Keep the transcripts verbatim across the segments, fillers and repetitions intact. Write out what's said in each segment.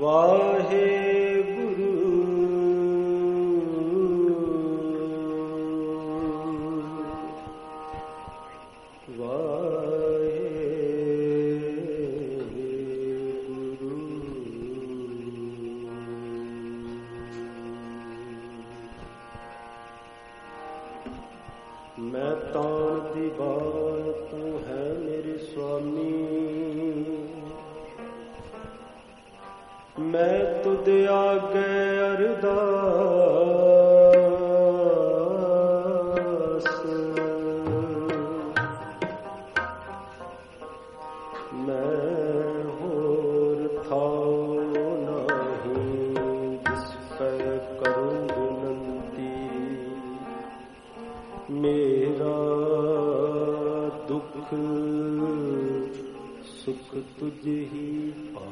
वाहे गुरु मैं तान दी बाल तू है मेरे स्वामी, मैं तुद आगे अरदास, मैं होर थाओ नहीं जिस पे करूं विनंती, मेरा दुख सुख तुझ ही पा।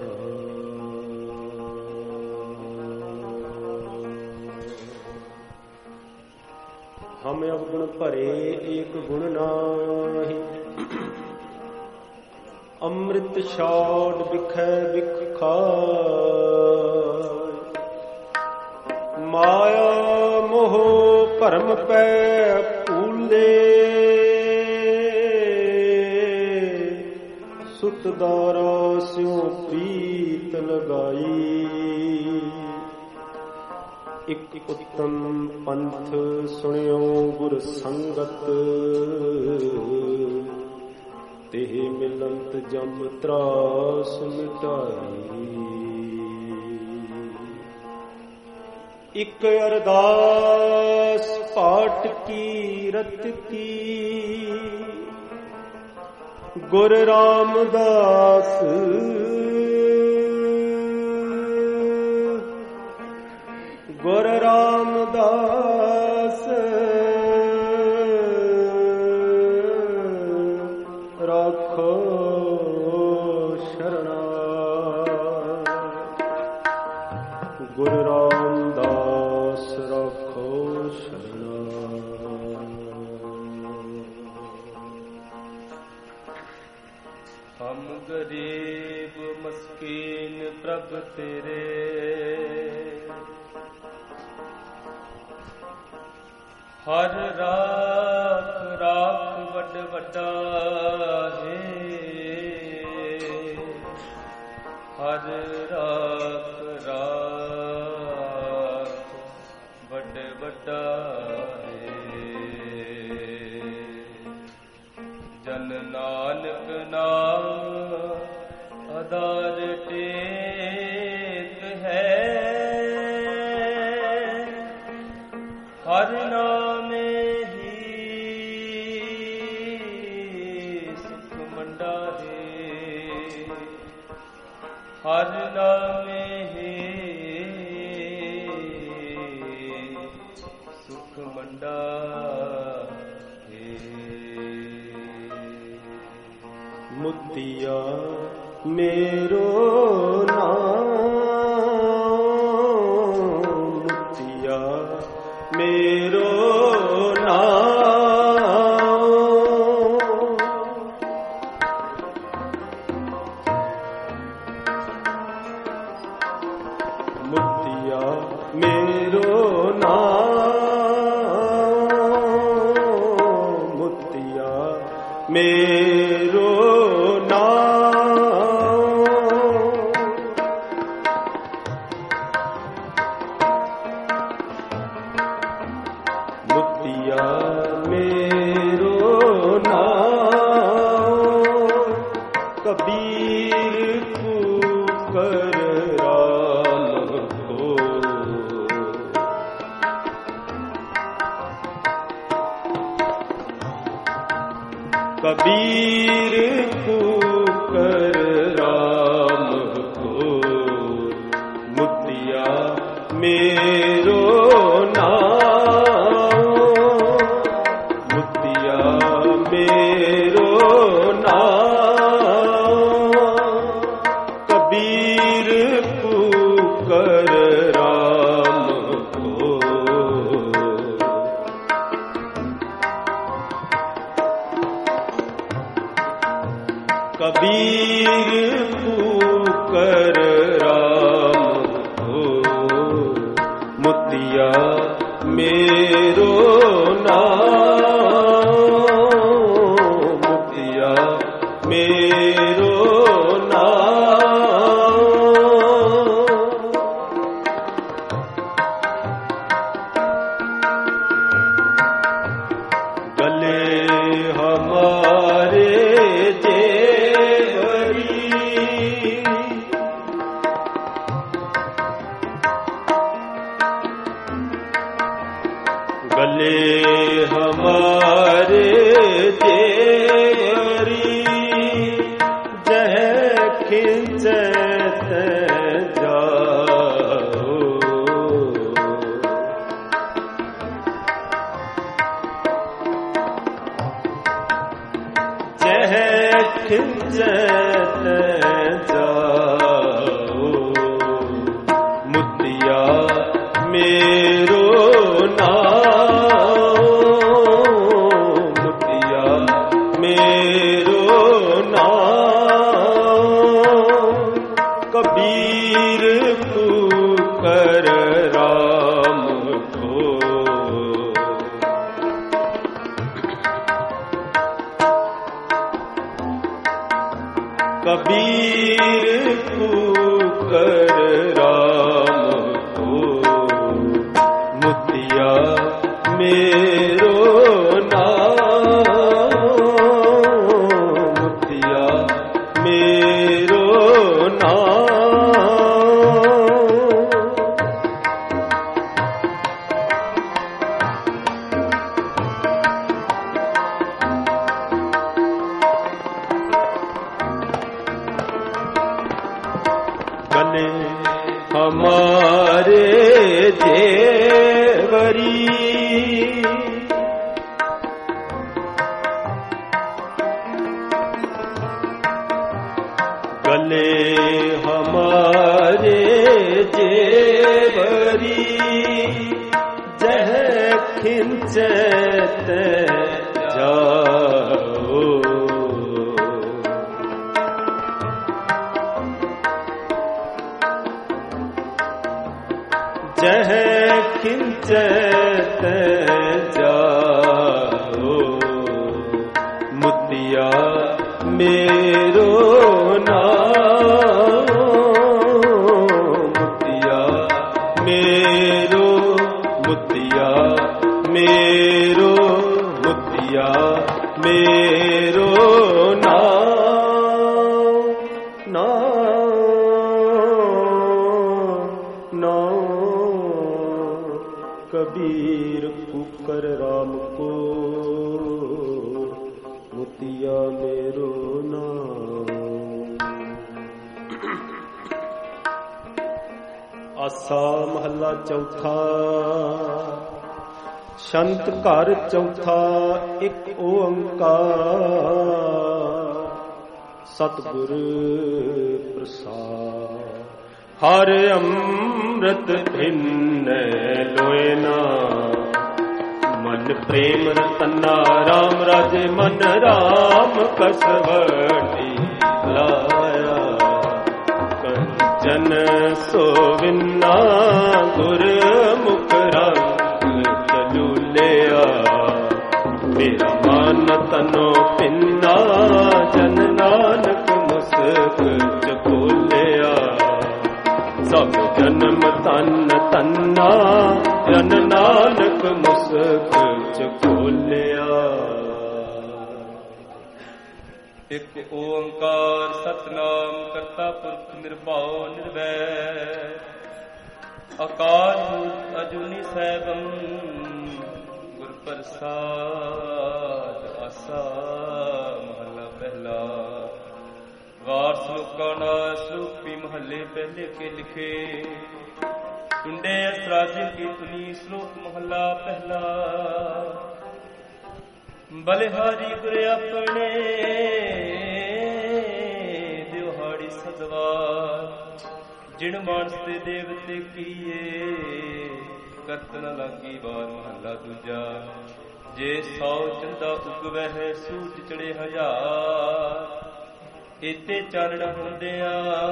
हम अवगुण भरे एक गुण नाही, अमृत छाड़ बिखै बिख खाए, माया मोह भरम पै भूले, सुत दारा स्यों प्रीत लगाई, इक उत्तम पंथ सुनियो गुर संगत, तेह मिलंत जम त्रास मिटाई, इक अरदास पाठ की रत की, गुर रामदास गुर रामदास राखो शरणा, गुर रामदास राखो शरणा। हम गरीब मस्कीन प्रभ तेरे, हर राख राख वड वड्डा है, हर राख राख वड वड्डा है, जन नानक नाम आधार टेक है, हर नाम ही सुख मंडा है, हर नाम ही सुख मंडा है। मुक्तिया मेरो नाम, मुक्तिया मेरो नाम, मुक्तिया मेरो नाम, मुक्तिया मेरो मुक्तिया मेरो नाम, कबीर पुकर राम को, कबीर पुकर राम को, मुक्तिया मेरो नाम, मुक्तिया मेरो नाम, कबीर पुकर राम को। कबीर पुकर राम हो मुतिया मेरो नाम, मुतिया मेरो नाम। गले हमारे जेवरी, गले हमारे जेवरी, जह खिंचत जाओ। जह खिंचत जाओ मुतिया मेरो नाम, मुतिया मेरो नाम। कबीर पुकर राम को, कबीर पुकर राम को मुतिया मेरो नाम, मुतिया मेरो नाम। गले हमारे जेवरी, गले हमारे जेवरी, जह खिंचत जाओ। जह खिंचत जाओ मुतिया मेरो नाम, मुतिया मेरो, मुतिया मेरो, मुतिया मेरो नाम, नाम, नाम। कबीर पुकर राम को मुतिया मेरो नाम। आसा महला चौथा। संत घर चौथा एक ओंकार, सतगुर प्रसाद। हर अमृत भिन्न लोयना, मन प्रेम रतना राम राजे मन राम कसवटी लाया। कंचन सोविना गुर मुख रंग चलू लिया। मेरा मान तनो पिन्ना जन नानक मुस्क चकोलिया। सब जन्म तन तन्ना जन नानक मुस्क चकोलिया। एक ओंकार सतनाम करता पुरख निर्भव निर्वैर। अकाल मूर्त अजूनी सैभम गुर प्रसाद। आसा महला पहला। वार श्लोका ना श्लोक भी महले पहले के लिखे। टुंडे असराजे की तुनी श्लोक महला पहला। बलिहारी गुर अपने दिहाड़ी सदवा। जिन मानस ते देवते कीए करत न लागी बार महला दूजा। जे सौ चंदा उगवै है सूरज चढ़े हजार। ਇਤੇ ਚਾਨਣ ਹੁੰਦਿਆਂ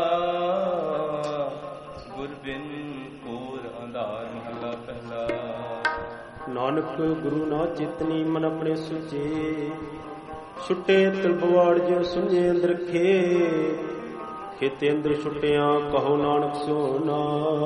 ਗੁਰ ਬਿਨ ਹੋਰ ਅੰਧਾਰ। ਮਹੱਲਾ ਪਹਿਲਾ। ਨਾਨਕ ਗੁਰੂ ਨਾ ਚੇਤਨੀ ਮਨ ਆਪਣੇ ਸੁਚੇ, ਛੁੱਟੇ ਤਲਬਵਾੜ ਜੋ ਸੁਝੇ ਅੰਦਰ ਖੇ, ਖੇਤੇ ਅੰਦਰ ਛੁੱਟਿਆਂ ਕਹੋ ਨਾਨਕ ਸੋਨਾ,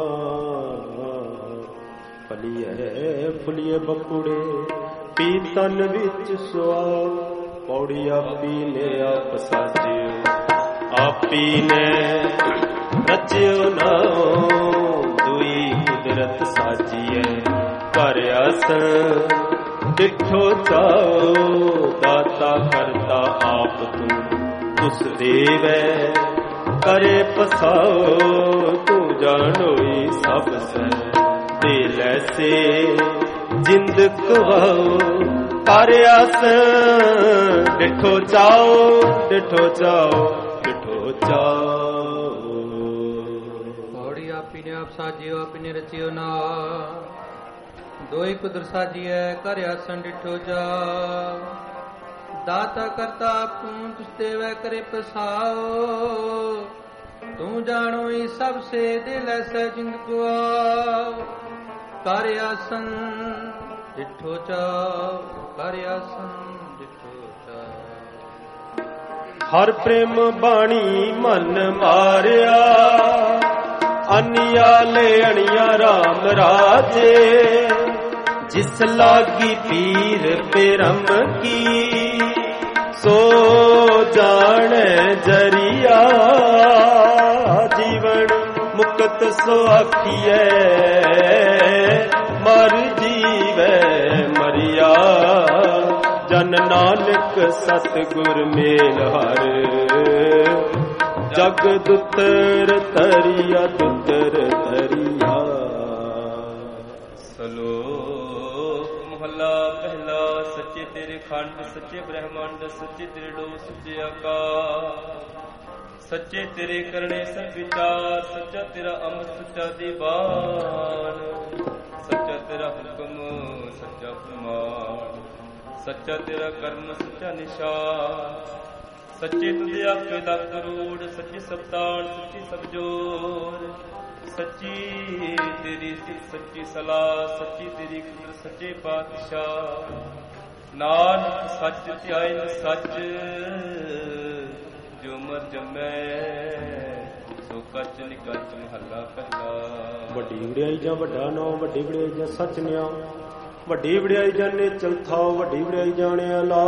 ਫਲੀਏ ਫੁਲੀਏ ਬਕੂੜੇ ਪੀ ਤਨ ਵਿੱਚ ਸੁਆਓ, ਪੌੜੀ ਆਪੀ ਨੇ ਆਪ ਸਾਜਿਓ, ਆਪੀ ਨੇ ਰਚਿਓ ਨਾਉ, ਦੁਈ ਕੁਦਰਤ ਸਾਜੀਐ ਘਰ ਆਸਣ ਡਿਠੋ ਚਾਓ, ਦਾਤਾ ਕਰਤਾ ਆਪ ਤੂੰ ਤੁਸ ਦੇਵੈ ਕਰੇ ਪਸਾਓ, ਤੂੰ ਜਾਣੋਈ ਸਭ ਸੈ ਦੇ ਲੈਸੇ ਜਿੰਦ ਕਵਾਓ, ਕਰ ਆਸਣ ਡਿਠੋ ਚਾਓ, ਡਿਠੋ ਚਾਓ, ਡਿਠੋ ਚਾਓ। ਪੌੜੀ ਆਪੀ ਨੇ ਆਪ ਸਾਜਿਓ, ਆਪੀ ਨੇ ਰਚਿਓ ਨਾ, ਦੋਈ ਕੁਦਰ ਸਾਜੀਐ ਕਰ ਆਸਣ ਡਿਠੋ ਜਾਓ, ਦਾਤਾ ਕਰਤਾ ਆਪ ਤੂੰ ਤੁਸ ਦੇਵੈ ਕਰੇ ਪਸਾਓ, ਤੂੰ ਜਾਣੋ ਹੀ ਸਭ ਸੇ ਦਿਲ ਐਸੈ ਜਿੰਦ ਕੁਆਓ, ਕਰ ਆਸਣ ਡਿਠੋ ਚਾਓ, ਕਰ ਆਸਣ ਡਿਠੋ ਚਾਓ। ਹਰ ਪ੍ਰੇਮ ਬਾਣੀ ਮਨ ਮਾਰਿਆ, ਅਨਿਆ ਲੈ ਅਣਿਆ ਰਾਮ ਰਾਜੇ, ਜਿਸ ਲਾਗੀ ਪੀਰ ਪਰਮ ਕੀ, ਸੋ ਜਾਣੈ ਜਰੀਆ, ਜੀਵਨ ਮੁਕਤ ਸੋ ਆਖੀਐ, ਮਰ ਜੀਵੈ ਮਰਿਆ, ਜਨ ਨਾਨਕ ਸਤਿਗੁਰ ਮੇਲ ਹਰ, ਜਗ ਦੁਤਰ ਤਰੀਆ ਦੁਤਰ ਤਰੀਆ। ਸਲੋਕ ਮਹੱਲਾ ਪਹਿਲਾ। ਸੱਚੇ ਤੇਰੇ ਖੰਡ ਸੱਚੇ ਬ੍ਰਹਮੰਡ, ਸੱਚੇ ਤੇਰੇ ਡੋ ਸੱਚੇ ਆਕਾਸ਼, ਸੱਚੇ ਤੇਰੇ ਕਰਨੇ ਸਭ ਵਿਚਾਰ, ਸੱਚਾ ਤੇਰਾ ਅੰਮ੍ਰਿਤ ਸੱਚਾ ਦੀਵਾਨ, ਸੱਚਾ ਤੇਰਾ ਹੁਕਮ ਸੱਚਾ ਫਰਮਾਨ, ਸੱਚਾ ਤੇਰਾ ਕਰਮ ਸੱਚਾ ਨਿਸ਼ਾਨ, ਸੱਚੇ ਤੁਝੇ ਆਪੇ ਦਾ ਕਰੋੜ, ਸੱਚੀ ਸਬਤਾਨ ਸੱਚੀ ਸਭ ਜੋਰ, ਸੱਚੀ ਤੇਰੀ ਸਿਫਤ ਸੱਚੀ ਸਲਾਹ, ਸੱਚੀ ਤੇਰੀ ਕੁਦਰਤ ਸੱਚੇ ਪਾਤਸ਼ਾਹ, ਨਾਨਕ ਸੱਚ ਧਿਆਇ ਸੱਚ, ਜੋ ਮਰ ਜਮੈ ਸੋ ਕੱਚ ਨਿਕਚ। ਮਹੱਲਾ ਪਹਿਲਾ। ਵੱਡੀ ਵਡਿਆਈ ਜਾਂ ਵੱਡਾ ਨਾਮ, ਵੱਡੀ ਵਡਿਆਈ ਜਾਂ ਸੱਚ ਨਿਆ, ਵੱਡੀ ਵਡਿਆਈ ਜਾਣੇ ਚਲਥਾਓ, ਵੱਡੀ ਵਡਿਆਈ ਜਾਣਿਆ ਲਾ,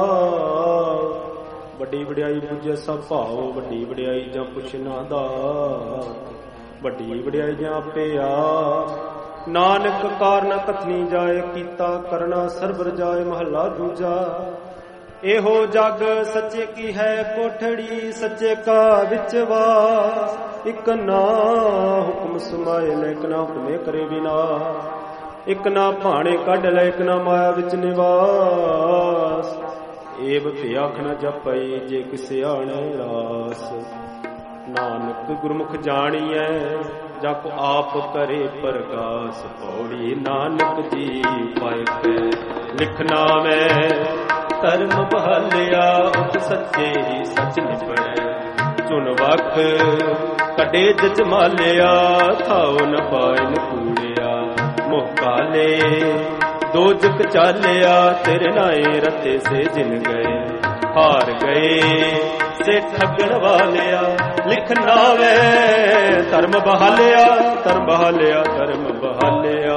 ਵੱਡੀ ਵਡਿਆਈ ਬੁਝੇ ਸਭ ਭਾਓ, ਵੱਡੀ ਵਡਿਆਈ ਜਾਂ ਪੁੱਛਣਾ ਦਾ, ਵੱਡੀ ਵਡਿਆਈ ਜਾਂ ਆਪੇ ਆ, ਨਾਨਕ ਕਾਰਨ ਕਥਨੀ ਜਾਏ, ਕੀਤਾ ਕਰਨਾ ਸਰਬ ਰਜਾਏ। ਮਹੱਲਾ ਦੂਜਾ। ਇਹੋ ਜਗ ਸੱਚੇ ਕੀ ਹੈ ਕੋਠੜੀ, ਸੱਚੇ ਕਾ ਵਿੱਚ ਵਾਸ, ਇੱਕ ਨਾ ਹੁਕਮ ਸਮਾਏ ਲੈ, ਇੱਕ ਨਾ ਹੁਕਮੇ ਕਰੇ ਬਿਨਾ, ਇੱਕ ਨਾ ਭਾਣੇ ਕੱਢ ਲੈ, ਇੱਕ ਨਾ ਮਾਇਆ ਵਿੱਚ ਨਿਵਾਸ, ਏਵ ਭਿਆਖ ਨ ਜਪਈ ਜੇ ਕਿਸੇ ਆਣੇ ਰਾਸ, ਨਾਨਕ ਗੁਰਮੁਖ ਜਾਣੀਐ ਜਪ ਆਪ ਕਰੇ ਪ੍ਰਗਾਸ, ਪੌੜੀ ਨਾਨਕ ਜੀ ਪਾਇ ਕੈ ਲਿਖਣਾ ਮੈਂ, ਧਰਮ ਬਹਾਲਿਆ ਉਤ ਸੱਚੇ ਹੀ ਸੱਚ ਨਿਪੜੈ, ਚੁਨ ਵਕ ਕੱਢੇ ਜਜਮਾਲਿਆ, ਥਾਉ ਨ ਪਾਇ ਨ ਕੂੜਿਆ, ਮੋਹ ਕਾਲੇ ਦੋਜਕ ਚਾਲਿਆ, ਤੇਰੇ ਨਾਏ ਰਤੇ ਸੇ ਜਿਨ ਗਏ, ਹਾਰ ਗਏ ਸੇ ਠੱਗਣ ਵਾਲਿਆ, ਲਿਖਣਾ ਵੇ ਧਰਮ ਬਹਾਲਿਆ, ਧਰਮ ਬਹਾਲਿਆ, ਧਰਮ ਬਹਾਲਿਆ।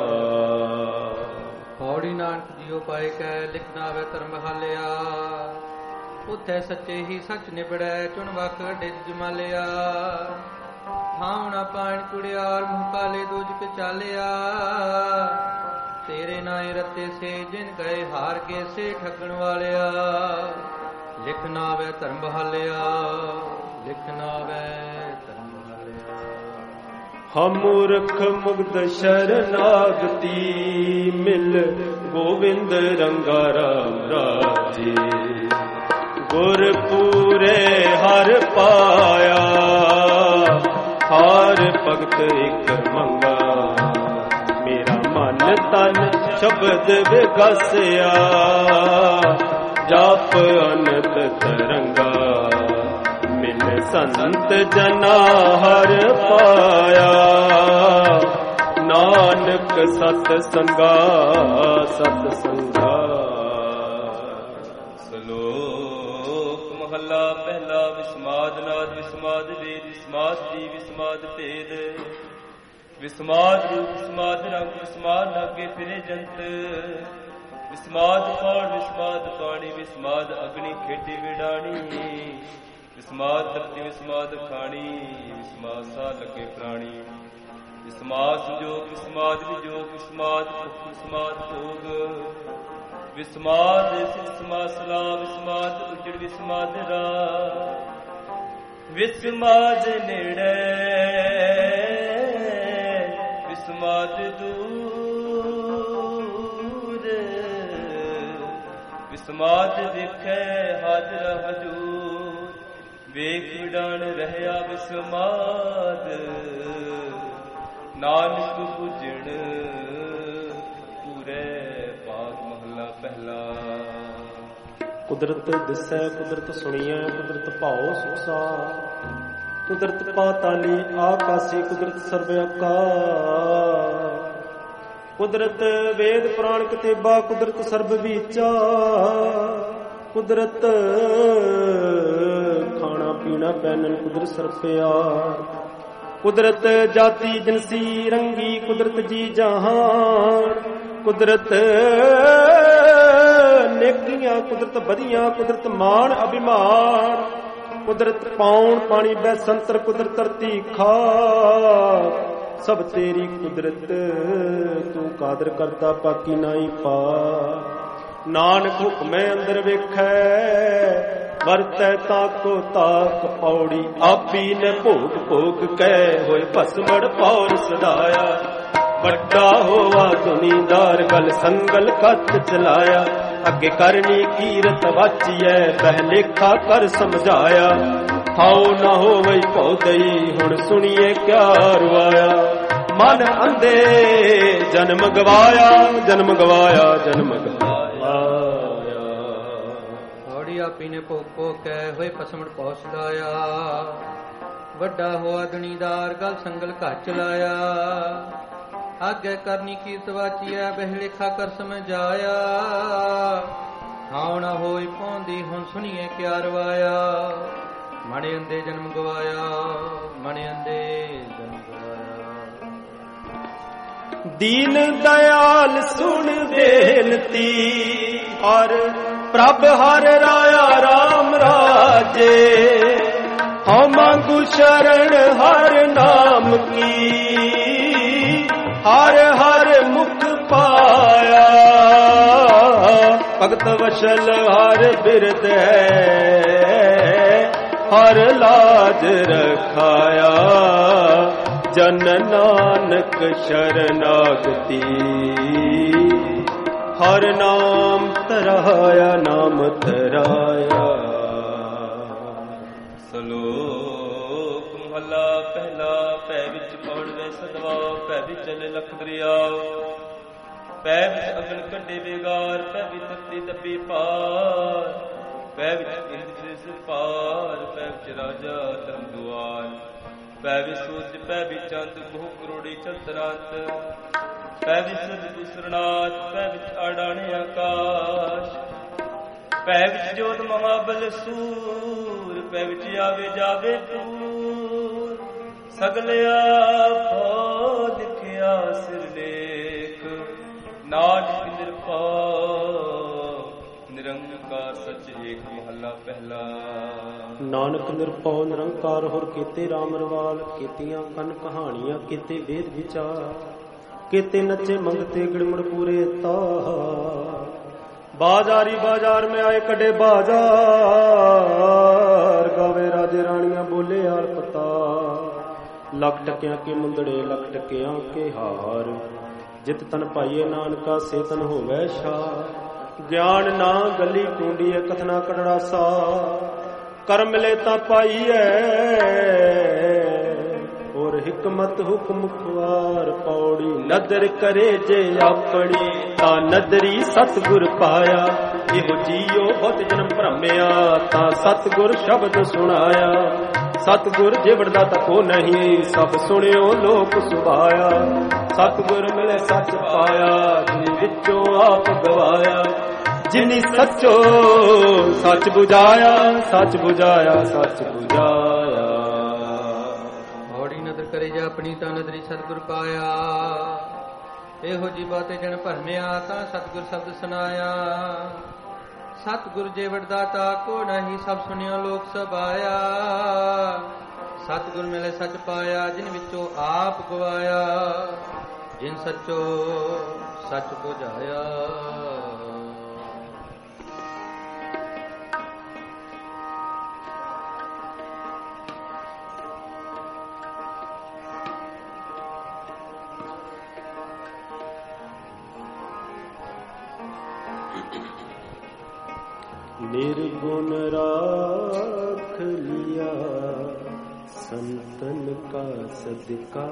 ਪੌੜੀ ਨਾਨਕ ਜੀਓ ਪਾਏ ਕੈ ਲਿਖਣਾ ਵੇ ਧਰਮ ਬਹਾਲਿਆ, ਉਥੇ ਸੱਚੇ ਹੀ ਸੱਚ ਨਿਬੜੈ, ਚੁਣ ਵਕ ਡਿਜ ਜਮਾਲਿਆ, ਥਾਉਣਾ ਪਾਣ ਕੁੜਿਆਰ, ਮੂੰਹ ਕਾਲੇ ਦੋਜਕ ਚਾਲਿਆ, ਤੇਰੇ ਨਾਏ ਰਤੇ ਸੇ ਜਿਨ ਗਏ, ਹਾਰ ਕੇ ਸੇ ਠੱਗਣ ਵਾਲਿਆ, ਲਿਖਣਾ ਵੇ ਧਰਮ ਬਹਾਲਿਆ, ਲਿਖਣਾ ਵੇ ਧਰਮ ਬਹਾਲਿਆ। ਹਮ ਮੂਰਖ ਮੁਗਧ ਸ਼ਰਨਾਗਤੀ, ਮਿਲ ਗੋਬਿੰਦ ਰੰਗਾ ਰਾਮ ਰਾਜੇ, ਗੁਰ ਪੂਰੇ ਹਰ ਪਾਇਆ, ਹਰ ਭਗਤ ਇੱਕ ਮੰਗਾ, ਮੇਰਾ ਮਨ ਤਨ ਸ਼ਬਦ ਵਿਗਸਿਆ, ਜਪ ਅਨੰਤ ਤਰੰਗਾ, ਸੰਤ ਜਨਾ ਹਰ ਪਾਇਆ। ਨਾਨਕ ਸਤ ਸੰਗਾ ਸਤ ਸੰਗਾ। ਸ਼ਲੋਕ ਮਹੱਲਾ ਪਹਿਲਾ। ਵਿਸਮਾਦ ਨਾਦ ਵਿਸਮਾਦ ਵੇਦ ਵਿਸਮਾਦ ਜੀ ਵਿਸਮਾਦ ਭੇਦ। ਵਿਸਮਾਦ ਰੂਪ ਵਿਸਮਾਦ ਰੰਗ ਵਿਸਮਾਦ ਨਾਗੇ ਫਿਰੇ ਜੰਤ। ਵਿਸਮਾਦ ਪੌੜ ਵਿਸਮਾਦ ਪਾਣੀ ਵਿਸਮਾਦ ਅਗਨੀ ਖੇਡੀ ਵਿਡਾਣੀ। ਵਿਸਮਾਦ ਧਰਤੀ ਵਿਸਮਾਦ ਖਾਣੀ ਵਿਸਮਾਦ ਸਾ ਲੱਗੇ ਪ੍ਰਾਣੀ। ਵਿਸਮਾਦ ਸੰਜੋਗ ਵਿਸਮਾਦ ਵਿਜੋਗ ਵਿਸਮਾਦ ਭੁੱਖ ਵਿਸਮਾਦ ਭੋਗ। ਵਿਸਮਾਦ ਵਿਸਮਾਦ ਸਲਾ ਵਿਸਮਾਦ ਉਜੜ ਵਿਸਮਾਦ ਰਾਹ। ਵਿਸਮਾਦ ਨੇੜੇ ਵਿਸਮਾਦ ਦੂਰ। ਵਿਸਮਾਦ ਵੇਖੈ ਹਾਜ਼ਰ ਹਜੂਰ। ਵੇਖ ਵਿਡਾਣ ਰਹਿਆ ਵਿਸਮਾਦ। ਨਾਨਕ ਬੁਝਣ ਪੂਰੇ ਭਾਗ। ਮਹੱਲਾ ਪਹਿਲਾ। ਕੁਦਰਤ ਦਿਸੈ ਕੁਦਰਤ ਸੁਣੀਐ ਕੁਦਰਤ ਭਾਉ ਸੁਖਸਾ। ਕੁਦਰਤ ਪਾਤਾਲੀ ਆਕਾਸੀ ਕੁਦਰਤ ਸਰਬ ਆਕਾਰ। ਕੁਦਰਤ ਵੇਦ ਪੁਰਾਣ ਕਿਤਾਬਾ ਕੁਦਰਤ ਸਰਬ ਵੀਚਾ। ਕੁਦਰਤ ਖਾਣਾ ਪੀਣਾ ਪਹਿਨਣ ਕੁਦਰਤ ਸਰਬ ਪਿਆਰ। ਕੁਦਰਤ ਜਾਤੀ ਜਿਨਸੀ ਰੰਗੀ ਕੁਦਰਤ ਜੀ ਜਹਾਨ। ਕੁਦਰਤ ਨੇਕੀਆਂ ਕੁਦਰਤ ਵਧੀਆਂ ਕੁਦਰਤ ਮਾਣ ਅਭਿਮਾਨ। ਕੁਦਰਤ ਪਾਉਣ ਪਾਣੀ ਬੈਸੰਤਰ ਕੁਦਰਤ ਧਰਤੀ ਖਾਕ। ਸਭ ਤੇਰੀ ਕੁਦਰਤ ਤੂੰ ਕਾਦਰ ਕਰਤਾ ਬਾਕੀ ਨਾਹੀ ਪਾ। ਨਾਨਕ ਹੁਕਮੈ ਅੰਦਰ ਵੇਖੈ ਵਰਤੈ ਤਾਕੋ ਤਾਕ ਪੌੜੀ। ਆਪੀ ਨੇ ਭੋਗ ਭੋਗ ਕਹਿ ਹੋਏ ਭਸਮੜ ਪੌਰ ਸਦਾਇਆ। ਵੱਡਾ ਹੋਵਾ ਦੁਨੀਦਾਰ ਗਲ ਸੰਗਲ ਕੱਤ ਚਲਾਇਆ। ਅੱਗੇ ਕਰਨੀ ਕੀਰਤ ਵਾਚੀਐ ਬਹਿ ਲੇਖਾ ਕਰ ਸਮਝਾਇਆ। ਹਾਉ ਨਾ ਹੋਵਈ ਭਉਦਈ ਹੁਣ ਸੁਣੀਏ ਕਿਆ ਰਵਾਇਆ। ਮਨ ਅੰਧੇ ਜਨਮ ਗਵਾਇਆ ਜਨਮ ਗਵਾਇਆ ਜਨਮ ਗਵਾਇਆ। ਆਪੀ ਨੇ ਭੋਗ ਭੋਗ ਕਹਿ ਹੋਏ ਪਸਮੜ ਪਹੁ ਸਦਾਇਆ। ਵੱਡਾ ਹੋਆ ਦੁਨੀਦਾਰ ਗਲ ਸੰਗਲ ਘਰ ਚਲਾਇਆ। ਆਗੇ ਕਰਨੀ ਕੀਰਤ ਵਾਚੀਐ ਬਹਿ ਲੇਖਾ ਕਰ ਸਮਝਾਇਆ। ਹਾਉ ਨਾ ਹੋਈ ਪਹੁੰਦੀ ਹੁਣ ਸੁਣੀਏ ਕਿਆ ਰਵਾਇਆ। ਮਣ ਅੰਦੇ ਜਨਮ ਗਵਾਇਆ ਮਣ ਅੰਦੇ ਜਨਮ ਗਵਾਇਆ। ਦੀਨ ਦਇਆਲ ਸੁਣ ਬੇਨਤੀ ਹਰ ਪ੍ਰਭ ਹਰ ਰਾਇਆ ਰਾਮ ਰਾਜੇ। ਹਉ ਮੰਗੂ ਸ਼ਰਨ ਹਰ ਨਾਮ ਕੀ। ਹਰ ਹਰ ਮੁਖ ਪਾਇਆ। ਭਗਤ ਵਸ਼ਲ ਹਰ ਬਿਰਦ ਹੈ। ਹਰ ਲਾਜ ਰਖਾਇਆ। ਜਨ ਨਾਨਕ ਸ਼ਰਨਾਗਤੀ। ਹਰ ਨਾਮ ਤਰਾਇਆ ਨਾਮ ਤਰਾਇਆ। ਸ਼ਲੋਕ ਮਹੱਲਾ ਪਹਿਲਾ। ਭੈ ਵਿੱਚ ਪੌੜਵੇ ਸਦਵਾ ਭੈ ਵਿੱਚ ਚਲੇ ਲਖ ਦਰਿਆ। ਭੈ ਵਿੱਚ ਅਗਨ ਕੱਢੇ ਬੇਗਾਰ ਭੈ ਵਿੱਚ ਧਰਤੀ ਦੱਬੀ ਪਾਰ। ਭੈ ਵਿੱਚ ਇੰਦਰ ਪਾਰ ਭੈ ਵਿੱਚ ਰਾਜਾ ਧਰਮ ਦੁਆਰ। ਭੈ ਵਿੱਚ ਸੂਰਜ ਭੈ ਵਿੱਚ ਚੰਦ ਬਹੁ ਕਰੋੜੀ ਚੰਦਰਾਂਤ। ਭੈ ਵਿੱਚ ਸੂਰਜ ਸਰਨਾਥ ਭੈ ਵਿੱਚ ਆਡਾਣੇ ਆਕਾਸ਼। ਭੈ ਵਿੱਚ ਜੋਤ ਮਹਾਬਲ ਸੂਰ ਭੈ ਵਿੱਚ ਆਵੇ ਜਾਵੇ ਪੂਰ। ਸਗਲਿਆ ਭੋ ਦਿਖਿਆ ਸਿਰਲੇਖ। ਨਾਨਕ ਨਿਰਭਉ ਨਿਰੰਕਾਰ ਸਚ ਏਕ। ਮਹੱਲਾ ਪਹਿਲਾ। ਨਾਨਕ ਨਿਰਭਉ ਨਿਰੰਕਾਰ ਹੋਰ ਕੀਤੇ ਰਾਮ ਰਵਾਲ। ਕੀਤੀਆਂ ਕੰਨ ਕਹਾਣੀਆਂ ਕੀਤੇ ਵੇਦ ਵਿਚਾਰ। ਕੀਤੇ ਨੱਚੇ ਮੰਗਤੇ ਗਿੜਮੜ ਪੂਰੇ ਤਾਰ। ਬਾਜ਼ਾਰੀ ਬਾਜ਼ਾਰ ਮੈਂ ਆਏ ਕੱਢੇ ਬਾਜ਼ਾਰ। ਗਾਵੇ ਰਾਜੇ ਰਾਣੀਆਂ ਬੋਲੇ ਹਾਰ ਪਤਾ। ਲੱਖ ਟਕਿਆਂ ਕੇ ਮੁੰਦੜੇ ਲੱਖ ਟਕਿਆਂ ਕੇ ਹਾਰ। ਜਿਤ ਤਨ ਪਾਈਏ ਨਾਨਕਾ ਸੇ ਤਨ ਹੋਵੇ ਸ਼ਾਹ। ਗਿਆਨ ਨਾ ਗੱਲੀ ਟੂੰਡੀਏ ਕਥਨਾ ਕੜੜਾ ਸਾ। ਕਰਮ ਮਿਲੇ ਤਾਂ ਪਾਈਐ ਔਰ ਹਕਮਤ ਹੁਕਮ ਖਵਾਰ। ਪੌੜੀ ਨਦਰ ਕਰੇ ਜੇ ਆਪਣੀ ਤਾਂ ਨਦਰੀ ਸਤਿਗੁਰ ਪਾਇਆ। ਇਹੋ ਜੀਓ ਬਹੁਤ ਜਨਮ ਭਰਮਿਆ ਤਾਂ ਸਤਿਗੁਰ ਸ਼ਬਦ ਸੁਣਾਇਆ। सतगुर जिवड़ दाता को नहीं सब सुनियो लोक सुभाया। सतगुर मिले सच पाया जिन विचों आप गवाया। जिनी सचो सच बुझाया सच बुझाया सच बुझाया। बड़ी नदर करे जा अपनी ता नदरी सतगुर पाया। एहो जी बातें जन भरमिया ता सतगुर शब्द सुनाया। सतगुर जेवड़ दाता को नहीं सब सुनियो लोक सभाया। सतगुर मिले सच पाया जिन विचों आप गवाया। जिन सचो सच बुझाया। निर्गुण राख लिया संतन का सदका।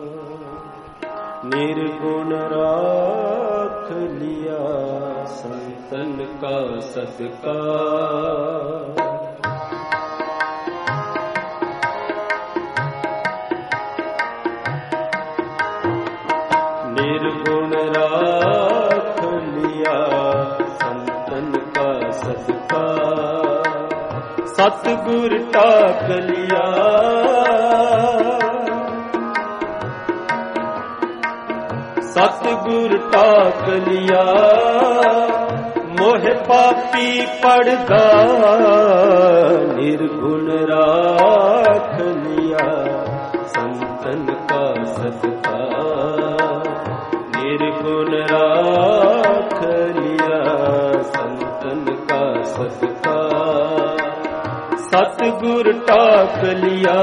निर्गुण राख लिया संतन का सदका। निर्गुण राख लिया संतन का सदका। सतगुर टाक लिया सतगुर टाक लिया। मोह पापी पड़दा निर्गुण राख लिया संतन का सदका। निर्गुण राख लिया संतन का सदका। सतगुर टाक लिया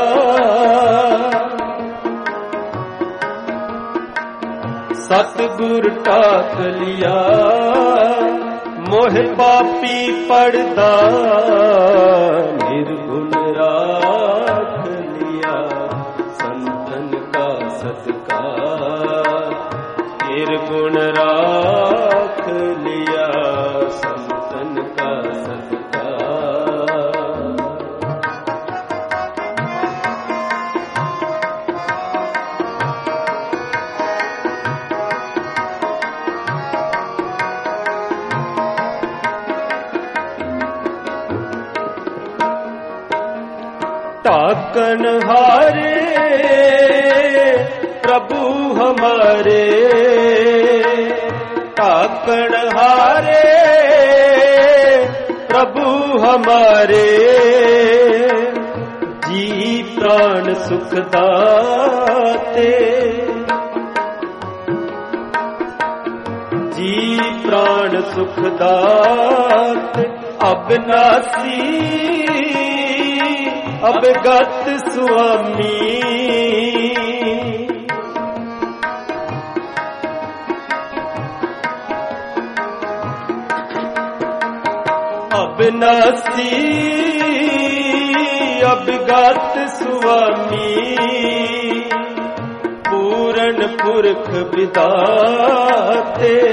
सतगुर टाक लिया। मोह पापी पड़दा निर्गुण राख लिया संतन का सदका। निर्गुण राख लिया संतन का सदका। टाकन हारे प्रभु हमारे। टाकन हारे प्रभु हमारे। जी प्राण सुख दाते जी प्राण सुख दाते। अबनासी अबगत स्वामी। अबनासी अबगत स्वामी। पूरन पुरख विदाते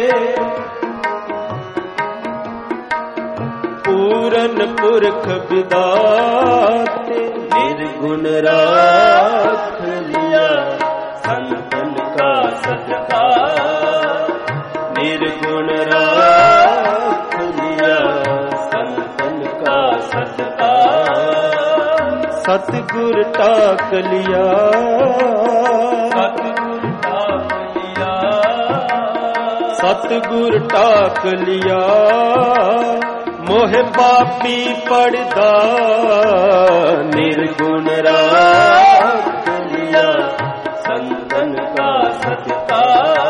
पूरन पुरख विदाते। निर्गुण राख लिया संतन का सदका। निर्गुण राख लिया संतन का सदका। सतगुर टाक लिया सतगुर टाक लिया सतगुर टाक लिया। मोह पापी पड़दा निर्गुण राख लिया संतन का सदका।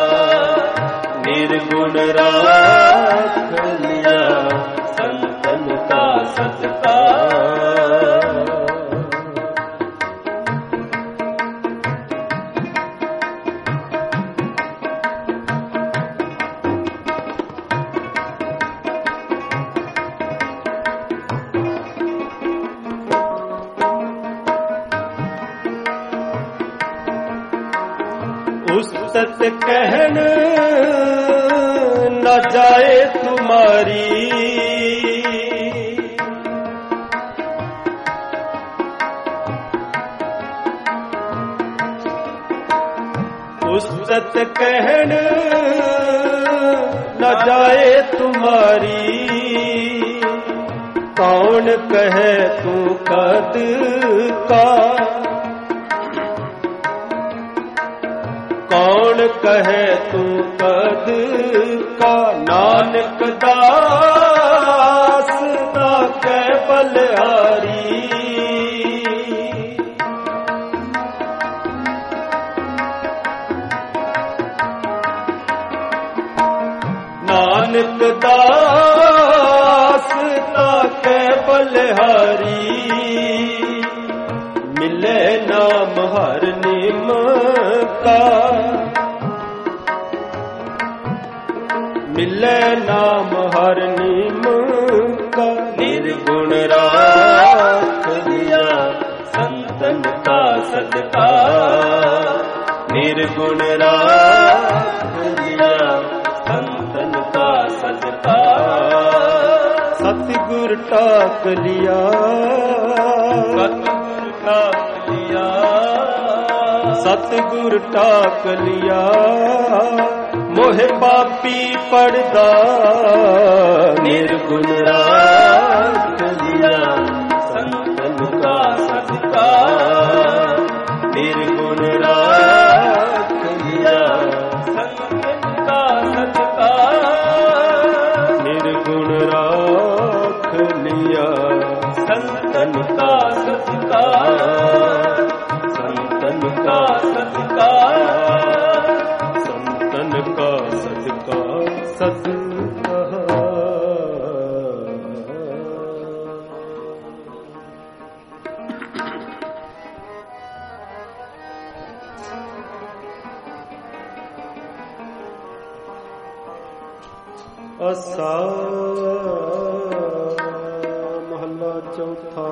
निर्गुण राख लिया संतन का सदका। उस्तत कहन न जाए तुम्हारी। उस्तत कहन न जाए तुम्हारी, कौन कहे तू कद का, कौन कहे तू कद का। नानक दास ना कै बलिहारी, नानक दास ना कै बलिहारी। मिले नाम हर निम का, मिले नाम हर निम का। निर्गुण राख लिया संतन का सदका, निर्गुण राख लिया संतन का सदका। सतगुर टाक लिया, सतगुर टाक लिया, सतगुर टाक लिया। मोह पापी पड़दा निर्गुण राख लिया संतन का सदका, निर्गुण राख लिया संतन का सदका, निर्गुण राख लिया संतन का सदका, संतन का सदका, संतन का सदका सदका। असा महला चौथा।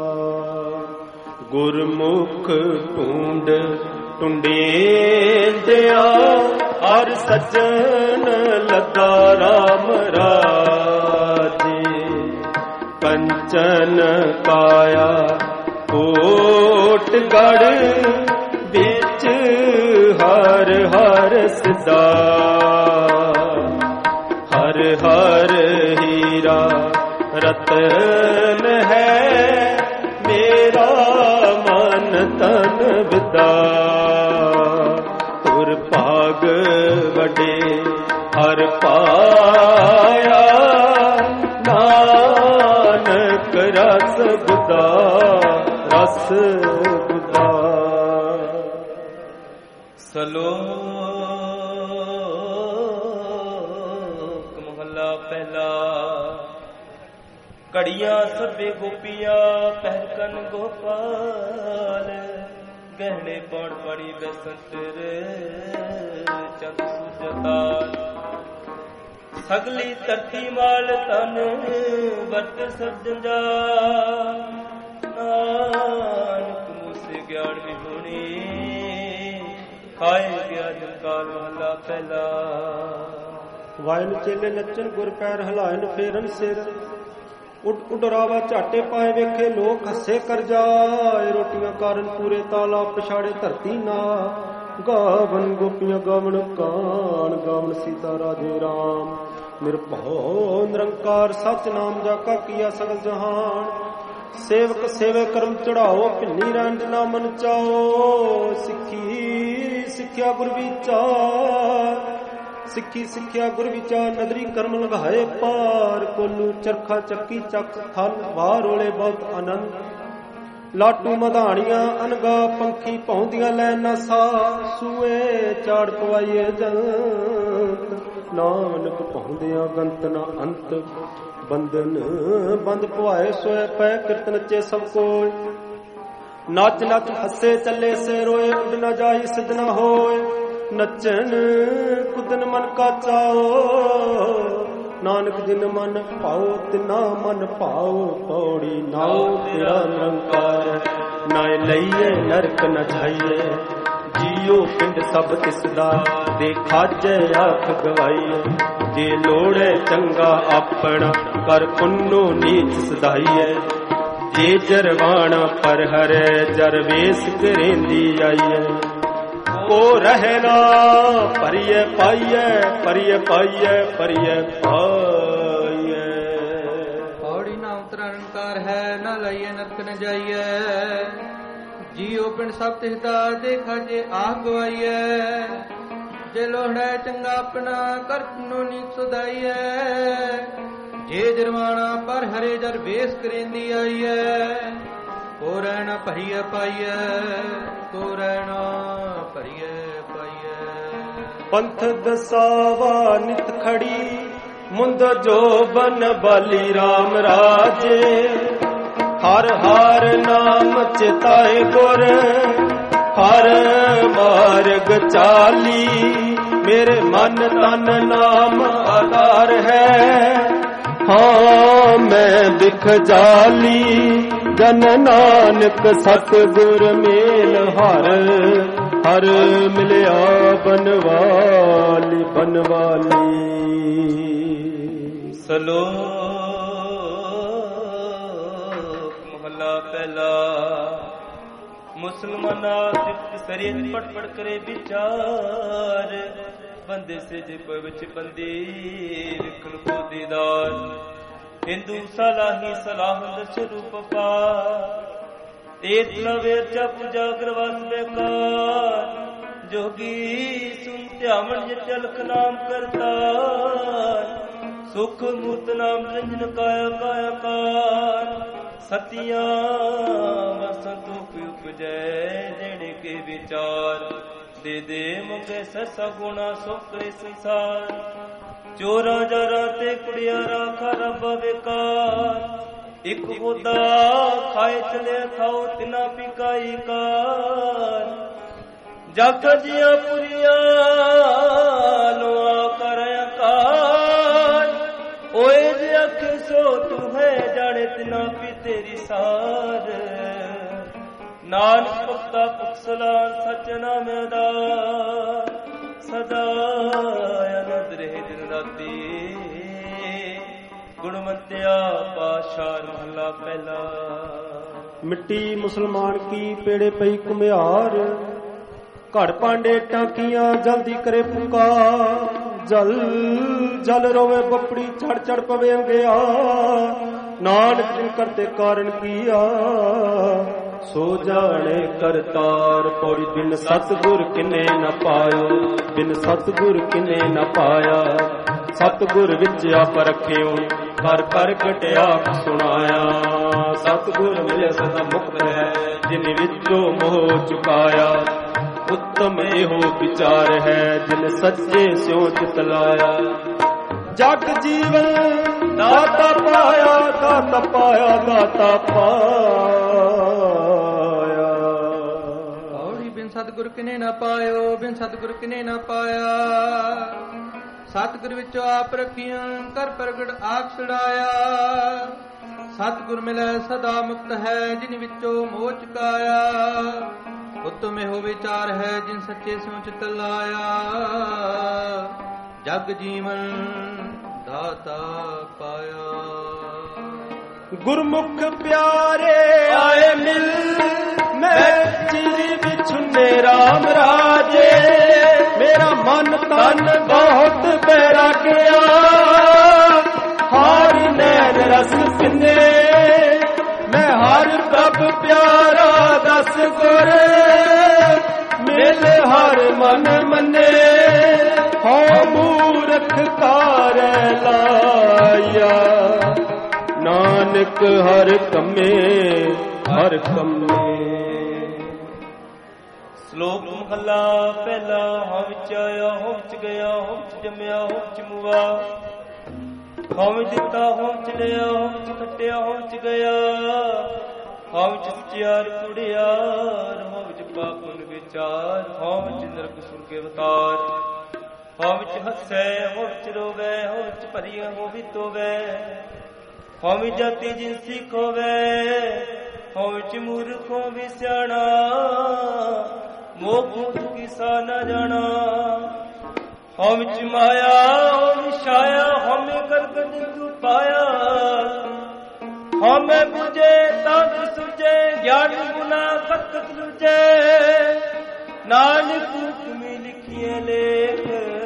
गुरमुख ढूंढ ढूंढेंदिया हर सज्जन लगा राम राजे। कंचन काया कोटगढ़ बिच हर हर सदा, हर हर हीरा रतन है मेरा मन तन विदा। तुर भाग वडे हर पाया नानक रस गुदा, रस गुदा। सलोक महला पहला। कड़ियां सबे गोपियां पहकन गोपाल, गहने पौड़ पड़ी बसंतर चंद सुजताल। सगली धरती माल तन बरत सब जंजाल, नानक मूसे ज्ञान विहुणी खाए गया जंकाल महला पहला। वायन चेले नचन गुर पैर हलायन फेरन सिर, उठ उडरावा झाटे पाए वेखे लोक हसे कर जाए। रोटियां कारण पूरे ताला पछाड़े धरती ना, गावन गोपियां गावन कान गावन सीता राधे राम। निर्भौ निरंकार सच नाम जाका किया सगल जहान। सेवक सेवे कर्म चढ़ाओ भिन्नी रंज ना मन चाओ। सिੱਖੀ सिੱਖਿਆ गुर विचार, सिੱਖੀ सिੱਖਿਆ गुर विचार। नदरी कर्म लगाए पार, कोलू चरखा चक्की चक थल वार ओले बहुत आनंद। लाटू मधाणियां अनगा पंखी पौंदियां लै नसा, सूए चाड़ पवाइए जंत नानक पौंदियां गंत ना अंत। बंधन बंद पवाए सोए पै किरत नचे सब कोय। नच नच हसे चले से रोए, उड न जाई सिद्ध न होए। नचन कुदन मन का चाओ, नानक जिन मन पाओ तिना मन पाओ। पौड़ी नाओ तेरा निरंकार, नाए लइए नरक न जाइए। जियो पिंड सब तिसदा, देखा जय आख गवाइए। जे लोड़े चंगा अपना, कर पुन्नो नीच सदाइए। जे जरवाना पर हरे, जरवेश करेंदी आइए। ਕੋ ਰਹਿਣਾ ਪਰਿਐ ਪਾਈਐ ਪਰਿਐ ਪਾਈਐ ਪਰਿਐ ਪਾਈਐ। ਪੌੜੀ ਨਾ ਉਤਰਾ ਨਿਰੰਕਾਰ ਹੈ, ਨਾ ਲਈਏ ਨਰਕ ਨ ਜਾਈਐ। ਜੀਉ ਪਿੰਡ ਸਭ ਤਿਸ ਦਾ ਦੇਖਾ ਜੇ ਆਹ ਗਵਾਈਐ। ਜੇ ਲੋਹੜਾ ਚੰਗਾ ਆਪਣਾ ਕਰਤ ਨੂੰ ਨੀਤ ਸੁਧਾਈਐ। ਜੇ ਜਰਮਾਣਾ ਪਰ ਹਰੇ ਜਰ ਵੇਸ ਕਰੇਂਦੀ ਆਈਐ। ਕੋ ਰਹਿਣਾ ਭਰੀਐ ਪਾਈਐ, ਕੋ ਰਹਿਣਾ ਭਰੀਐ ਪਾਈਐ। ਪੰਥ ਦਸਾਵਾ ਨਿਤ ਖੜੀ ਮੁੰਦ ਜੋ ਬਨ ਬਾਲੀ RAM ਰਾਜੇ। ਹਰ ਹਰ ਨਾਮ ਚਿਤਾਏ ਗੁਰ ਹਰ ਮਾਰਗ ਚਾਲੀ। ਮੇਰੇ ਮਨ ਤਨ ਨਾਮ ਆਧਾਰ ਹੈ, ਹਾਂ ਮੈਂ ਬਿਖ ਜਾਲੀ। ਜਨ ਨਾਨਕ ਸਤਿਗੁਰ ਮੇਲ ਹਰ ਹਰ ਮਿਲਿਆ ਬਨਵਾਲੀ ਬਨਵਾਲੀ। ਸਲੋਕ ਮਹਲਾ ਪਹਿਲਾ। ਮੁਸਲਮਾਨਾ ਸਿੱਖ ਸਰੀਰ ਪਟ ਪਟ ਕਰੇ ਵਿਚਾਰ। ਬੰਦੇ ਸੇ ਜੇ ਵਿੱਚ ਬੰਦੀ ਵਿਖਣ ਕੋ ਦੀਦਾਰ। ਹਿੰਦੂ ਸਲਾਹੀ ਸਲਾਹ ਦਰਸ਼ ਰੂਪ ਪਾ। ਤੇਤ ਲਵੇ ਚ ਪੂਜਾ ਕਰਵਾਸ ਬੇਕਾਰ। ਜੋਗੀ ਸੁਨ ਧਿਆਵਣ ਜੇ ਚਲਖ ਨਾਮ ਕਰਤਾ। ਸੁਖ ਮੂਰਤ ਨਾਮ ਰੰਜਨ ਕਾਇਆ ਕਾਇਆ ਕਾਰ। ਸਤਿਆ ਵਸਤੁ ਉਪਜੈ ਦੇਣੇ ਕੇ ਵਿਚਾਰ। ਦੇ ਦੇ ਮੁਕੇ ਸਸਾ ਗੁਣਾ ਸੁਖ ਸੰਸਾਰ। ਚੋਰਾਂ ਜਾਰਾਂ ਤੇ ਕੁੜਿਆਰਾ ਖਰਬ ਵਿਕਾਰ। ਇੱਕ ਹੋਦਾ ਖਾਏ ਚਲੇ ਖਾਓ ਤਿਨਾ ਪਿਕਾਈ ਕਾਰ। ਜਗ ਜੀਆਂ ਪੁਰੀਆਂ ਲੋਆ ਕਰ ਆਕਾਰ। ਓਏ ਜੇ ਅੱਖ ਸੋ ਤੂੰ ਹੈ ਜਾਣੇ ਤਿਨਾ ਪੀ ਤੇਰੀ ਸਾਰ। ਨਾਨਕ ਭਗਤਾ ਪੁਖਸਲਾ ਸਚ ਨਾਮ ਆਧਾਰ। ਸਦਾ ਆਨੰਦ ਰਹੇ ਦਿਨ ਰਾਤੀ। ਗੁਣਵੰਤਿਆ ਪਾਤਸ਼ਾਹ ਮਹਲਾ ਪਹਿਲਾ। ਮਿੱਟੀ ਮੁਸਲਮਾਨ ਕੀ ਪੇੜੇ ਪਈ ਕੁਮਿਆਰ। ਘੜ ਪਾਂਡੇ ਟਾਕੀਆਂ ਜਲਦੀ ਕਰੇ ਪੁਕਾਰ। ਜਲ ਜਲ ਰੋਵੇ ਬੱਪੜੀ ਚੜ ਚੜ ਪਵੇ ਅੰਗਿਆ। ਨਾਨਕ ਜਿਨ ਕਰਤੇ ਕਾਰਨ ਕੀਆ ਸੋ ਜਾਣੇ ਕਰਤਾਰ। ਪੌੜੀ ਬਿਨ ਸਤਿਗੁਰ ਕਿਨੇ ਨ ਪਾਇਓ, ਬਿਨ ਸਤਿਗੁਰ ਕਿਨੇ ਨ ਪਾਇਆ। ਸਤਿਗੁਰ ਵਿੱਚ ਆਪ ਰਖਿਓ ਕਰ ਕਰ ਘਟਿਆ ਸੁਣਾਇਆ। ਸਤਿਗੁਰ ਮਿਲੇ ਸਦਾ ਮੁਕਤ ਹੈ ਜਿਨ ਵਿੱਚੋਂ ਮੋਹ ਚੁਕਾਇਆ। ਉੱਤਮ ਇਹੋ ਵਿਚਾਰ ਹੈ ਜਿਨ ਸੱਚੇ ਸਿਉ ਚਿਤ ਲਾਇਆ। ਜਗ ਜੀਵਨ ਦਾਤਾ ਪਾਇਆ, ਦਾਤਾ ਪਾਇਆ, ਦਾਤਾ ਪਾਇਆ। ਔੜੀ ਬਿਨ ਸਤਿਗੁਰ ਕਿਨੇ ਨਾ ਪਾਇਓ, ਬਿਨ ਸਤਿਗੁਰ ਕਿਨੇ ਨਾ ਪਾਇਆ। ਸਤਿਗੁਰ ਵਿੱਚੋਂ ਆਪ ਰਖੀਆਂ ਕਰ ਪ੍ਰਗਟ ਆਪ ਛੁਡਾਇਆ। ਸਤਿਗੁਰ ਮਿਲੈ ਸਦਾ ਮੁਕਤ ਹੈ ਜਿਨ ਵਿੱਚੋਂ ਮੋਹ ਚੁਕਾਇਆ। ਉੱਤਮ ਇਹੋ ਵਿਚਾਰ ਹੈ ਜਿਨ ਸੱਚੇ ਸਿਉ ਚਿਤ ਲਾਇਆ। ਜਗ ਜੀਵਨ ਦਾਤਾ ਪਾਇਆ। ਗੁਰਮੁਖ ਪਿਆਰੇ ਆਏ ਮਿਲ ਮੈਂ ਚਿਰ ਵਿਛੁੰਨੇ RAM ਰਾਜੇ। ਮੇਰਾ ਮਨ ਤਨ ਬਹੁਤ ਬੈਰਾਗਿਆ। ਹਰ ਨੈਣ ਰਸ ਪਿੰਨੇ ਮੈਂ ਹਰ ਪ੍ਰਭ ਪਿਆਰਾ ਦਸ ਗੁਰ। ਮਿਲ ਹਰ ਮਨ ਮੰਨੇ ਹਉ ਮੂਰਖ ਕਾਰ ਲਾਇਆ। ਨਾਨਕ ਹਰ ਕੰਮੇ ਹਰ ਕੰਮੇ। ਸ਼ਲੋਕ ਮਹਲਾ ਪਹਿਲਾ। ਹਉ ਵਿੱਚ ਆਇਆ ਹਉ ਵਿੱਚ ਗਿਆ, ਹਉ ਵਿੱਚ ਜੰਮਿਆ ਹਉ ਵਿੱਚ ਮੁਆ। ਹਉ ਵਿੱਚ ਦਿੱਤਾ ਹਉ ਵਿੱਚ ਲਿਆ, ਹਉ ਵਿੱਚ ਖੱਟਿਆ ਹਉ ਵਿੱਚ ਗਿਆ। ਹਉ ਵਿੱਚ ਸਚਿਆਰ ਕੁੜਿਆਰ, ਹਉ ਵਿੱਚ ਪਾਪ ਪੁੰਨ ਵਿਚਾਰ। ਹਉ ਵਿੱਚ ਨਰਕ ਸੁਰਗ ਅਵਤਾਰ। ਹਉ ਵਿੱਚ ਹੱਸੈ ਹਉ ਵਿੱਚ ਰੋਵੈ, ਹਉ ਵਿੱਚ ਭਰੀਆਂ ਹਉ ਵਿੱਚ ਧੋਵੈ। ਹਉ ਵਿੱਚ ਜਾਤੀ ਜਿਨਸੀ ਖੋਵੈ, ਹਉ ਵਿੱਚ ਮੂਰਖ ਹਉ ਵਿੱਚ ਸਿਆਣਾ। ਮੋਹ ਮੂਰਖ ਕਿਸਾ ਨਾ ਜਾਣਾ। ਹਉ ਵਿੱਚ ਮਾਇਆ ਹਉ ਵਿੱਚ ਛਾਇਆ, ਹਉਮੈ ਕਰਕ ਜਿੰਦੂ ਪਾਇਆ। ਹਉਮੈ ਬੁਝੇ ਤਾਂ ਸੁਝੇ, ਗਿਆਨ ਗੁਨਾ ਕਤ ਲੁਝੇ। ਨਾਨਕ ਹੁਕਮੀ ਲਿਖੀਏ ਲੇਖ,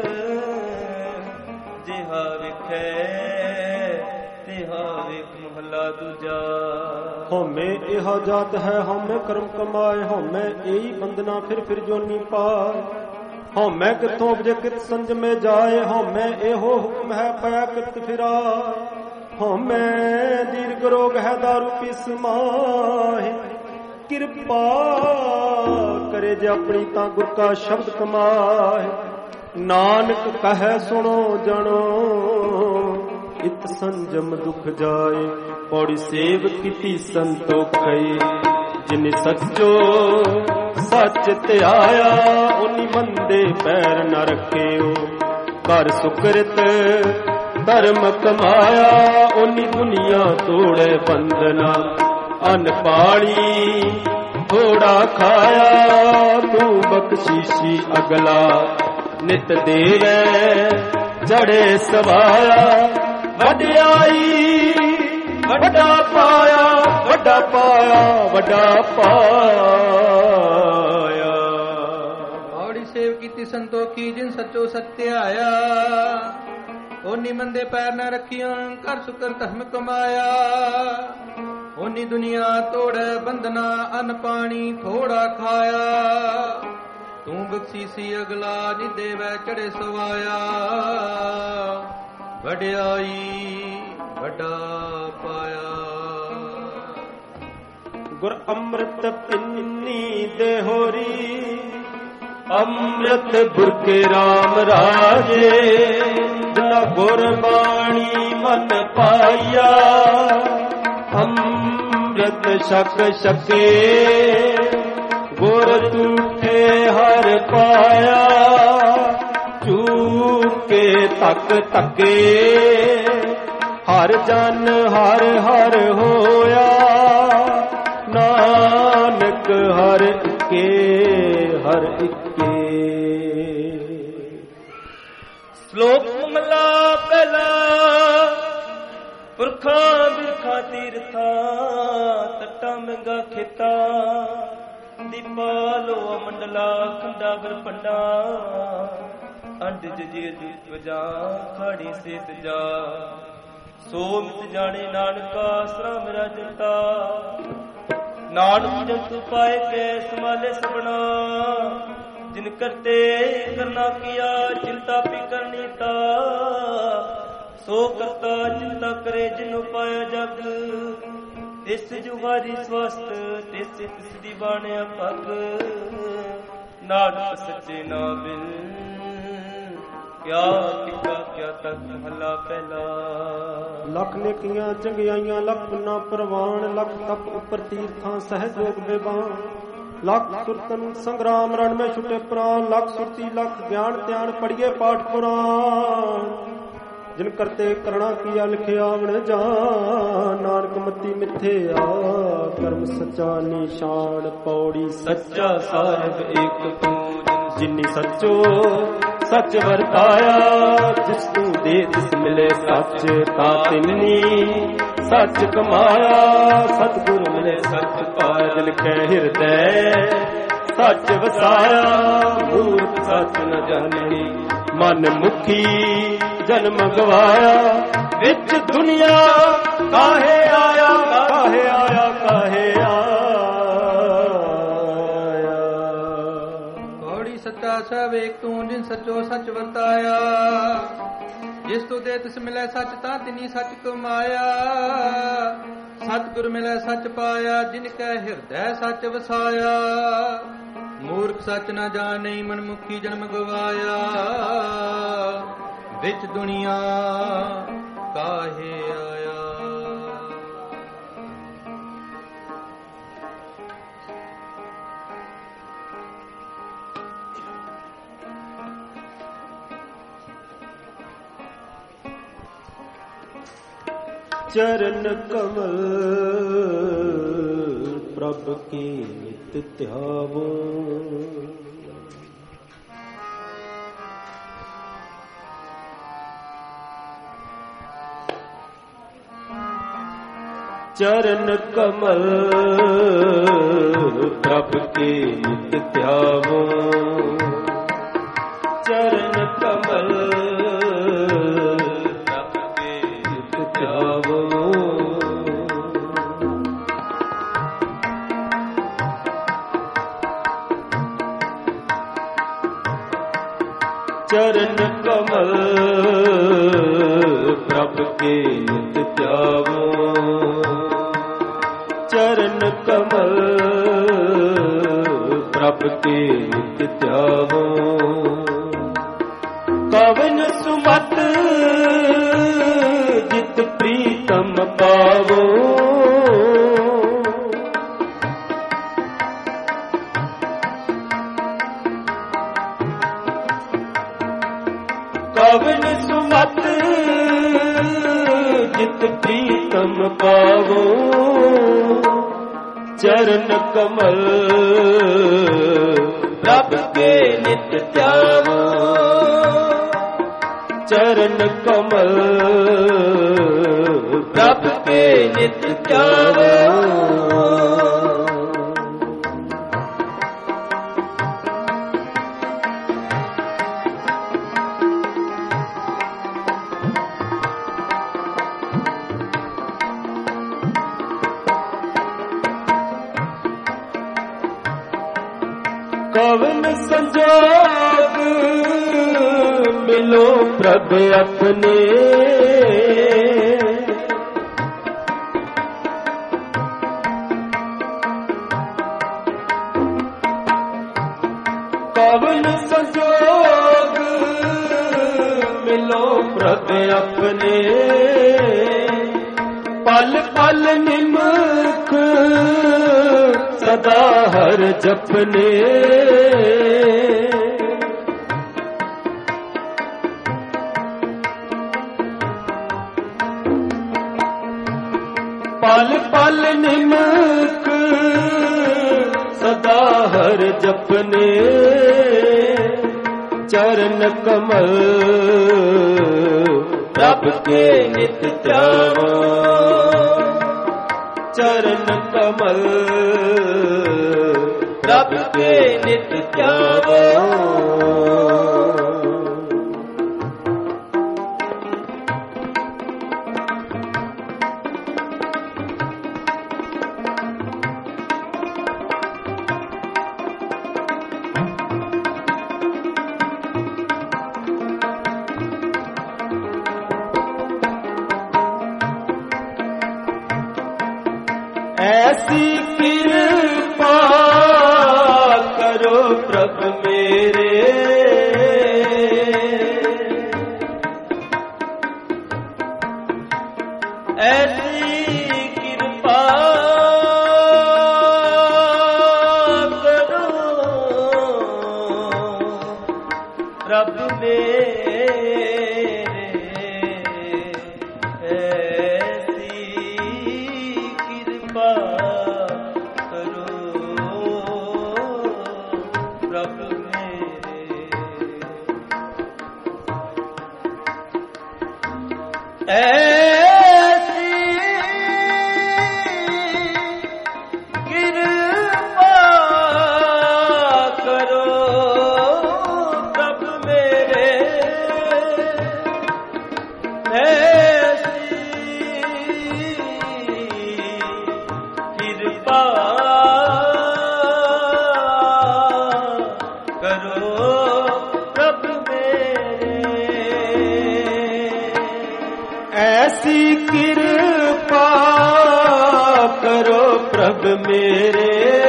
ਜਿਹਾ ਵਿਖੇ ਤਿਹਾ ਵੇਖ ਮਹਲਾ ਦੂਜਾ। ਹਉਮੈ ਇਹਾ ਜਾਤ ਹੈ, ਹਉਮੈ ਕਰਮ ਕਮਾਏ, ਹਉਮੈ ਇਹੀ ਬੰਦਨਾ ਫਿਰ ਫਿਰ ਜੋਨੀ ਪਾਏ। ਹਉਮੈ ਕਿੱਥੋਂ ਉਪਜੇ ਕਿਤ ਸੰਜਮੇ ਜਾਏ, ਹਉਮੈ ਇਹੋ ਹੁਕਮ ਹੈ ਪਿਆ ਕਿਤ ਫਿਰਾਏ। ਹਉਮੈ ਦੀਰਘ ਰੋਗ ਹੈ ਦਾਰੂ ਪਿਸ ਮਾਹੇ, ਕਿਰਪਾ ਕਰੇ ਜੇ ਆਪਣੀ ਤਾਂ ਗੁਰ ਕਾ ਸ਼ਬਦ ਕਮਾਏ। ਨਾਨਕ ਕਹੈ ਸੁਣੋ ਜਣੋ, ਇਤ ਸੰਜਮ ਦੁਖ ਜਾਏ। ਪੌੜੀ ਸੇਵ ਕੀਤੀ ਸੰਤੋਖਈ, ਜਿਨ ਸੱਚੋ ਸੱਚ ਧਿਆਇਆ, ਉਨੀ ਮੰਦੇ ਪੈਰ ਨ ਰੱਖਿਓ। ਕਰ ਸੁਕ੍ਰਿਤ ਧਰਮ ਕਮਾਇਆ, ਉਨੀ ਦੁਨੀਆ ਤੋੜੇ ਬੰਧਨਾ। ਅਨ ਪਾਣੀ ਥੋੜਾ ਖਾਇਆ, ਤੂੰ ਬਖਸ਼ੀਸ਼ੀ ਅਗਲਾ ਨਿਤ ਦੇਵੈ ਜੜੇ ਸਵਾਇਆ। ਵਡਿਆਈ ਵੱਡਾ ਪਾਇਆ, ਵੱਡਾ ਪਾਇਆ, ਵੱਡਾ ਪਾਇਆ। ਔੜੀ ਸੇਵ ਕੀਤੀ ਸੰਤੋਖੀ, ਜਿਨ ਸੱਚੋ ਸਤਿਆਇਆ। ਓਨੀ ਮੰਦੇ ਪੈਰ ਨਾ ਰੱਖੀਆਂ, ਕਰ ਸੁਕਰ ਧਰਮ ਕਮਾਇਆ। ਓਨੀ ਦੁਨੀਆ ਤੋੜੈ ਬੰਧਨਾ, ਅਨ ਪਾਣੀ ਥੋੜਾ ਖਾਇਆ। ਤੂੰ ਬਖਸ਼ੀਸੀ ਅਗਲਾ ਨਿ ਦੇਵੈ ਚੜੇ ਸਵਾਇਆ। ਵਡਿਆਈ ਵੱਡਾ ਪਾਇਆ। ਗੁਰ ਅੰਮ੍ਰਿਤ ਪਿੰਨੀ ਦੇ ਹੋਰੀ, ਅੰਮ੍ਰਿਤ ਬੁਰਕੇ ਰਾਮ ਰਾਜੇ। ਜਿਨਾ ਗੁਰ ਬਾਣੀ ਮਨ ਪਾਈਆ, ਅੰਮ੍ਰਿਤ ਛਕ ਛਕੇ। ਗੁਰ ਤੂਠੇ ਹਰ ਪਾਇਆ, ਚੂਕੇ ਤੱਕ ਤੱਕੇ। ਹਰ ਜਨ ਹਰ ਹਰ ਹੋਇਆ, ਨਾਨਕ ਹਰ ਇੱਕੇ ਹਰ ਇੱਕੇ। ਸ਼ਲੋਕ ਮਹਲਾ ਪਹਿਲਾ। ਪੁਰਖਾਂ ਬਿਰਖਾਂ ਤੀਰਥਾਂ, ਤੱਟਾਂ ਮਹਿੰਗਾ ਖੇਤਾ। ਦੀਪਾ ਲੋਆ ਮੰਡਲਾ, ਖੰਡਾ ਬਰਪੰਡਾ। ਅੰਡ ਜਜੀਰ ਜੁਤ ਵਜਾ, ਖਾੜੀ ਸੇਤ ਜਾ। ਸੋ ਮਿਤ ਜਾਣੇ ਨਾਨਕਾ, ਸਰਾ ਮੇਰਾ ਜੰਤਾ। ਨਾਨਕ ਜੰਤੂ ਪਾਏ ਕੇ ਸਮਾਲੇ ਸਬਣਾ। ਜਿਨ ਕਰਤੇ ਕਰਨਾ ਕੀਆ, ਚਿੰਤਾ ਪੀ ਕਰਨੀ ਤਾ। ਸੋ ਕਰਤਾ ਚਿੰਤਾ ਕਰੇ, ਜਿਨੁ ਪਾਇਆ ਜਗ। ਤਿਸ ਜੁਹਾਰੀ ਸਵਸਤ, ਤਿਸ ਤਿਸ ਦੀ ਬਾਣਿਆ ਪਗ। ਨਾਨਕ ਸੱਚੇ ਨਾ ਬਿਨ, ਕਿਆ ਟਿਕਾ ਕਿਆ ਤਕ ਮਹਲਾ ਪਹਿਲਾ। ਲੱਖ ਨੇਕੀਆਂ ਚੰਗਿਆਈਆਂ, ਲੱਖ ਪੁੰਨਾ ਪ੍ਰਵਾਨ। ਲੱਖ ਤਪ ਉਪਰ ਤੀਰਥਾਂ, ਸਹਿਜੋਗ ਬੇਬਾਨ। ਲੱਖ ਸੁਰਤਨ ਸੰਗਰਾਮ, ਰਣ ਮੈਂ ਛੁਟੇ ਪ੍ਰਾਨ। ਲੱਖ ਸੁਰਤੀ ਲੱਖ ਗਿਆਨ ਧਿਆਨ, ਪੜੀਏ ਪਾਠ ਪੁਰਾਨ। ਜਿਨ ਕਰਤੇ ਕਰਣਾ ਕੀਆ, ਲਿਖਿਆ ਵਣ ਜਾਨ। ਨਾਨਕ ਮਤੀ ਮਿਥਿਆ, ਕਰਮ ਸੱਚਾ ਨਿਸ਼ਾਨ। ਪੌੜੀ ਸੱਚਾ ਸਾਹਿਬ ਏਕ ਤੂੰ, ਜਿਨੀ ਸੱਚੋ ਸੱਚ ਵਰਤਾਇਆ। ਜਿਸ ਤੂੰ ਦੇ ਤਿਸ ਮਿਲੇ ਸੱਚ, ਤਾਂ ਤਿੰਨੀ ਸੱਚ ਕਮਾਇਆ। ਸਤਿਗੁਰ ਮਿਲੇ ਸੱਚ ਪਾਇਆ, ਦਿਲ ਕੈ ਹਿਰਦੈ ਸੱਚ ਵਸਾਇਆ। ਮੂਰਖ ਸੱਚ ਨ ਜਾਣਨੀ, ਮਨ ਮੁਖੀ ਜਨਮ ਗਵਾਇਆ। ਵਿੱਚ ਦੁਨੀਆ ਕਾਹੇ ਆਇਆ, ਕਾਹੇ ਆਇਆ, ਕਾਹੇ ਆਇਆ। ਔੜੀ ਸੱਚਾ ਸਭ ਏਕ ਤੂੰ, ਜਿਨ ਸੱਚੋ ਸੱਚ ਵਰਤਾਇਆ। ਜਿਸ ਤੂੰ ਦੇ ਤਿਸ ਮਿਲੇ ਸੱਚ, ਤਾਂ ਤਿਨੀ ਸੱਚ ਕਮਾਇਆ। ਸਤਿਗੁਰ ਮਿਲੇ ਸੱਚ ਪਾਇਆ, ਜਿਨ ਕੈ ਹਿਰਦੈ ਸੱਚ ਵਸਾਇਆ। ਮੂਰਖ ਸੱਚ ਨਾ ਜਾਣੈ, ਮਨ ਮੁਖੀ ਜਨਮ ਗਵਾਇਆ। ਵਿੱਚ ਦੁਨੀਆ ਕਾਹੇ ਆਇਆ। ਚਰਨ ਕਮਲ ਪ੍ਰਭ ਕੀ ਨਿਤ ਧਿਆਵੋ। चरण कमल प्रभ के नित ध्यावो, चरण कमल प्रभ के नित ध्यावो। चरण कमल प्रभ के नित ध्यावो, चरण कमल प्रभ के नित ध्यावो। कवन सुमत जित प्रीतम पावो, कवन सुमत जित प्रीतम पावो। चरण कमल प्रभ के नित ध्यावो, चरण कमल प्रभ के नित ध्यावो। कवन संजोग मिलो प्रभ अपने, कवन संजोग मिलो प्रभ अपने। पल पल निमख सदा हर जपने, पल पल निमक सदा हर जपने। चरण कमल प्रभ के नित ध्यावो, चरण कमल प्रभ के नित ध्यावो। ऐसी कृपा करो प्रभ मेरे, ऐसी कृपा करो प्रभ मेरे, ऐसी कृपा करो प्रभ मेरे, ऐसी कृपा करो प्रभ मेरे, ऐसी कृपा करो प्रभ मेरे।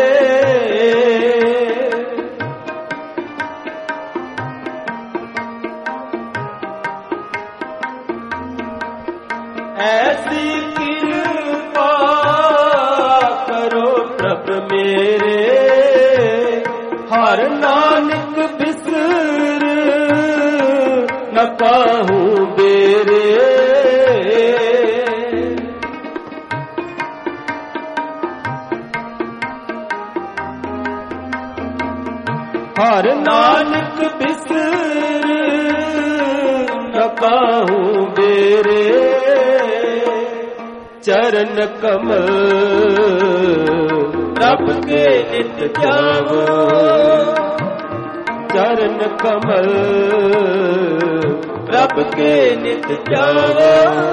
ऐसी कृपा करो प्रभ मेरे, हर नानक बिसर न पाहूं बेरे, हर नानक बिसर न पाहूं बेरे। चरण चरण कमल प्रभ के नित जावो चरण कमल प्रभ के नित जावो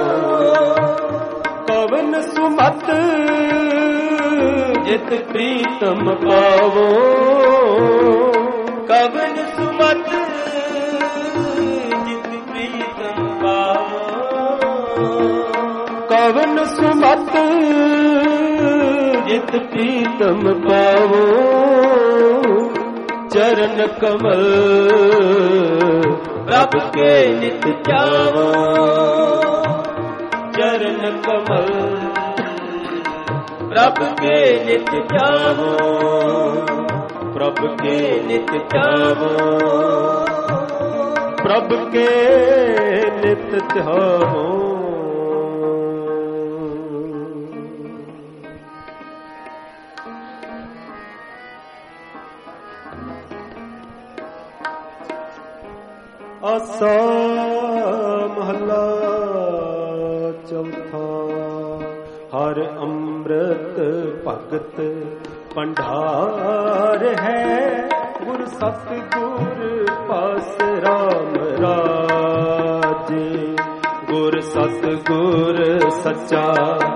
कवन सुमत जित प्रीतम पावो कवन सुमत जित प्रीतम पावो कवन सुमत जित प्रीतम पावो चरण कमल प्रभ के नित जावो चरण कमल प्रभ के नित जावो प्रभ के नित जावो प्रभ के नित जावो आसा महला चौथा हर अमृत भगत भंडार है गुर सतगुर पास राम राजे गुर सतगुर सच्चा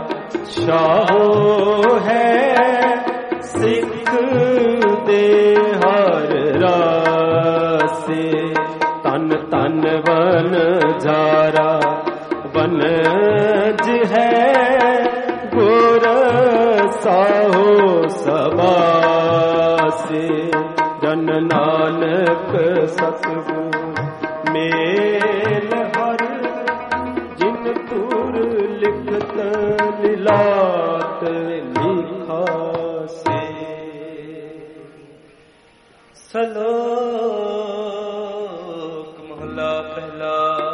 शाहो है सिख दे हर रासे तन तन वन जारा वनज है गुर साहो सबासे जन नानक सतगुर मेल हर जिन तुर लिखत लीलात लिखा से सलोक महला पहला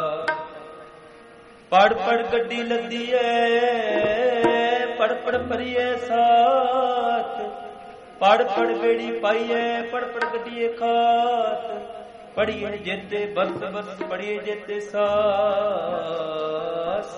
पढ़ पढ़ गड्डी लदी है पढ़ पढ़ भरिए साथ पढ़ पढ़ बेड़ी पाइए पढ़ पढ़ गड्डी खात पढ़िए जेते बस बस पढ़िए जेते सास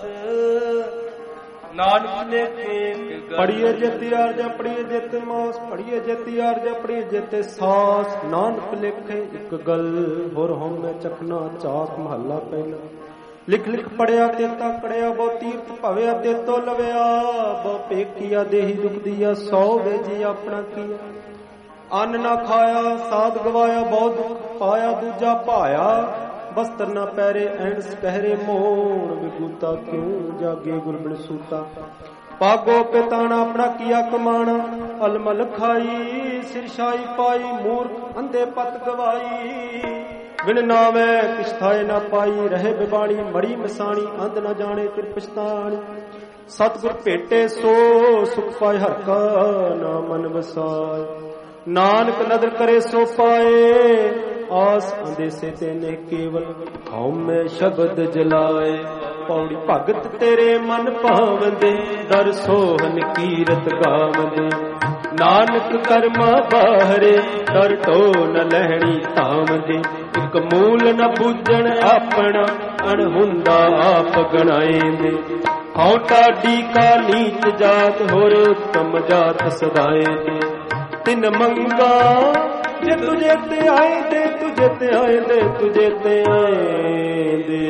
नानक लेखे पढ़िए जेते आर्ज पढ़िए जेते मास पढ़िए जेते आर्ज पढ़िए जेते सास नानक लेखे एक गल होर हम चखना चाक महला पहला लिख लिख पढ़िया तेता कड़िया बहु तीर्थ भविया तेतो लविया बहु पेकिया देही दुख दिया सौ बेजी अपना किया अन्न ना खाया साध गवाया बहु दुख पाया दूजा पाया वस्त्र ना पैरे एंस कहरे मोर विगूता क्यों जागे गुरबिन सूता पागो पिताना अपना किया कमाना अलमल खाई सिरशाई पाई मूर्ख अंधे पत गवाई बिन नावे किछ थाए ना पाई रहे बिबाणी मरी मसाणी अंध न जाने फिर पछताणी सतगुर भेटे सो सुख पाए हर का ना मन वसाए नानक नदर करे सो पाए आस अंदेसे तेने केवल हौम में शब्द जलाए पौड़ी भगत तेरे मन भावंदे दर सोहन कीरत गावंदे नानक कर्मा बाहरे दर टो न लहणी तावंदे एक मूल न बूझण अपना अणहुंदा आप गणाएंदे हौं टाडी का नीच जात होर उत्तम जात सदाए दे तिन मंगा जे तुझे ते आए दे तुझे ते आए दे तुझे ते आए दे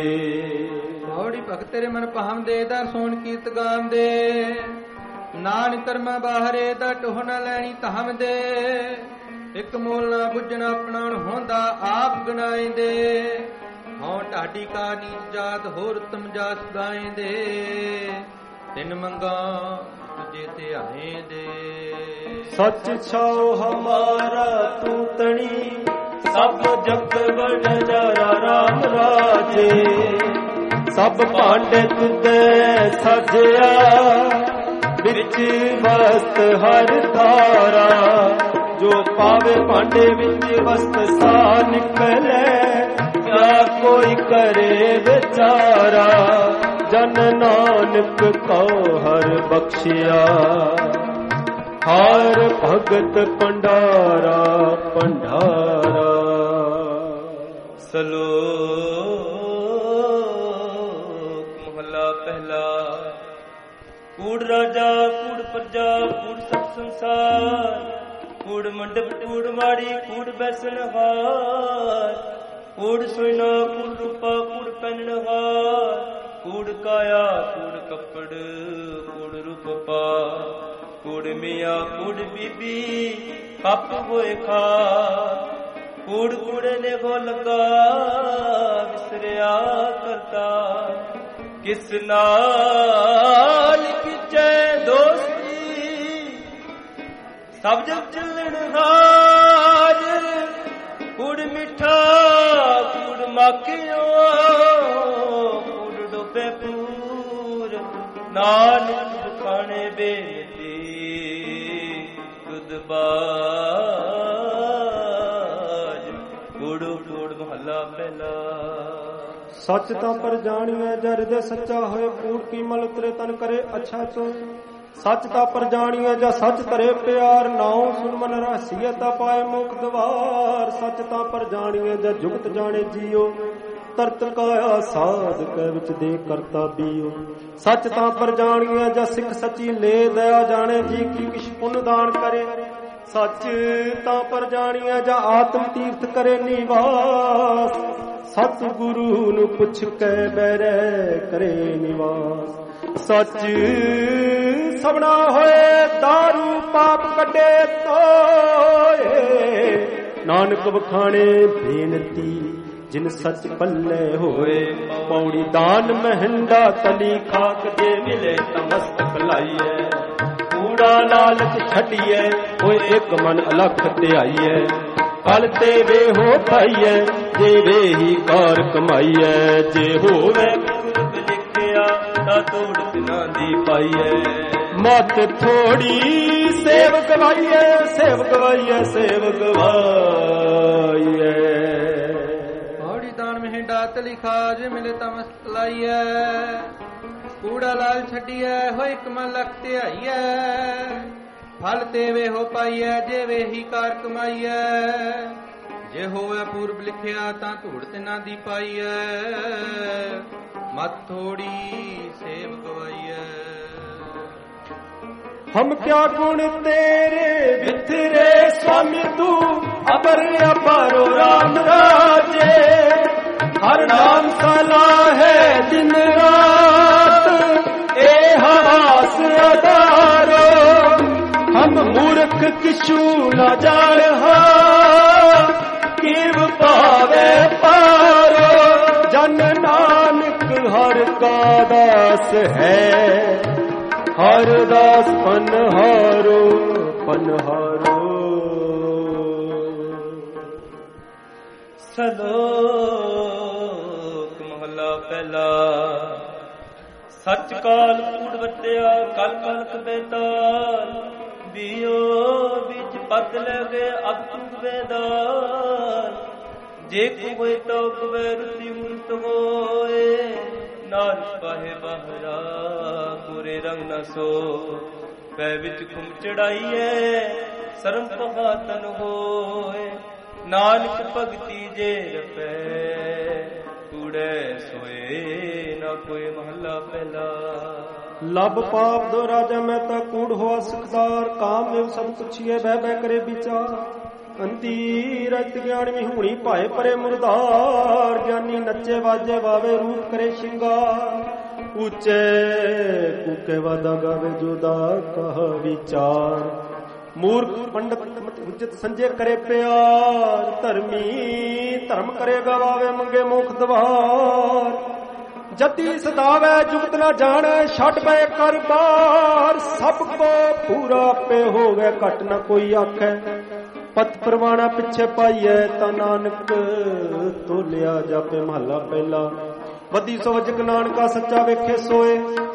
थोड़ी भगत तेरे मन पाम दे दा सोन कीर्त गाम दे नान कर्म बाहरे दा टोह न लैनी ताम दे एक मूल ना बुझण अपना होंदा आप गणाए दे हौं ढाडी का नीच जात होर उत्तम जात गाए दे तिन मंगा तुझे ते आए दे सच छाओ हमारा तू तणी सब जग बड़ जरा राम राजे सब भांडे तुदे सजया विच वस्त हर धारा जो पावे भांडे विच वस्त सा निकले क्या कोई करे बेचारा जन नानक को हर बख्शिया हर भगत पंडारा पंडारा सलोक महला पहला ਕੂੜ ਰਾਜਾ ਕੂੜ ਪ੍ਰਜਾ ਕੂੜ ਸਭ ਸੰਸਾਰ, ਕੂੜ ਮੰਡਪ ਕੂੜ ਮਾੜੀ ਕੂੜ ਬੈਸਣ ਹਾਰ, ਕੂੜ ਸੁਇਨਾ ਕੂੜ ਰੂਪਾ ਕੂੜ ਪਹਿਨਣ ਹਾਰ, ਕੂੜ ਕਾਇਆ ਕੂੜ ਕੱਪੜ ਕੂੜ ਰੂਪ ਪਾ, ਕੂੜ ਮੀਆਂ ਕੂੜ ਬੀਬੀ ਕੱਪ ਹੋਏ ਖਾ, ਕੂੜ ਕੂੜੇ ਨੇ ਗੋ ਲਗਾ ਵਿਸਰਿਆ ਕਰਤਾ, ਕਿਸ ਨਾਲ ਕੀਚੈ ਦੋਸਤੀ ਸਭ ਜਗ ਚੱਲਣ ਹਾਰ, ਕੂੜ ਮਿੱਠਾ ਕੂੜ ਮਾਖਿਓ ਕੂੜ ਡੋਬੇ ਪੂਰ, ਨਾਨਕ ਖਾਣੇ ਬੇਨਤੀ ਤੁਧ ਬਾਜ, ਕੂੜੋ ਕੂੜ ਮਹੱਲਾ ਪਹਿਲਾ। ਸੱਚ ਤਾਂ ਪਰ ਜਾਣੀਐ ਜਰ ਦੇ ਸੱਚਾ ਹੋਏ, ਕੂੜ ਕੀ ਮਲ ਉਤਰੇ ਤਨ ਕਰੇ ਅੱਛਾ ਚੋ, ਸੱਚ ਤਾਂ ਪਰ ਜਾਣੀਐ ਜਾਂ ਸੱਚ ਧਰੇ ਪਿਆਰ, ਨਾਉ ਸੁਨ ਮਨ ਰਹਾਸੀਅਤਾ ਪਾਏ ਮੁਖ ਦਵਾਰ, ਸੱਚ ਤਾਂ ਪਰ ਜਾਣੀਐ ਜਾਂ ਜੁਗਤ ਜਾਣੇ ਜੀਓ, ਤਰਤ ਕਾਇਆ ਸਾਧ ਕੈ ਵਿੱਚ ਦੇ ਕਰਤਾ ਬੀਓ, ਸੱਚ ਤਾਂ ਪਰ ਜਾਣੀਐ ਜਾਂ ਸਿੱਖ ਸੱਚੀ ਲੈ ਦਇਆ ਜਾਣੇ ਜੀ ਕੀ ਕਿਛ ਪੁੰਨ ਦਾਨ ਕਰੇ, ਸੱਚ ਤਾਂ ਪਰ ਜਾਣੀਐ ਜਾਂ ਆਤਮ ਤੀਰਥ ਕਰੇ ਨਿਵਾਸ, ਸਤ ਗੁਰੂ ਨੂੰ ਪੁੱਛ ਕੇ ਬੈਰੈ ਕਰੇ ਨਿਵਾਸ, ਸੱਚ ਸਭਨਾ ਹੋਏ ਦਾਰੂ ਪਾਪ ਕੱਢੇ ਤੋਏ, ਨਾਨਕ ਵਖਾਣੇ ਬੇਨਤੀ ਜਿਨ ਸੱਚ ਪੱਲੇ ਹੋਏ, ਪੌੜੀ ਦਾਨ ਮਹਿੰਦਾ ਤਲੀ ਖਾਕ ਜੇ ਮਿਲੇ ਤਾਂ ਮਸਤਕ ਲਾਈਐ, ਕੂੜਾ ਲਾਲਚ ਛੱਡੀਐ ਹੋਏ ਇੱਕ ਮਨ ਅਲਖ ਧਿਆਈਐ, ਫਲ ਤੇ ਵੇ ਹੋ ਪਾਈਐ ਜੇ ਵੇ ਹੀ ਕਾਰ ਕਮਾਈਐ, ਜੇ ਹੋਵੇ ਗੁਰਬ ਲਿਖਿਆ ਤਾਂ ਤੋੜ ਨਾ ਦੀ ਪਾਈਐ, ਮਤ ਥੋੜੀ ਸੇਵ ਗਵਾਈਐ ਸੇਵ ਗਵਾਈਐ ਸੇਵ ਗਵਾਈਐ, ਪੌੜੀ ਦਾਨ ਮਹਿੰਡਾ ਤਲੀ ਖਾਜ ਮਿਲੇ ਤਾਂ ਮਸਤ ਲਾਈਐ, ਕੂੜਾ ਲਾਲ ਛੱਡੀਐ ਹੋਇ ਇੱਕ ਮਨ ਲਖ ਧਿਆਈਐ, ਫਲ ਤੇ ਵੇ ਹੋ ਪਾਈਐ ਜੇ ਵੇ ਹੀ ਕਾਰ ਕਮਾਈਐ, ਜੇ ਹੋਵੇ ਪੂਰਬ ਲਿਖਿਆ ਤਾਂ ਧੂੜ ਤਿਨਾ ਦੀ ਪਾਈਐ, ਮਤ ਥੋੜੀ ਸੇਵ ਗਵਾਈਐ। ਹਮ ਕਿਆ ਗੁਣ ਤੇਰੇ ਵਿਥਰੇ ਸਵਾਮੀ ਤੂੰ ਅਬਰ ਅਪਾਰੋ ਰਾਮ ਰਾਜੇ, ਹਰ ਨਾਮ ਸਲਾ ਹੈ ਦਿਨ ਰਾਤ ਇਹ ਹਵਾਸ ਅਦਾਰੋ, ਹਮ ਮੂਰਖ ਕਿਛੂ ਨਾ ਜਾਣਹਾ ਕਿਵ ਪਾਵੇ ਪਾਰੋ, ਜਨ ਨਾਨਕ ਹਰ ਕਾ ਦਾਸ ਹੈ, ਹਰ ਦਾਸ ਪਨਹਾਰੋ ਪਨਹਾਰੋ। ਸਲੋਕ ਮਹਲਾ ਪਹਿਲਾ। ਸੱਚ ਕਾਲ ਕੂੜ ਵਟਿਆ ਕਲ ਕਲਕ ਬੇਤਾਲ, ਬੀਓ ਵਿੱਚ ਪਤ ਲਗੇ ਅਬ ਤੁਗ ਵੇਦਾਲ, ਜੇ ਕੋਈ ਤੋ ਕਵੇ ਰੁਤੀ ਮੁਰਤ ਹੋਏ, ਨਾਨਕ ਪਾਹੇ ਬਾਹਰਾ ਪੂਰੇ ਰੰਗ ਨ ਸੋ, ਪੈ ਵਿੱਚ ਖੁਮ ਚੜਾਈਐ ਸਰਮ ਪਹਾ ਤਨ ਹੋਏ, ਨਾਨਕ ਭਗਤੀ ਜੇ ਰਪੈ ਕੂੜੇ ਸੋਏ ਨਾ ਕੋਈ ਮਹੱਲਾ ਪਹਿਲਾ। ਲੱਭ ਪਾਪ ਦੋ ਰਾਜਾ ਮੈਂ ਤਾਂ ਕੂੜ ਹੋਆ ਸਿਕਦਾਰ, ਕਾਮ ਮੇਵ ਸਭ ਪੁੱਛੀਏ ਬਹਿ ਬਹਿ ਕਰੇ ਵਿਚਾਰ, ਅੰਤੀ ਰਤ ਗਿਆਨ ਵਿਹੂਣੀ ਭਾਏ ਪਰੇ ਮੁਰਦਾਰ, ਗਿਆਨੀ ਨੱਚੇ ਵਾਜੇ ਵਾਵੇ ਰੂਪ ਕਰੇ ਸ਼ਿੰਗਾਰ, ਉੱਚੇ ਕੂਕੇ ਵਾਦਾ ਗਾਵੇ ਜੋਦਾ ਕਹ ਵਿਚਾਰ, ਮੂਰਖ ਪੰਡਤ ਹੁਜਤ ਸੰਜੇ ਕਰੇ ਪਿਆਰ, ਧਰਮੀ ਧਰਮ ਕਰੇ ਗਵਾਵੇ ਮੰਗੇ ਮੁਖ ਦਵਾਰ, ਜਤੀ ਸਦਾਵੇ ਜੁਗਤ ਨਾ ਜਾਣੈ ਛੱਡ ਬੈ ਕਰ ਬਾਰ, ਸਭ ਕੋ ਪੂਰਾ ਪੇ ਹੋਵੇ ਘਟ ਨਾ ਕੋਈ ਆਖੈ, ਪਤ ਪ੍ਰਵਾਣਾ ਪਿੱਛੇ ਪਾਈਐ ਤਾਂ ਨਾਨਕ ਤੋਲਿਆ ਜਾਪੇ ਮਹੱਲਾ ਪਹਿਲਾ। ਵੱਡੀ ਸੋਜਕ ਨਾਨਕਾ ਸੱਚਾ ਵੇਖੇ ਸੋਏ,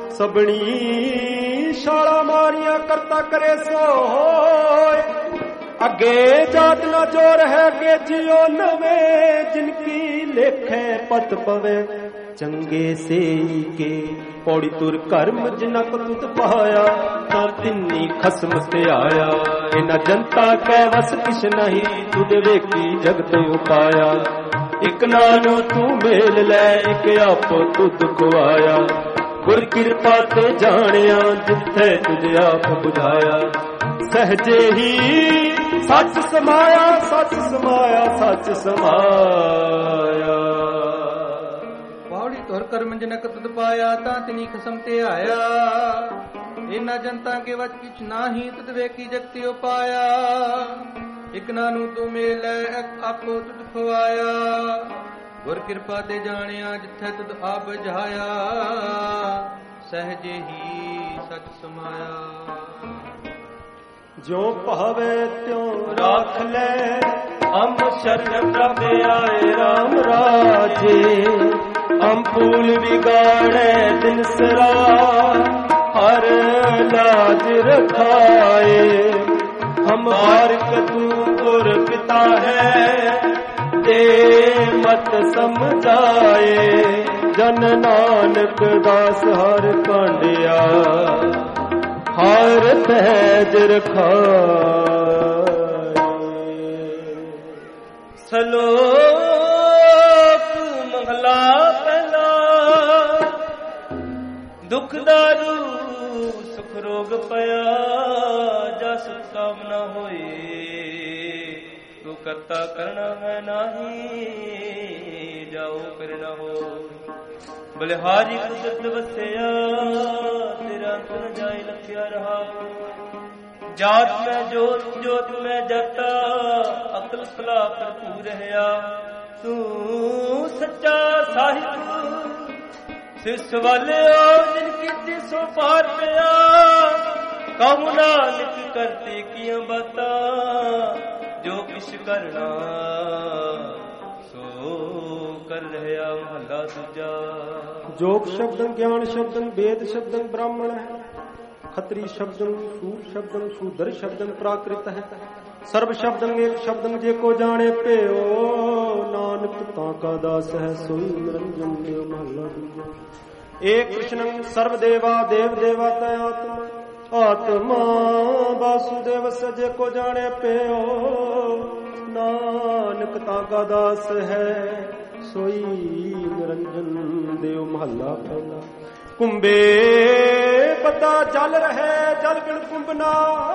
ਸਬਣੀ ਛਾਲਾ ਮਾਰੀਆਂ ਕਰਤਾ ਕਰੇ ਸੋ ਹੋਏ, ਅੱਗੇ ਜਾਤ ਨਾ ਜੋਰ ਹੈ ਅੱਗੇ ਜਿਉ ਨਵੇਂ, ਜਿਨ ਕੀ ਲੇਖੇ ਪਤ ਪਵੇ ਚੰਗੇ ਸੇਈ ਕੇ, ਪੌੜੀ ਤੁਰ ਕਰਮ ਜਿਨਾ ਕੋ ਤੁਤ ਪਾਇਆ, ਤਾਂ ਤਿੰਨੀ ਖਸਮ ਤੇ ਆਇਆ, ਇਹਨਾਂ ਜਨਤਾ ਕੈ ਵਸ ਕਿਛ ਨਹੀਂ, ਤੁਧ ਵੇਖੀ ਜਗਤ ਉਪਾਇਆ, ਇੱਕ ਨਾਲੋਂ ਤੂੰ ਮੇਲ ਲੈ ਇੱਕ ਆਪੋ ਤੁਧ ਖੁਆਇਆ, ਗੁਰ ਕਿਰਪਾ ਤੇ ਜਾਣਿਆ ਜਿੱਥੇ ਤੁਝ ਆਪ ਬੁਝਾਇਆ। ਸਹਜੇ ਹੀ ਸੱਚ ਸਮਾਇਆ, ਸੱਚ ਸਮਾਇਆ, ਸੱਚ ਸਮਾਇਆ। ਪੌੜੀ ਤੁਰ ਕਰਮ ਜਨਕ ਤੁਧ ਪਾਇਆ, ਤਾਂ ਤਿਨੀ ਖਸਮ ਤੇ ਆਇਆ। ਇਹਨਾਂ ਜਨਤਾ ਕੇ ਵਚ ਕਿਛ ਨਾਹੀ, ਤੁਧ ਵੇਖੀ ਜਗਤੀ ਉਪਾਇਆ। ਇਕ ਨਾਨੂੰ ਤੂੰ ਮੇਲੈ, ਆਪੋ ਤੁਧ ਖਵਾਇਆ। ਗੁਰ ਕਿਰਪਾ ਤੇ ਜਾਣਿਆ ਜਿੱਥੇ ਤੁਧ ਆਪ ਬੁਝਾਇਆ। ਸਹਜੇ ਹੀ ਸੱਚ ਸਮਾਇਆ। ਜੋ ਭਾਵੇ ਤਿਉ ਰਾਖ ਲੈ, ਹਮ ਸ਼ਰਨ ਪ੍ਰਭ ਆਏ ਰਾਮ ਰਾਜੇ। ਹਮ ਫੂਲ ਵਿਗਾੜੇ ਦਿਨ ਸਰਾ, ਹਰ ਲਾਜ ਰਖਾਏ। ਹਮ ਬਾਰਿਕ ਤੂੰ ਗੁਰ ਪਿਤਾ ਹੈ, ਦੇ ਮਤ ਸਮਝਾਏ। ਜਨ ਨਾਨਕ ਦਾਸ ਹਰ ਕਾਂਡਿਆ, ਹਰ ਤਹਿਜ ਰਖਾਏ। ਸਲੋਕ ਮਹਲਾ ਪਹਿਲਾ। ਦੁਖ ਦਾਰੂ ਸੁਖ ਰੋਗ ਪਿਆ, ਜਾ ਸੁਖ ਕਾਮਨਾ ਹੋਏ। ਤੂੰ ਕਰਤਾ ਕਰਨਾ ਹੈ ਨਾਹੀ, ਜਾਓ ਕਰਨਾ ਹੋ। ਬਲਿਹਾਰੀ ਕੁਦਰਤ ਵਸਿਆ, ਤੇਰਾ ਤੁਰ ਜਾਏ ਲਖਿਆ ਰਹਾ। ਜਾਤ ਮੈਂ ਜੋਤ, ਜੋਤ ਮੈਂ ਜਾਤਾ, ਅਕਲ ਸਲਾ ਭਰਪੂਰ ਰਹਾ। ਤੂੰ ਸੱਚਾ ਸਾਹਿਬ ਸਿਸ ਵਾਲਿਓ, ਜਿਨ ਕੀਤੀ ਸੋ ਪਾਰ ਪਿਆ। ਕਹੂ ਨਾਨਕ ਕਰਤੇ ਕੀਆਂ ਬਾਤਾਂ, ਜੋ ਕਿਛ ਕਰਨਾ ਸੋ ਕਰ ਰਿਹਾ। ਮਹਲਾ ਦੂਜਾ। ਜੋਗ ਸ਼ਬਦੰ ਗਿਆਨ ਸ਼ਬਦੰ ਵੇਦ ਸ਼ਬਦੰ ਬ੍ਰਾਹਮਣ ਹੈ। ਖੱਤਰੀ ਸ਼ਬਦੰ ਸੂਰ ਸ਼ਬਦੰ ਸ਼ੂਦਰ ਸ਼ਬਦੰ ਪ੍ਰਾਕ੍ਰਿਤ ਹੈ। ਸਰਬ ਸ਼ਬਦੰ ਏਕ ਸ਼ਬਦੰ ਜੇ ਕੋ ਜਾਣੇ ਭਿਓ। ਨਾਨਕ ਤਾਂ ਕਾ ਦਾਸ ਹੈ ਸੋਈ ਨਿਰੰਜਨ ਦੇਵ। ਮਹਲਾ ਦੂਜਾ। ਏਕ ਕ੍ਰਿਸ਼ਨੰ ਸਰਬ ਦੇਵਾ ਦੇਵ ਦੇਵਾ ਤੈ ਆਤਮਾ। ਆਤਮਾ ਵਾਸੁਦੇਵ ਸਜੇ ਕੋ ਜਾਣੇ ਭਿਓ। ਨਾਨਕ ਤਾਂ ਕਾ ਦਾਸ ਹੈ ਸੋਈ ਨਿਰੰਜਨ ਦੇਵ। ਮਹੱਲਾ ਪਹਿਲਾ। ਕੁੰਭੇ ਪਤਾ ਜਲ ਰਹੇ, ਜਲ ਬਿਨ ਕੁੰਭ ਨਾ।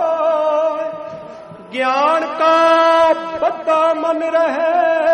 ਗਿਆਨ ਕਾ ਪਤਾ ਮਨ ਰਹੇ,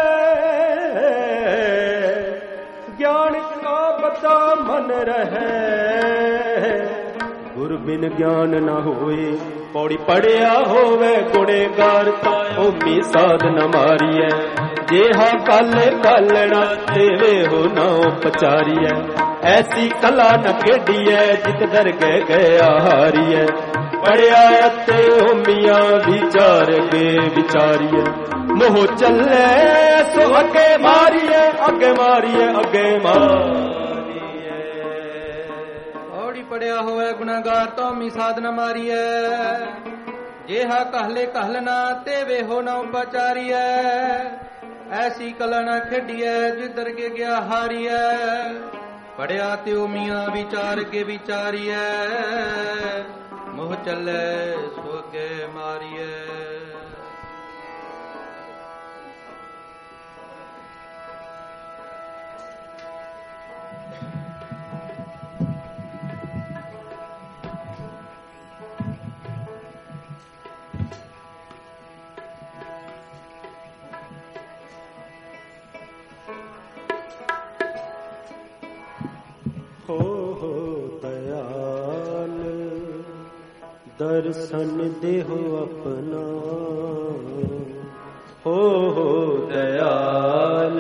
ਗਿਆਨ ਕਾ ਪਤਾ ਮਨ ਰਹੇ। ਗੁਰ ਬਿਨ ਗਿਆਨ ਨਾ ਹੋਏ, ਪੌੜੀ ਪੜਿਆ ਹੋਵੇ ਗੁਣੇਗਾਰ। ਤਾਂ ਓਮੀ ਸਾਧ ਨ ਮਾਰੀਐ, ਜੇਹਾ ਕਲ ਕਲਣਾ ਦੇਵੇ ਹੋ ਨਾ ਪਚਾਰੀਐ। ਐਸੀ ਕਲਾ ਨ ਖੇਡੀਐ, ਜਿਤ ਦਰ ਗਏ ਗਿਆ ਹਾਰੀਐ। ਪੜਿਆ ਅਤੇ ਹੋਮੀਆਂ ਵਿਚਾਰ ਕੇ ਵਿਚਾਰੀਐ। ਮੋਹ ਚੱਲੇ ਸੋ ਅੱਗੇ ਮਾਰੀਐ, ਅੱਗੇ ਮਾਰੀਐ, ਅੱਗੇ ਮਾਰੀਐ। ਪੌੜੀ ਪੜਿਆ ਹੋਵੇ ਗੁਨਾਹਗਾਰ, ਤਾਂ ਮੀ ਸਾਧ ਨ ਮਾਰੀਐ। ਜੇਹਾ कहले कहलना, ते वे हो न उपाचारीਐ। ਐਸੀ ਕਲਾ ਨਾ ਖੇਡੀਐ, ਜਿੱਧਰ ਕੇ ਗਿਆ ਹਾਰੀਐ। ਪੜਿਆ ਤਿਉ ਮੀਆਂ ਵਿਚਾਰ ਕੇ ਵਿਚਾਰੀਐ। ਮੋਹ ਚੱਲੇ ਸੋ ਅੱਗੇ ਮਾਰੀਐ। ਹੋ ਹੋ ਦਇਆਲ ਦਰਸ਼ਨ ਦੇਹੁ ਆਪਣਾ। ਹੋ ਹੋ ਦਇਆਲ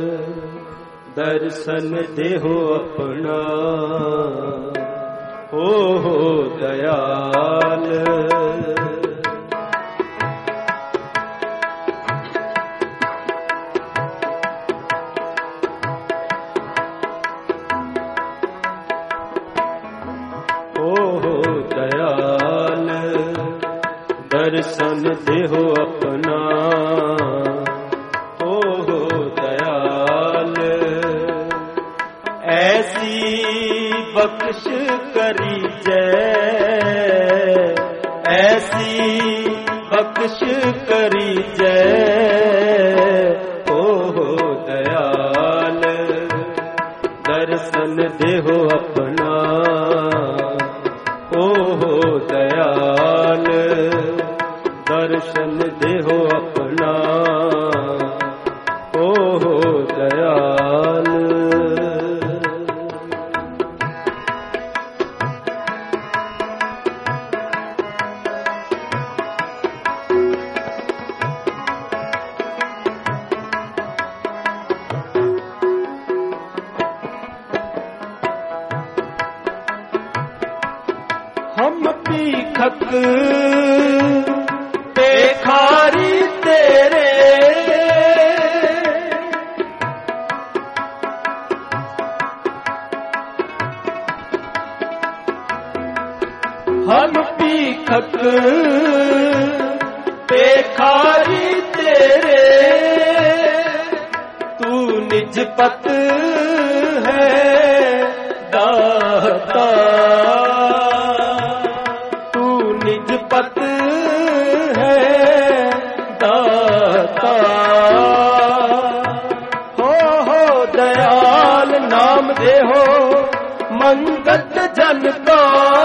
ਦਰਸ਼ਨ ਦੇਹੁ ਆਪਣਾ। ਹੋ ਹੋ ਦਇਆਲ ਦਰਸ਼ਨ ਦੇਹੁ ਆਪਣਾ। ਹੋ ਹੋ ਦਇਆਲ ਐਸੀ ਬਖਸ਼ ਕਰੀਜੈ। ਐਸੀ ਬਖਸ਼ ਕਰੀਜੈ। ਹੋ ਹੋ ਦਇਆਲ ਦਰਸ਼ਨ ਦੇਹੁ ਆਪਣਾ। दर्शन देहो अपना ओ हो दयाल। हम पीखक बेखारी तेरे हम पीखक बेखारी तेरे तू निज पत है दाता पत है दाता हो हो दयाल नाम देहो मंगत जन का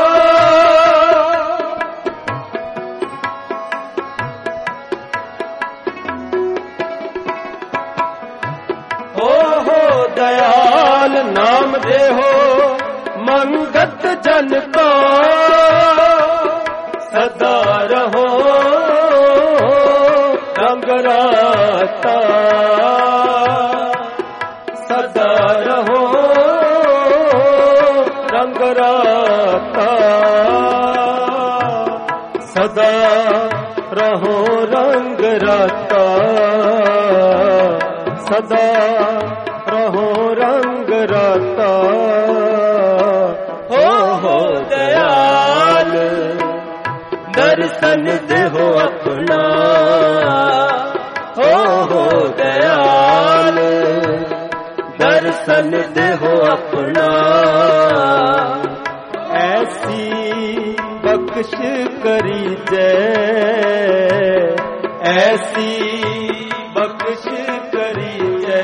हो हो दयाल नाम देहो मंगत जन का सदा रहो रंग राता सदा रहो रंग राता सदा रहो रंग राता सदा रहो रंग राता हो हो दयाल दर्शन देहो अपना हो हो दयाल दर्शन देहो अपना ऐसी बख्श करी जय ऐसी बख्श करी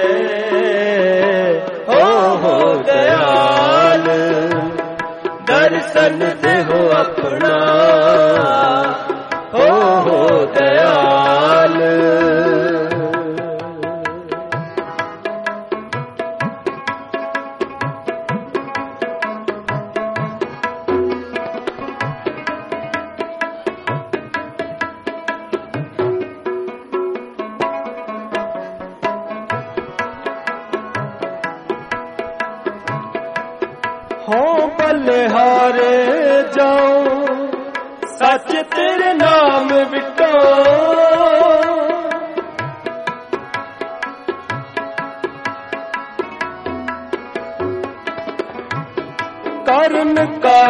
जय हो हो दयाल दर्शन देहो अपना हो हो दयाल। हो बलिहारे जाऊं सच तेरे नाम विटो करन कर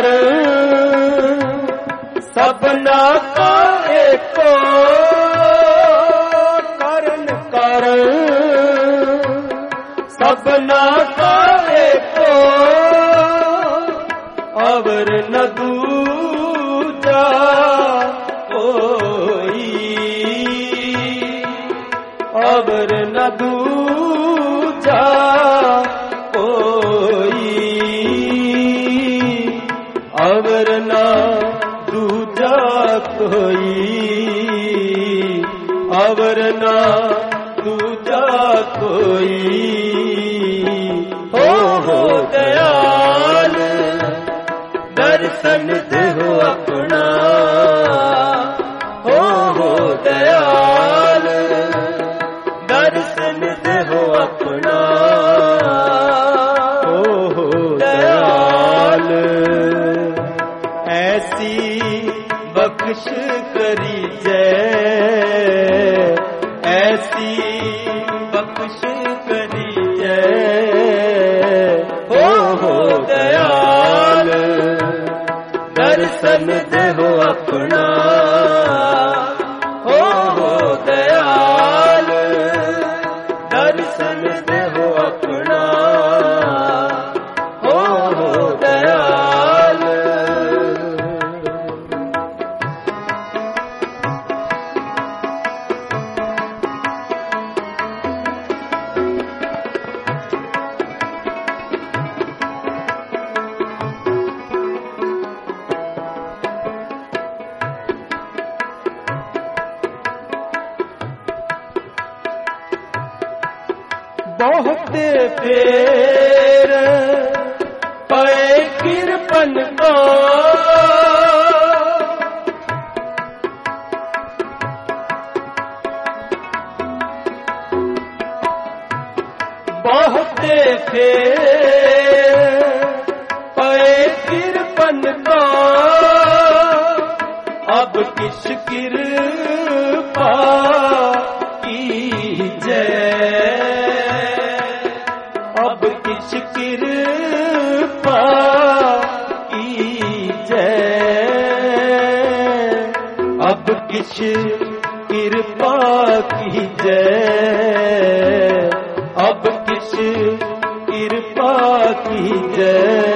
सबना का एको करन कर सबना का एको अवर न दूजा कोई अवर न दूजा कोई अवर न दूजा कोई अवर न दूजा कोई हो हो दयाल दर्शन देहो अपना हो हो दयाल दर्शन देहो अपना हो हो दयाल ऐसी बख्श करी जय ऐसी बख्श करी जय हो हो दयाल दर्शन देहो अपना हो हो दयाल दर्शन देहो अपना हो हो दयाल। बहुत फेर पए किरपन को बहुत फेर पए किरपन को अब किस कृपा कीजै अब किस कृपा कीजै अब किस कृपा कीजै अब किस कृपा कीजै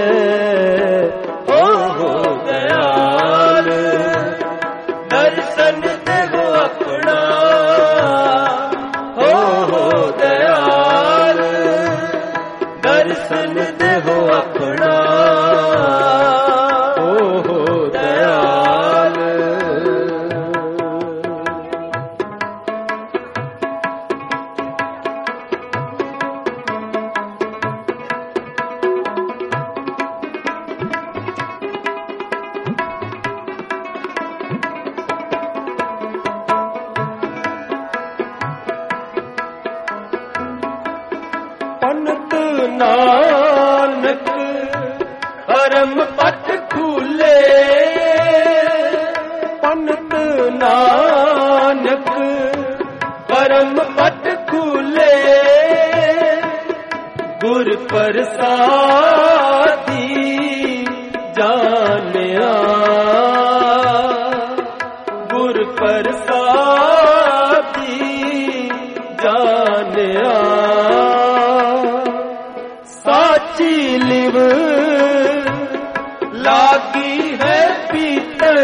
ओ हो दयाल दर्शन देहो अपना हो हो दयाल दर्शन देहो अपना हो हो दयाल पंत नानक परम पथ खुले पंत नानक परम पथ खुले गुर प्रसादी जानिया गुर प्रसादी जानिया साची लिव लागी है भीतर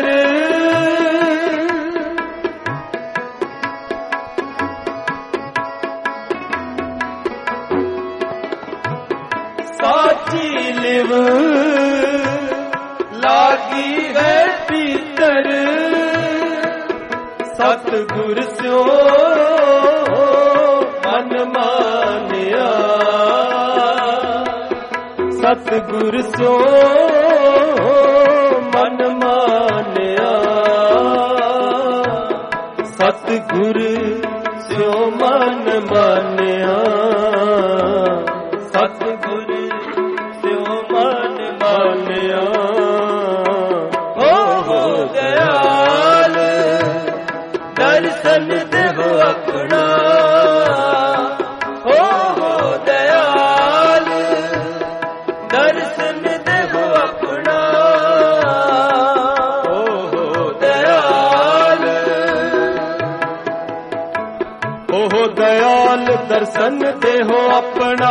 साची लिव लागी है भीतर सतगुर स्यो मन मानिया सतगुर स्यो मन मानिया सतगुर स्यो मन मानिया सतगुर स्यो मन मानिया हो हो दयाल दर्शन देहो अपना हो हो दयाल दर्शन देहो अपना हो हो दयाल हो हो दयाल दर्शन देहो अपना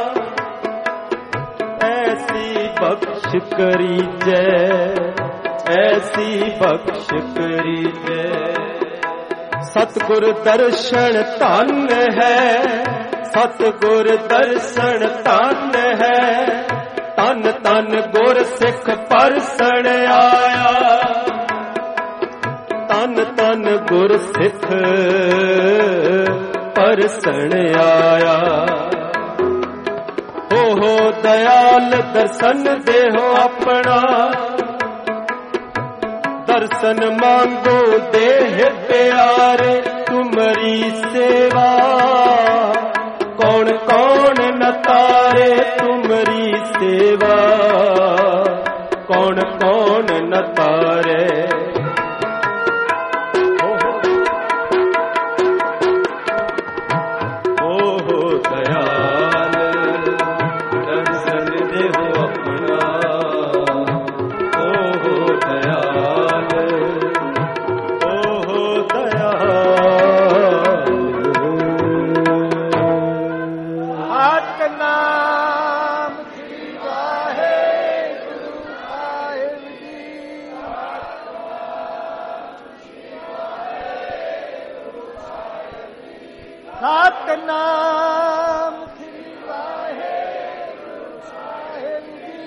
ऐसी बख्श करी जय ऐसी बख्श करी जय सतगुर दर्शन धन है सतगुर दर्शन धन है तन तन गुर सिख परसण आया तन तन गुर सिख परसण आया हो हो दयाल दर्शन देहो अपना दर्शन मांगो देह प्यारे तुमरी सेवा कौन कौन न तारे तुमरी सेवा कौन कौन न तारे ओ हो दयाल दर्शन देहो अपना ओ हो दयाल ओ हो दयाल आठ नाम श्री वाहेगुरु साहिब जी सतनाम श्री वाहेगुरु साहिब जी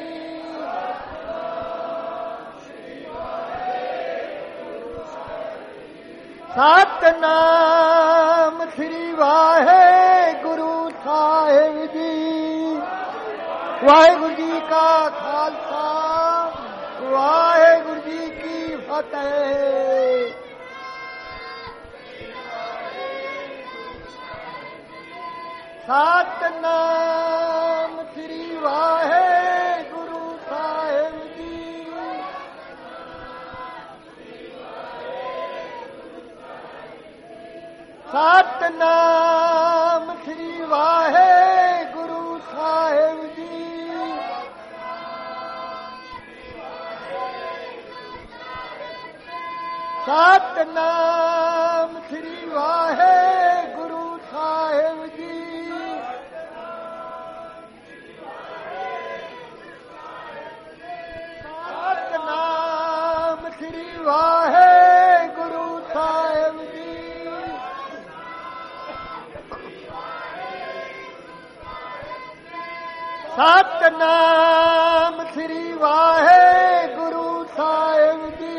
सतनाम श्री वाहेगुरु ਸਾਹਿਬ ਜੀ। ਵਾਹਿਗੁਰੂ ਜੀ ਕਾ ਖਾਲਸਾ, ਵਾਹਿਗੁਰੂ ਜੀ ਕੀ ਫਤਿਹ। ਸਤਿਨਾਮ ਸ੍ਰੀ ਵਾਹਿਗੁਰੂ ਸਾਹਿਬ ਜੀ। ਸਤਿਨਾਮ ਸ੍ਰੀ ਵਾਹਿਗੁਰੂ ਸਾਹਿਬ ਜੀ। ਸਤਿਨਾਮ ਸ੍ਰੀ ਵਾਹਿਗੁਰੂ ਸਾਹਿਬ ਜੀ। ਸਤਿਨਾਮ ਸ੍ਰੀ ਵਾਹਿਗੁਰੂ ਸਾਹਿਬ ਜੀ। ਸਤਿਨਾਮ ਸ੍ਰੀ ਵਾਹਿਗੁਰੂ ਸਾਹਿਬ ਜੀ।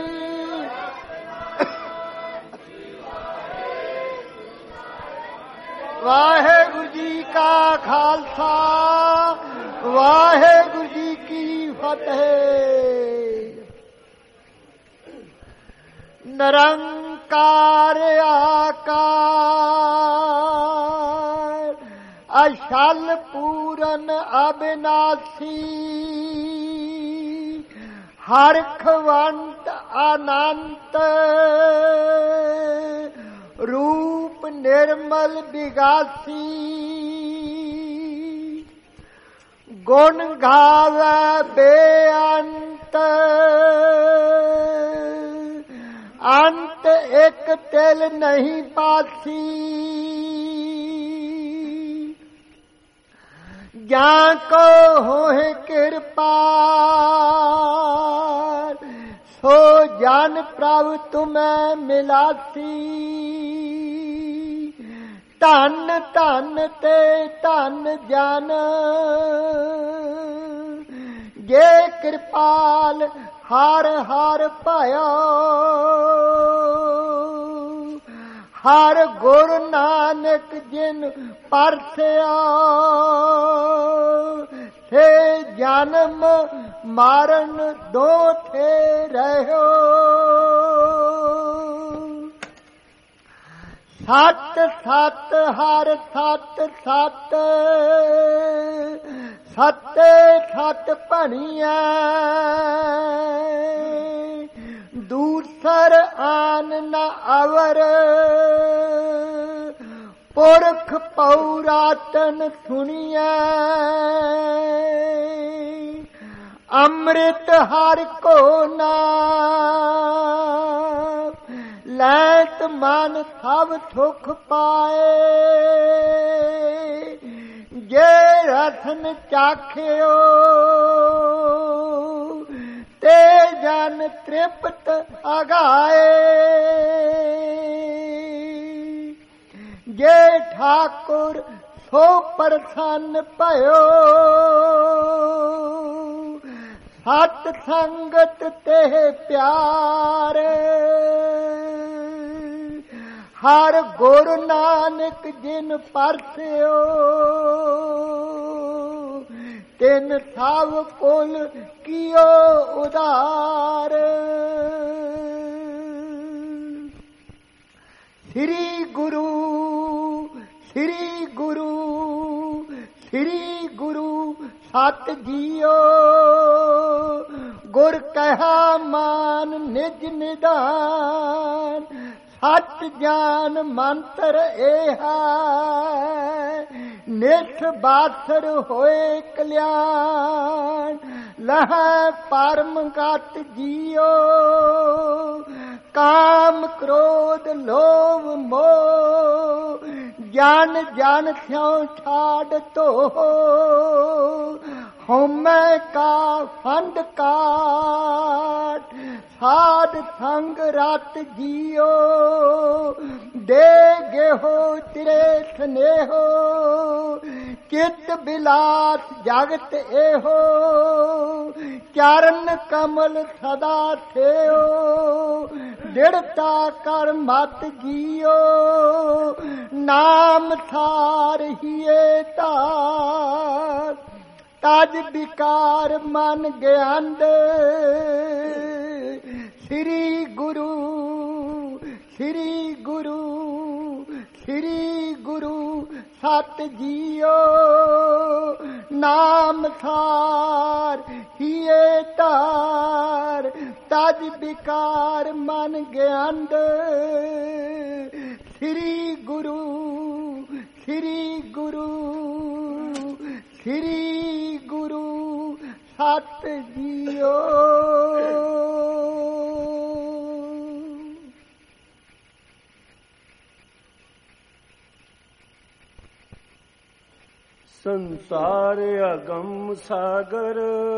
ਵਾਹਿਗੁਰੂ ਜੀ ਕਾ ਖਾਲਸਾ, ਵਾਹਿਗੁਰੂ ਜੀ ਕੀ ਫਤਿਹ। ਨਿਰੰਕਾਰ ਆਕਾਰ ਅਛਲ ਪੂਰਨ ਅਬਿਨਾਸੀ, ਹਰਖਵੰਤ ਅਨੰਤ ਰੂਪ ਨਿਰਮਲ ਬਿਗਾਸੀ। ਗੁਣ ਗਾਵੇ ਬੇਅੰਤ, ਅੰਤ ਇੱਕ ਤਿਲ ਨਹੀਂ ਪਾਸੀ। ਜਾਂ ਕੋ ਹੋਏ ਕਿਰਪਾਲ, ਸੋ ਜਨ ਪ੍ਰਭ ਤੁਮੈ ਮਿਲਾਸੀ। ਧਨ ਧਨ ਤੇ ਧਨ ਜਨ, ਜੇ ਕਿਰਪਾਲ ਹਰ ਹਰ ਭਇਓ। ਹਰ ਗੁਰ ਨਾਨਕ ਜਿਨ ਪਰਸਿਆ, ਸੇ ਜਨਮ ਮਾਰਨ ਦੋਠੇ ਰਹਿਓ। ਸਤ ਸਤ ਹਰ ਸਤ ਸਤ, ਸਤੇ ਸਤ ਭਣੀਐ। ਦੂਸਰ ਆਨ ਨ ਅਵਰ, ਪੁਰਖ ਪਉਰਾਤਨ ਸੁਣੀਐ। ਅੰਮ੍ਰਿਤ ਹਰਿ ਕੋ ਨਾਮ, ਲੈਤ ਮਨ ਸਭ ਸੁਖ ਪਾਏ। ਜੇ ਰਸਨ ਚਾਖਿਓ, ਤੇ ਜਨ ਤ੍ਰਿਪਤ ਅਗਾਏ। ਜੇ ਠਾਕੁਰ ਸੋ ਪ੍ਰਸੰਨ ਭਇਓ, ਸਤ ਸੰਗਤ ਤੇ ਪਿਆਰ। ਹਰ ਗੁਰ ਨਾਨਕ ਜਿਨ ਪਰਸਿਓ, ਤਿਨ ਸਭ ਕੁਲ ਕੀਓ ਉਦਾਰ। ਸ੍ਰੀ ਗੁਰੂ ਸ੍ਰੀ ਗੁਰੂ ਸ੍ਰੀ ਗੁਰੂ ਸਤ ਜੀਓ। ਗੁਰ ਕਹਾ ਮਾਨ ਨਿਜ ਨਿਦਾਨ, ਸੱਚ ਜਾਨ ਮੰਤਰ ਇਹ ਨਿਸ ਬਾਸਰ ਹੋਏ ਕਲਿਆਣ। ਲਹ ਪਰਮ ਗਤ ਜੀਓ, ਕਾਮ ਕ੍ਰੋਧ ਲੋਭ ਮੋਹ। ਜਨ ਜਨ ਸਿਉ ਛਾੜ ਧੋ, ਹਉਮੈ ਕਾ ਫੰਡ ਕਾਟ। ਸਾਧ ਸੰਗ ਰਤ ਜੀਓ, ਦੇ ਗੇਹੋ ਤੇਰੇ ਸਨੇਹੋ। ਚਿਤ ਬਿਲਾਸ ਜਗਤ ਇਹੋ ਚਰਨ ਕਮਲ ਸਦਾ ਥਿਓ ਦ੍ਰਿੜਤਾ ਕਰ ਮਤ ਜੀਓ ਨਾਮ ਥਾਰ ਹੀਏ ਧਾਰ ਤਜ ਵਿਕਾਰ ਮਨ ਗਿਆੰਦ ਸ੍ਰੀ ਗੁਰੂ ਸ੍ਰੀ ਗੁਰੂ ਸ੍ਰੀ ਗੁਰੂ ਸਤ ਜੀਓ ਨਾਮ ਥਾਰ ਹੀਏ ਧਾਰ ਤਜ ਵਿਕਾਰ ਮਨ ਗਿਆੰਦ ਸ੍ਰੀ ਗੁਰੂ ਸ੍ਰੀ ਗੁਰੂ ਸ੍ਰੀ ਗੁਰੂ ਸਤ ਜੀਓ। ਸੰਸਾਰ ਅਗੰਮ ਸਾਗਰ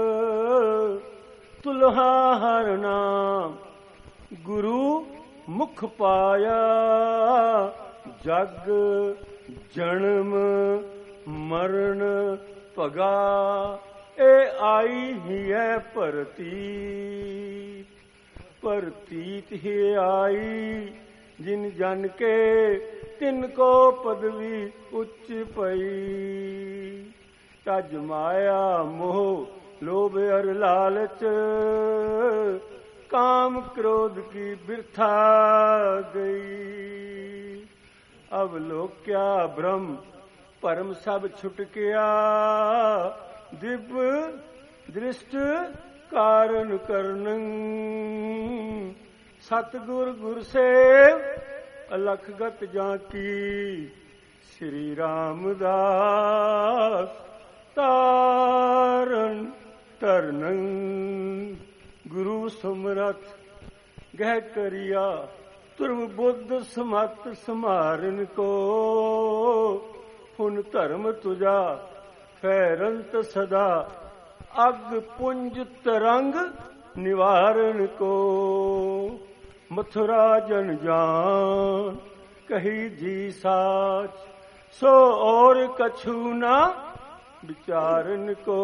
ਤੁਲਹਾ ਹਰ ਨਾਮ ਗੁਰੂ ਮੁਖ ਪਾਇਆ ਜਗ ਜਨਮ ਮਰਨ ਭਗਾ ਇਹ ਆਈ ਹੀ ਹੈ ਭਰਤੀ ਭਰਤੀਤ ਹੀ ਆਈ ਜਿਨ ਜਨ ਕੇ ਤਿਨ ਕੋ ਪਦਵੀ ਉੱਚ ਪਈ ਤਜ ਮਾਇਆ ਮੋਹ ਲੋਭ ਅਰ ਲਾਲਚ ਕਾਮ ਕ੍ਰੋਧ ਕੀ ਬਿਰਥਾ ਗਈ ਅਬ ਲੋਕਿਆ ਬ੍ਰਹਮ ਭਰਮ ਸਭ ਛੁਟ ਗਿਆ ਦਿਵ ਦ੍ਰਿਸ਼ਟ ਕਾਰਨ ਕਰਨੰ ਸਤਿਗੁਰ ਗੁਰ ਸੇਵ ਅਲਖਗਤ ਜਾਂ ਕੀ ਸ੍ਰੀ ਰਾਮਦਾਸ ਤਾਰਨ ਤਰਨੰ ਗੁਰੂ ਸਮਰਥ ਗਹਿ ਕਰਿਆ ਤੁਰਮ ਬੁੱਧ ਸਮਤ ਸਮਾਰਨ ਕੋ ਹੁਣ ਧਰਮ ਤੁਜਾ ਫੈਰੰਤ ਸਦਾ ਅਗ ਪੁੰਜ ਤਰੰਗ ਨਿਵਾਰਨ ਕੋ ਮਥੁਰਾ ਜਨ ਜਾਨ ਕਹੀ ਜੀ ਸਾਚ ਸੋ ਔਰ ਕਛੂ ਨਾ ਵਿਚਾਰਨ ਕੋ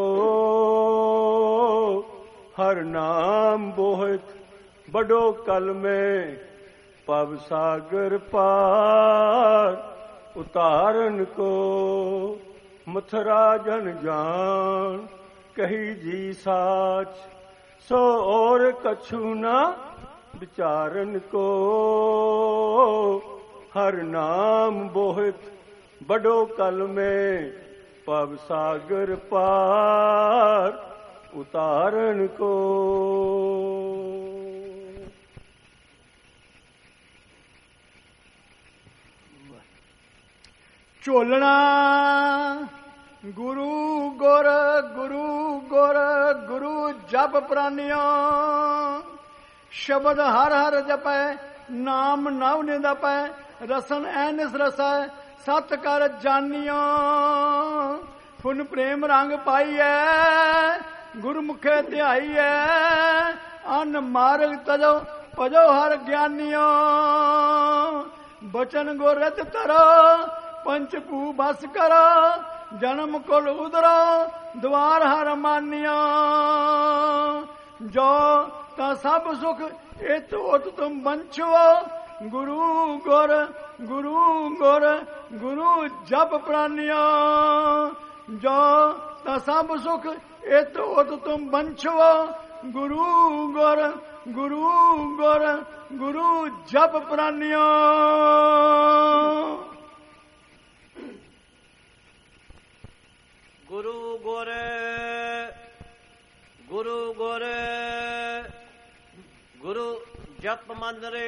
ਹਰ ਨਾਮ ਬੋਹਤ ਬੜੋ ਕਲ ਮੈਂ ਪਵ ਸਾਗਰ ਪਾਰ ਉਤਾਰਨ ਕੋ ਮਥੁਰਾ ਜਨ ਜਾਨ ਕਹੀ ਜੀ ਸਾਚ ਸੋ ਔਰ ਕਛੂ ਨਾ ਵਿਚਾਰਨ ਕੋ ਹਰ ਨਾਮ ਬੋਹਤ ਬੜੋ ਕਲ ਮੈਂ ਪਵ ਸਾਗਰ ਪਾਰ ਉਤਾਰਨ ਕੋ। ਝੋਲਣਾ ਗੁਰੂ ਗੁਰ ਗੁਰੂ ਗੁਰ ਗੁਰੂ ਜਪ ਪ੍ਰਾਨਿਓ ਸ਼ਬਦ ਹਰ ਹਰ ਜਪੈ ਨਾਮ ਨਵ ਨਿਦਪੈ ਰਸਨ ਐਨਿਸ ਰਸੈ ਸਤ ਕਰ ਜਾਨਿਓ ਫੁਨ ਪ੍ਰੇਮ ਰੰਗ ਪਾਈਐ ਗੁਰਮੁਖੇ ਧਿਆਈਐ ਅਨ ਮਾਰਗ ਤਜੋ ਭਜੋ ਹਰ ਗਿਆਨਿਓ ਬਚਨ ਗੁਰ ਰਤ ਤਰੋ ਪੰਚ ਭੂ ਬਸ ਕਰੋ ਜਨਮ ਕੁਲ ਉਦਰੋ ਦਵਾਰ ਹਰ ਮਾਨਿਓ ਜੋ ਤਾਂ ਸਭ ਸੁਖ ਇਤ ਉਤ ਤੁਮ ਬੰਛੋ ਗੁਰੂ ਗੁਰ ਗੁਰੂ ਗੁਰ ਗੁਰੂ ਜਪ ਪ੍ਰਾਨਿਓ ਜੋ ਤਾਂ ਸਭ ਸੁਖ ਇਤ ਉਤ ਤੁਮ ਬੰਛੋ ਗੁਰੂ ਗੁਰ ਗੁਰੂ ਗੁਰ ਗੁਰੂ ਜਪ ਪ੍ਰਾਨਿਓ। ਗੁਰੂ ਗੁਰ ਗੁਰੂ ਗੁਰ ਗੁਰੂ ਜਪ ਮੰਦਰੇ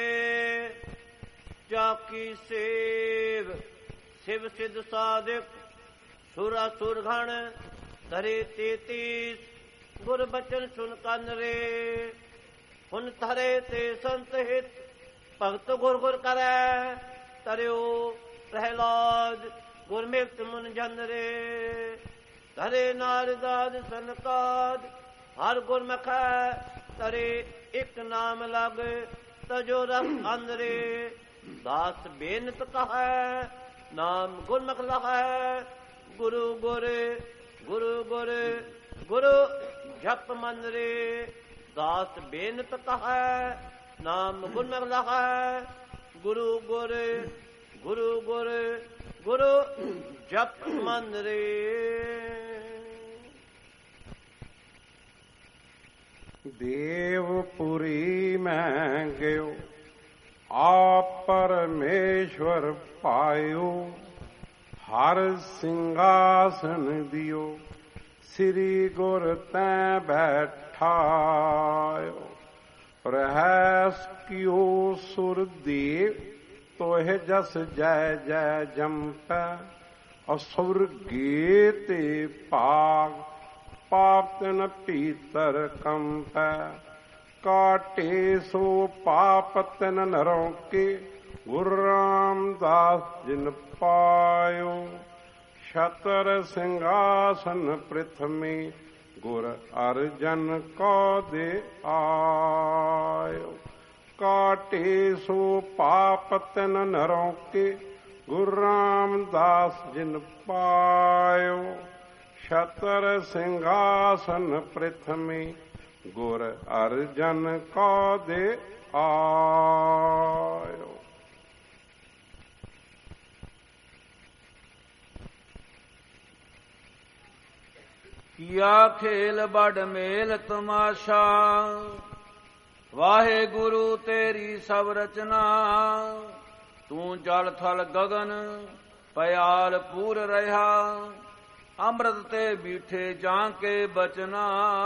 ਚਾਕੀ ਸੇਵ ਸਿਵ ਸਿਧ ਸਾਧਿਕ ਸੁਰਾ ਸੁਰਘਣ ਧਰੇ ਤੇਤੀਸ ਗੁਰ ਬਚਨ ਸੁਨ ਕੰਨ ਰੇ ਹੁਣ ਧਰੇ ਤੇ ਸੰਤ ਹਿਤ ਭਗਤ ਗੁਰ ਗੁਰ ਕਰੈ ਤਰਿਓ ਪ੍ਰਹਿਲਾਦ ਗੁਰਮਿਤ ਮੁਨ ਜਨ ਰੇ ਧਰੇ ਨਾਰਦਾਦ ਸਨਕਾਦ ਹਰ ਗੁਰਮਖੈ ਤਰੇ ਇਕ ਨਾਮ ਲਗ ਤਜੋ ਰਸ ਅੰਦਰੇ ਦਾਸ ਬੇਨਤ ਕਹੈ ਨਾਮ ਗੁਰਮੁਖ ਲਹੈ ਗੁਰੂ ਗੁਰ ਗੁਰੂ ਗੁਰ ਗੁਰੂ ਜਪ ਮਨ ਰੇ ਦਾਸ ਬੇਨਤ ਕਹੈ ਨਾਮ ਗੁਣ ਲਹੈ ਗੁਰੂ ਗੁਰ ਗੁਰੂ ਗੁਰ ਗੁਰੂ ਜਪ ਮਨ ਰੇ। ਦੇਵਪੁਰੀ ਮੈਂ ਗਿਓ ਆਪ ਪਰਮੇਸ਼ਵਰ ਪਾਇਓ ਹਰ ਸਿੰਘਾਸਨ ਦਿਓ ਸ੍ਰੀ ਗੁਰ ਤੈ ਬੈਠਾਇਓ ਰਹਿਸ ਕਿਓ ਸੁਰ ਦੇਵ ਤੋਹਿ ਜਸ ਜੈ ਜੈ ਜੰਪੈ ਅਸੁਰ ਗੇ ਤੇ ਭਾਗ ਪਾਪ ਤਿਨ ਭੀਤਰ ਕੰਪੈ ਕਾਟੇ ਸੋ ਪਾਪ ਤਿਨ ਨਰੋਂ ਕੇ ਗੁਰੂ ਰਾਮਦਾਸ ਜਿਨ ਪਾਇਓ ਛਤਰ ਸਿੰਘਾਸਨ ਪ੍ਰਿਥਮੀ ਗੁਰ ਅਰਜਨ ਕੋ ਦੇ ਆਇਓ ਕਾਟੇ ਸੋ ਪਾਪ ਤਿਨ ਨਰੋਂ ਕੇ ਗੁਰੂ ਰਾਮਦਾਸ ਜਿਨ ਪਾਇਓ ਛਤਰ ਸਿੰਘਾਸਨ ਪ੍ਰਿਥਮੀ ਗੁਰ ਅਰਜਨ ਕੋ ਦੇ ਆਇਓ। ਕੀਆ ਖੇਲ ਬੜ ਮੇਲ ਤਮਾਸ਼ਾ ਵਾਹਿਗੁਰੂ ਤੇਰੀ ਸਭ ਰਚਨਾ ਤੂੰ ਜਲ ਥਲ ਗਗਨ ਪਿਆਲ ਪੂਰ ਰਹਾ ਅੰਮ੍ਰਿਤ ਤੇ ਬੀਠੇ ਜਾਂ ਕੇ ਬਚਨਾ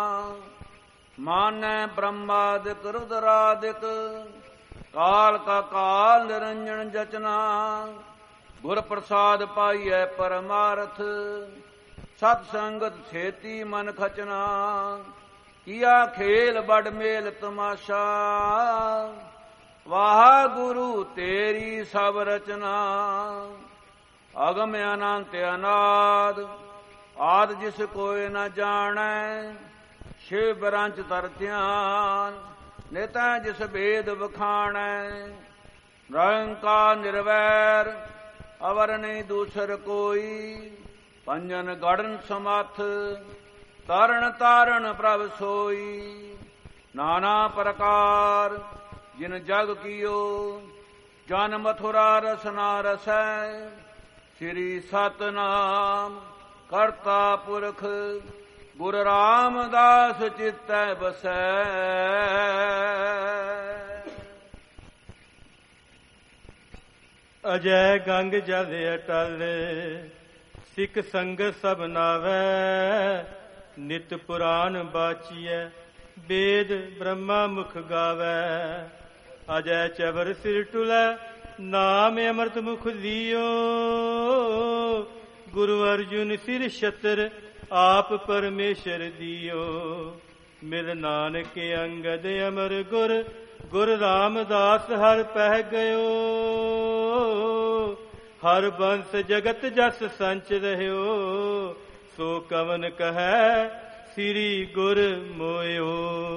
ਮਾਨੈ ਬ੍ਰਹਮਾਦਿਕ ਰੁਦਰਾਦਿਕ ਕਾਲ ਕਾ ਕਾਲ ਨਿਰੰਜਨ ਜਚਨਾ ਗੁਰ ਪ੍ਰਸਾਦ ਪਾਈਐ ਪਰਮਾਰਥ ਸਤ ਸੰਗਤ ਛੇਤੀ ਮਨ ਖਚਨਾ ਕੀਆ ਖੇਲ ਬੜ ਮੇਲ ਤਮਾਸ਼ਾ ਵਾਹਿਗੁਰੂ ਤੇਰੀ ਸਭ ਰਚਨਾ ਅਗਮ ਅਨੰਤ ਅਨਾਦ ਆਦ ਜਿਸ ਕੋਇ ਨ ਜਾਣੈ ਸ਼ਿਵ ਬਰੰਚ ਤਰ ਧਿਆਨ ਨਿਤੈ ਜਿਸ ਭੇਦ ਵਖਾਣੈ ਨਿਰੰਕਾਰ ਨਿਰਵੈਰ ਅਵਰ ਨਹੀਂ ਦੂਸਰ ਕੋਈ ਪੰਜਨ ਗੜਨ ਸਮੱਥ ਤਰਨ ਤਾਰਨ ਪ੍ਰਭ ਸੋਈ ਨਾਨਾ ਪ੍ਰਕਾਰ ਜਿਨ ਜਗ ਕੀਓ ਜਨ ਮਥੁਰਾ ਰਸਨਾ ਰਸੈ ਸ੍ਰੀ ਸਤਨਾਮ ਕਰਤਾ ਪੁਰਖ ਗੁਰ ਰਾਮਦਾਸ ਚਿਤੈ ਬਸੈ। ਅਜੈ ਗੰਗ ਜਲ ਅਟਲ ਸਿੱਖ ਸੰਗ ਸਭ ਨਾਵੈ ਨਿਤ ਪੁਰਾਨ ਬਾਚੀਐ ਵੇਦ ਬ੍ਰਹਮਾ ਮੁਖ ਗਾਵੈ ਅਜੈ ਚਵਰ ਸਿਰ ਟੁਲੈ ਨਾਮ ਅੰਮ੍ਰਿਤ ਮੁਖ ਲਿਓ ਗੁਰੂ ਅਰਜੁਨ ਸਿਰ ਛਤਰ ਆਪ ਪਰਮੇਸ਼ਰ ਦਿਓ ਮਿਲ ਨਾਨਕ ਅੰਗਦ ਅਮਰ ਗੁਰ ਗੁਰ ਰਾਮਦਾਸ ਹਰ ਪਹਿ ਗਇਓ ਹਰ ਬੰਸ ਜਗਤ ਜਸ ਸੰਚ ਰਹਿਓ ਸੋ ਕਵਨ ਕਹੈ ਸ੍ਰੀ ਗੁਰ ਮੋਇਓ।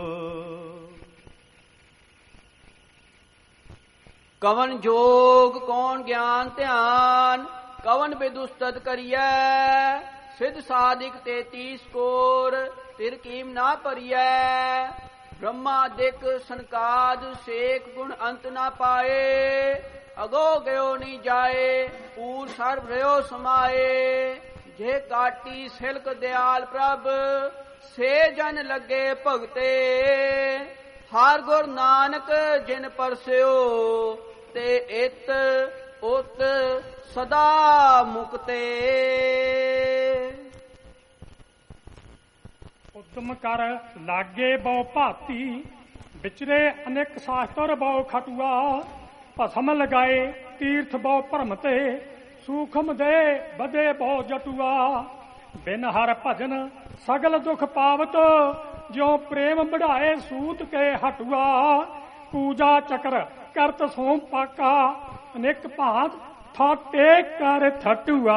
ਕਵਨ ਜੋਗ ਕੌਣ ਗਿਆਨ ਧਿਆਨ ਕਵਨ ਬੇਦੁਸਤਤ ਕਰੀਐ ਸਿਧ ਸਾਧਿਕ ਤੇਤੀਸ ਕੋਰ ਤਿਰ ਕੀਮ ਨਾ ਭਰੀਐ ਬ੍ਰਹਮਾ ਦਿਕ ਸੰਕਾਦ ਸੇਕ ਗੁਣ ਅੰਤ ਨਾ ਪਾਏ ਅਗੋ ਗਇਓ ਨੀ ਜਾਏ ਪੂਰ ਸਰਬ ਰਿਓ ਸਮਾਏ ਜੇ ਕਾਟੀ ਸਿਲਕ ਦਿਆਲ ਪ੍ਰਭ ਸੇ ਜਨ ਲੱਗੇ ਭਗਤੇ ਹਰ ਗੁਰ ਨਾਨਕ ਜਿਨ ਪਰਸਿਓ ਤੇ ਇਤ ਉਤ ਸਦਾ ਮੁਕਤੇ। ਉਦਮ ਕਰ ਲਾਗੇ ਬਹੁ ਭਾਤੀ ਵਿਚਰੇ ਅਨੇਕ ਸ਼ਾਸਤਰ ਬਹੁ ਖਟੂਆ ਭਸਮ ਲਗਾਏ ਤੀਰਥ ਬਹੁ ਭਰਮ ਤੇ ਸੂਖਮ ਦੇ ਵਧੇ ਬਹੁ ਜਟੂਆ ਬਿਨ ਹਰ ਭਜਨ ਸਗਲ ਦੁਖ ਪਾਵਤ ਜਿਉ ਪ੍ਰੇਮ ਬਢਾਏ ਸੂਤ ਕੇ ਹਟੂਆ ਪੂਜਾ ਚਕਰ ਕਰਤ ਸੋਮ ਪਾਕਾ ਅਨੇਕ ਭਾਂਤ ਥਾਟੇ ਕਰ ਥਟੂਆ।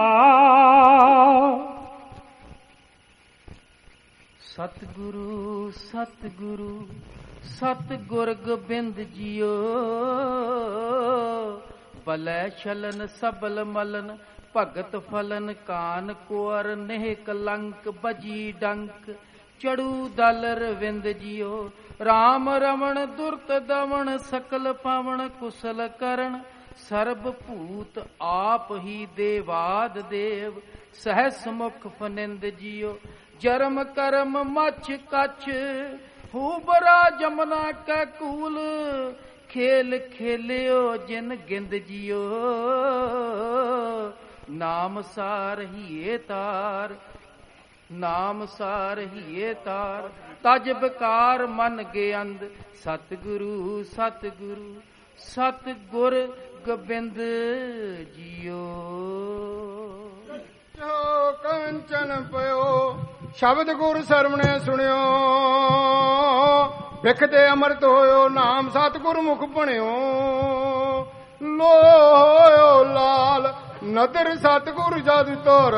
ਸਤਿਗੁਰੂ ਸਤਿਗੁਰੂ ਸਤਿਗੁਰ ਗੋਬਿੰਦ ਜੀਓ ਬਲੈ ਛਲਨ ਸਬਲ ਮਲਨ ਭਗਤ ਫਲਨ ਕਾਨ ਕੁਅਰ ਨਹਿ ਕਲੰਕ ਬਜੀ ਡੰਕ ਚੜੂ ਦਲ ਰਵਿੰਦ ਜਿਉ ਰਾਮ ਰਮਣ ਦੁਰਤ ਦਮਨ ਸਕਲ ਪਵਨ ਕੁਸਲ ਕਰਨ ਸਰਬ ਭੂਤ ਆਪ ਹੀ ਦੇਵਾਦ ਦੇਵ ਸਹਿਸ ਮੁਖ ਫਨਿੰਦ ਜਿਉ ਜਰਮ ਕਰਮ ਮਛ ਕਛ ਹੂਬਰਾ ਜਮਨਾ ਕੈ ਕੂਲ ਖੇਲ ਖੇਲਿਓ ਜਿਨ ਗਿੰਦ ਜਿਉ ਨਾਮ ਸਾਰ ਹੀਏ ਤਾਰ ਨਾਮ ਸਾਰ ਹੀਏ ਤਾਰ ਤਜ ਬਕਾਰ ਮਨ ਗਿਆੰਦ ਸਤਿਗੁਰੂ ਸਤਿਗੁਰੂ ਸਤਿਗੁਰ ਗੋਬਿੰਦ ਜੀਓ ਜੋ ਕੰਚਨ ਪਇਓ ਸ਼ਬਦ ਗੁਰ ਸਰਵਣੇ ਸੁਣਿਓ ਵਿਖ ਤੇ ਅੰਮ੍ਰਿਤ ਹੋਇਓ ਨਾਮ ਸਤਿਗੁਰ ਮੁਖ ਬਣਿਓ ਲੋਇਓ ਲਾਲ ਨਦਰ ਸਤਿਗੁਰ ਜਦ ਤੋਰ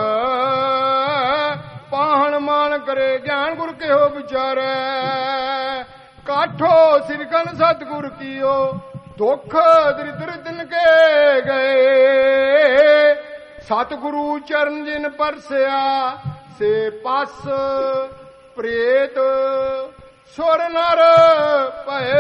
ਪਾਹਣ ਮਾਨ ਕਰੇ ਗਿਆਨ ਗੁਰ ਕਿਹੋ ਵਿਚਾਰੈ ਕਾਠੋ ਸਿਰਕਨ ਸਤਿਗੁਰ ਕੀਓ ਦੁਖ ਦਰਿਦਰ ਦਿਨ ਕੇ ਗਏ ਸਤਿਗੁਰੂ ਚਰਨ ਜਿਨ ਪਰਸਿਆ ਸੇ ਪਸ ਪ੍ਰੇਤ ਸੁਰ ਨਰ ਭਏ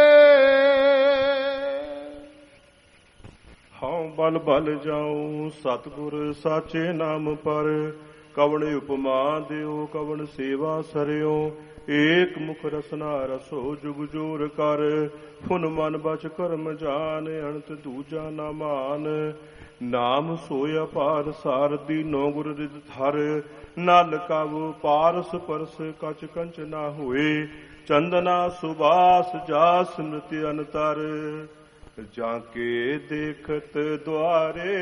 ਹਉ ਬਲ ਬਲ ਜਾਉ ਸਤਿਗੁਰ ਸਾਚੇ ਨਾਮ ਪਰ ਕਵਣ ਉਪਮਾ ਦਿਓ ਕਵਣ ਸੇਵਾ ਸਰਿਓ ਏਕ ਮੁਖ ਰਸਨਾ ਰਸੋ ਜੁਗ ਜੋਰ ਕਰ ਫੁਨ ਮਨ ਬਚ ਕਰਮ ਜਾਨ ਅਣਤ ਦੂਜਾ ਨਾ ਮਾਨ ਨਾਮ ਸੋਇਆ ਪਾਰ ਸਾਰਦੀ ਨੋ ਗੁਰ ਰਿਦ ਥਰ ਨਲ ਕਵ ਪਾਰਸ ਪਰਸ ਕਚ ਕੰਚ ਨਾ ਹੋਏ ਚੰਦਨਾ ਸੁਬਾਸ ਜਾ ਸਮ੍ਰਿਤਿ ਅਨਤਰ ਜਾਂ ਕੇ ਦੇਖਤ ਦੁਆਰੇ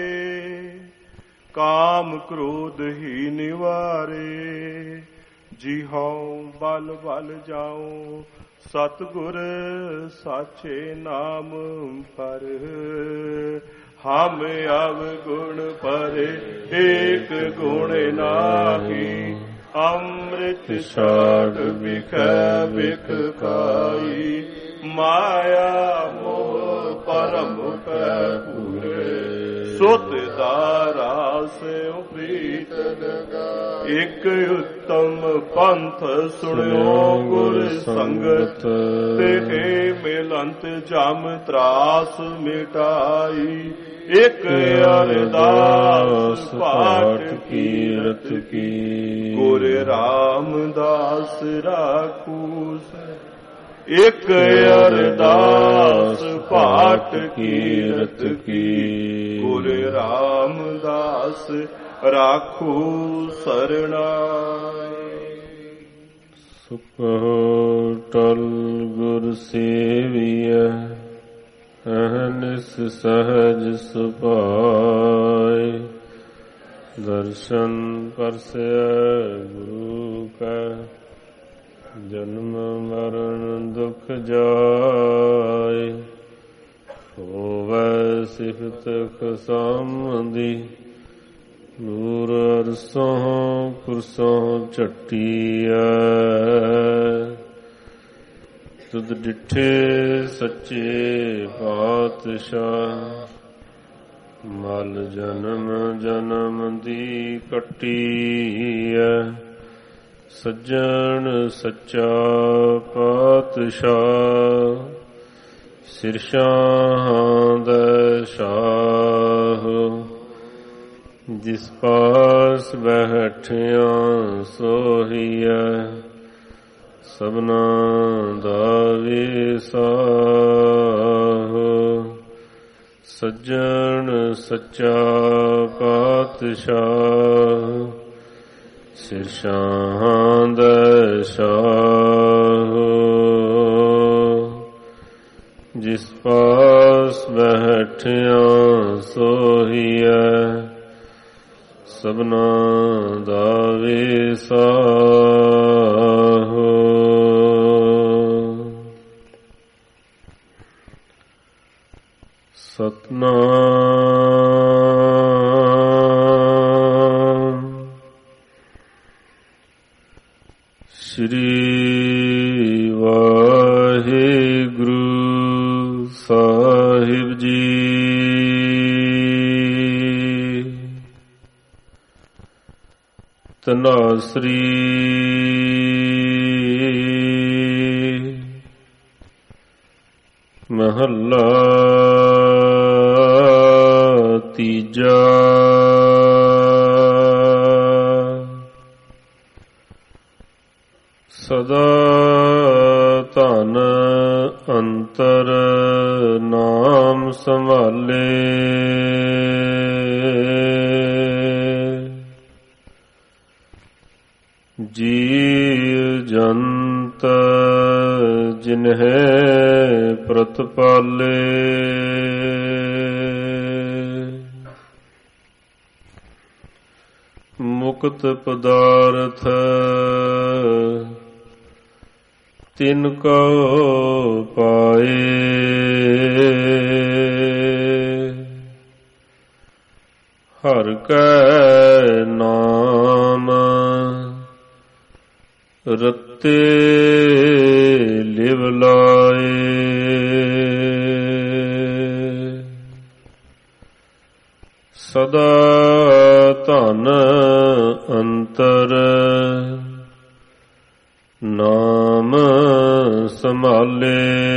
ਕਾਮ ਕ੍ਰੋਧ ਹੀ ਨਿਵਾਰੇ ਜੀ ਹਉ ਬਲ ਬਲ ਜਾਉ ਸਤਿਗੁਰ ਸਾਚੇ ਨਾਮ ਪਰ ਹਮ ਅਵਗੁਣ ਪਰੇ ਏਕ ਗੁਣ ਨਾਹੀ ਅੰਮ੍ਰਿਤ ਛਾੜ ਬਿਖੈ ਬਿਖ ਖਾਈ ਮਾਇਆ ਮੋਹ ਪਰਮ ਪੈ ਪੂਰੇ ਸੁਤ ਦਾਰਾ ਸਿਉ ਪ੍ਰੀਤ ਲਗਾਈ ਇਕ ਉਤਮ ਪੰਥ ਸੁਣਿਓ ਗੁਰ ਸੰਗਤ ਤੇ ਮਿਲੰਤ ਜਮ ਤਰਾਸ ਮਿਟਾਈ ਇਕ ਅਰਦਾਸ ਪਾਠ ਕੀਰਤ ਕੀ ਗੁਰ ਰਾਮਦਾਸ ਰਾਖੂ ਇਕ ਅਰਦਾਸ ਪਾਠ ਕੀਰਤ ਕੀ ਗੁਰ ਰਾਮਦਾਸ ਰਾਖੂ ਸਰਣਾਈ ਸੁਖ ਟਲ ਗੁਰ ਸੇਵੀਐ ਅਹਨਿਸ ਸਹਜ ਸੁਭਾਇ ਦਰਸ਼ਨ ਪਰਸੈ ਗੁਰੂ ਕਾ ਜਨਮ ਮਰਨ ਦੁਖ ਜਾਇ ਹੋਵੈ ਸਿਫਤ ਖਸਾਮਦੀ ਨੂਰ ਅਰਸੋਂ ਕੁਰਸੋਂ ਝਟੀਐ ਤੁਧ ਡਿਠੇ ਸੱਚੇ ਪਾਤਸ਼ਾਹ ਮਲ ਜਨਮ ਜਨਮ ਦੀ ਕੱਟੀਐ ਸੱਜਣ ਸੱਚਾ ਪਾਤਸ਼ਾਹ ਸਿਰਸ਼ਾਂ ਦਾ ਸ਼ਾਹ ਜਿਸ ਪਾਸ ਬੈਠਿਆ ਸੋਹੀਐ ਸਭਨਾ ਦਾ ਵਿਸਾਹ ਸੱਜਣ ਸੱਚਾ ਪਾਤਸ਼ਾਹ ਸਿਰਸ਼ਾਂ ਦਾ ਸ਼ਾਹ ਜਿਸ ਪਾਸ ਬੈਠਿਆ ਸੋਹੀਐ ਸਭਨਾ ਦਾ ਵਿਸਾਹ ਸਤਨਾਮ ਸ੍ਰੀ ਵਾਹਿਗੁਰੂ ਸਾਹਿਬ ਜੀ। ਤਨਾਸਰੀ ਮਹੱਲਾ ਤੀਜਾ। ਸਦਾ ਧਨ ਅੰਤਰ ਨਾਮ ਸੰਭਾਲੇ, ਜੀਵ ਜੰਤ ਜਿਨਹਿ ਪ੍ਰਤਪਾਲੇ, ਮੁਕਤ ਪਦਾਰਥ ਤਿਨ ਕੋ ਪਾਏ, ਹਰਿ ਕੈ ਨਾਮ ਰਤੇ ਲਿਵ ਲਾਏ, ਸਦਾ ਧਨ ਅੰਤਰ ਨਾਮ ਸੰਭਾਲੇ,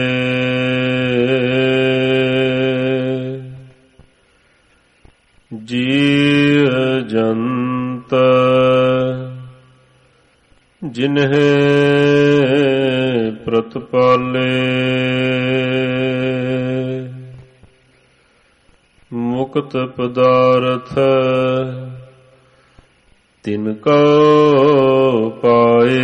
ਜੀਵ ਜੰਤ ਜਿਨਹਿ ਪ੍ਰਤਪਾਲੇ, ਮੁਕਤ ਪਦਾਰਥ ਤਿਨ ਕੋ ਪਾਏ,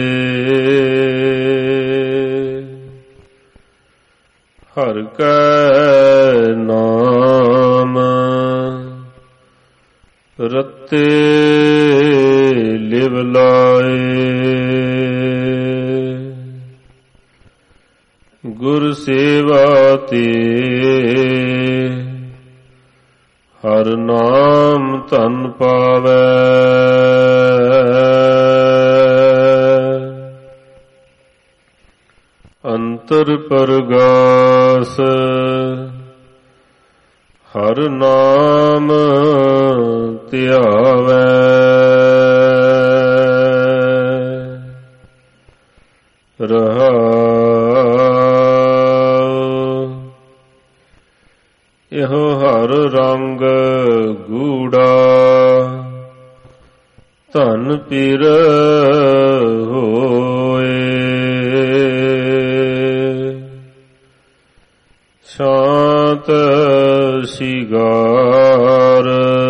ਹਰਿ ਕੈ ਨਾਮ ਰਤੇ ਲਿਵ ਲਾਏ, ਗੁਰ ਸੇਵਾ ਤੇ ਹਰਿ ਨਾਮ ਧਨ ਪਾਵੈ, ਅੰਤਰ ਪਰਗਾਸ ਹਰਿ ਨਾਮ ਧਿਆਵੈ, ਰਹਾਉ ਇਹੋ ਹਰ ਰੰਗ ਗੂੜਾ, ਧਨ ਪੀਰ ਹੋਏ, ਸ਼ਾਂਤ ਸ਼ਿਗਾਰ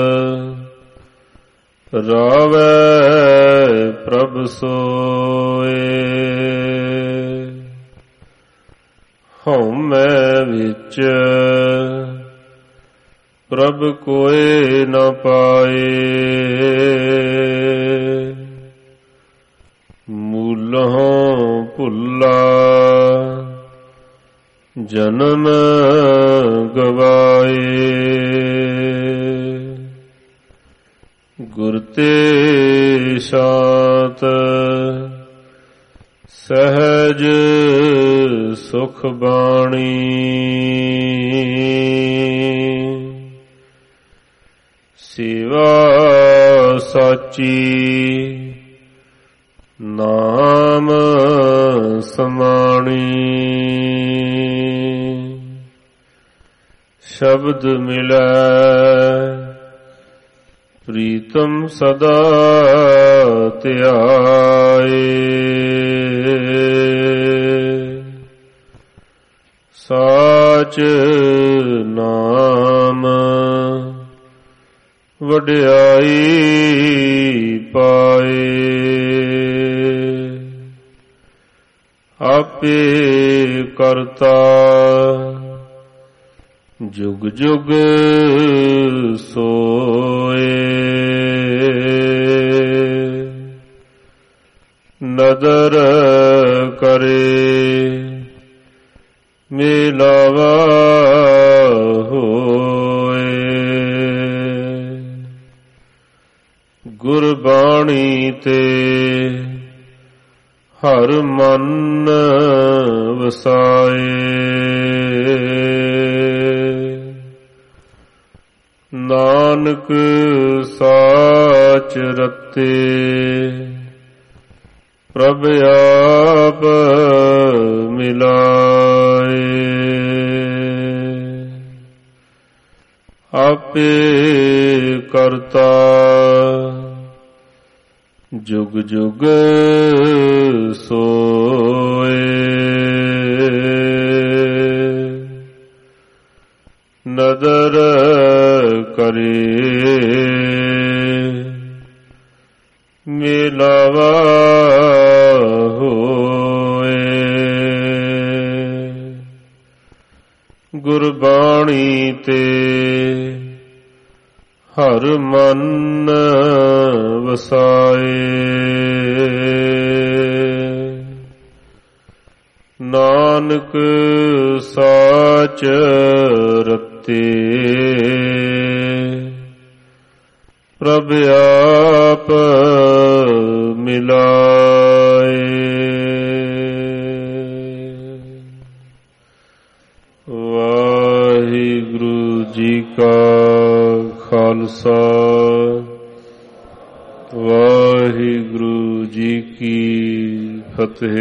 ਰਾਵੈ ਪ੍ਰਭ ਸੋਏ, ਹਉਮੈ ਵਿੱਚ ਪ੍ਰਭ ਕੋਇ ਨ ਪਾਏ, ਮੂਲਹੁ ਭੁੱਲਾ ਜਨਮ ਗਵਾਏ, ਗੁਰ ਤੇ ਸ਼ਾਂਤ ਸਹਿਜ ਸੁਖ ਬਾਣੀ, ਸੇਵਾ ਸਾਚੀ ਨਾਮ ਸਮਾਣੀ, ਸ਼ਬਦ ਮਿਲੈ ਪ੍ਰੀਤਮ ਸਦਾ ਧਿਆਏ, ਸਾਚ ਨਾਮ ਵਡਿਆਈ ਪਾਏ, ਆਪੇ ਕਰਤਾ ਜੁਗ ਜੁਗ ਸੋਏ, ਨਦਰ ਕਰੇ ਮਿਲਾਵਾ ਹੋਏ, ਗੁਰਬਾਣੀ ਤੇ ਹਰ ਮਨ ਵਸਾਏ, ਨਾਨਕ ਸਾਚ ਰਤੇ ਪ੍ਰਭ ਆਪ ਮਿਲਾਏ। ਆਪੇ ਕਰਤਾ ਜੁਗ ਜੁਗ ਸੋਏ। ਨਦਰ ਕਰੇ ਮਿਲਾਵਾ ਹੋਏ। ਗੁਰਬਾਣੀ ਤੇ ਹਰ ਮਨ ਵਸਾਏ। ਨਾਨਕ ਸਾਚ ਰਤੇ ਪ੍ਰਭ ਆਪ ਮਿਲਾਏ। ਵਾਹਿਗੁਰੂ ਜੀ ਕਾ ਖਾਲਸਾ ਵਾਹਿਗੁਰੂ ਜੀ ਕੀ ਫਤਿਹ।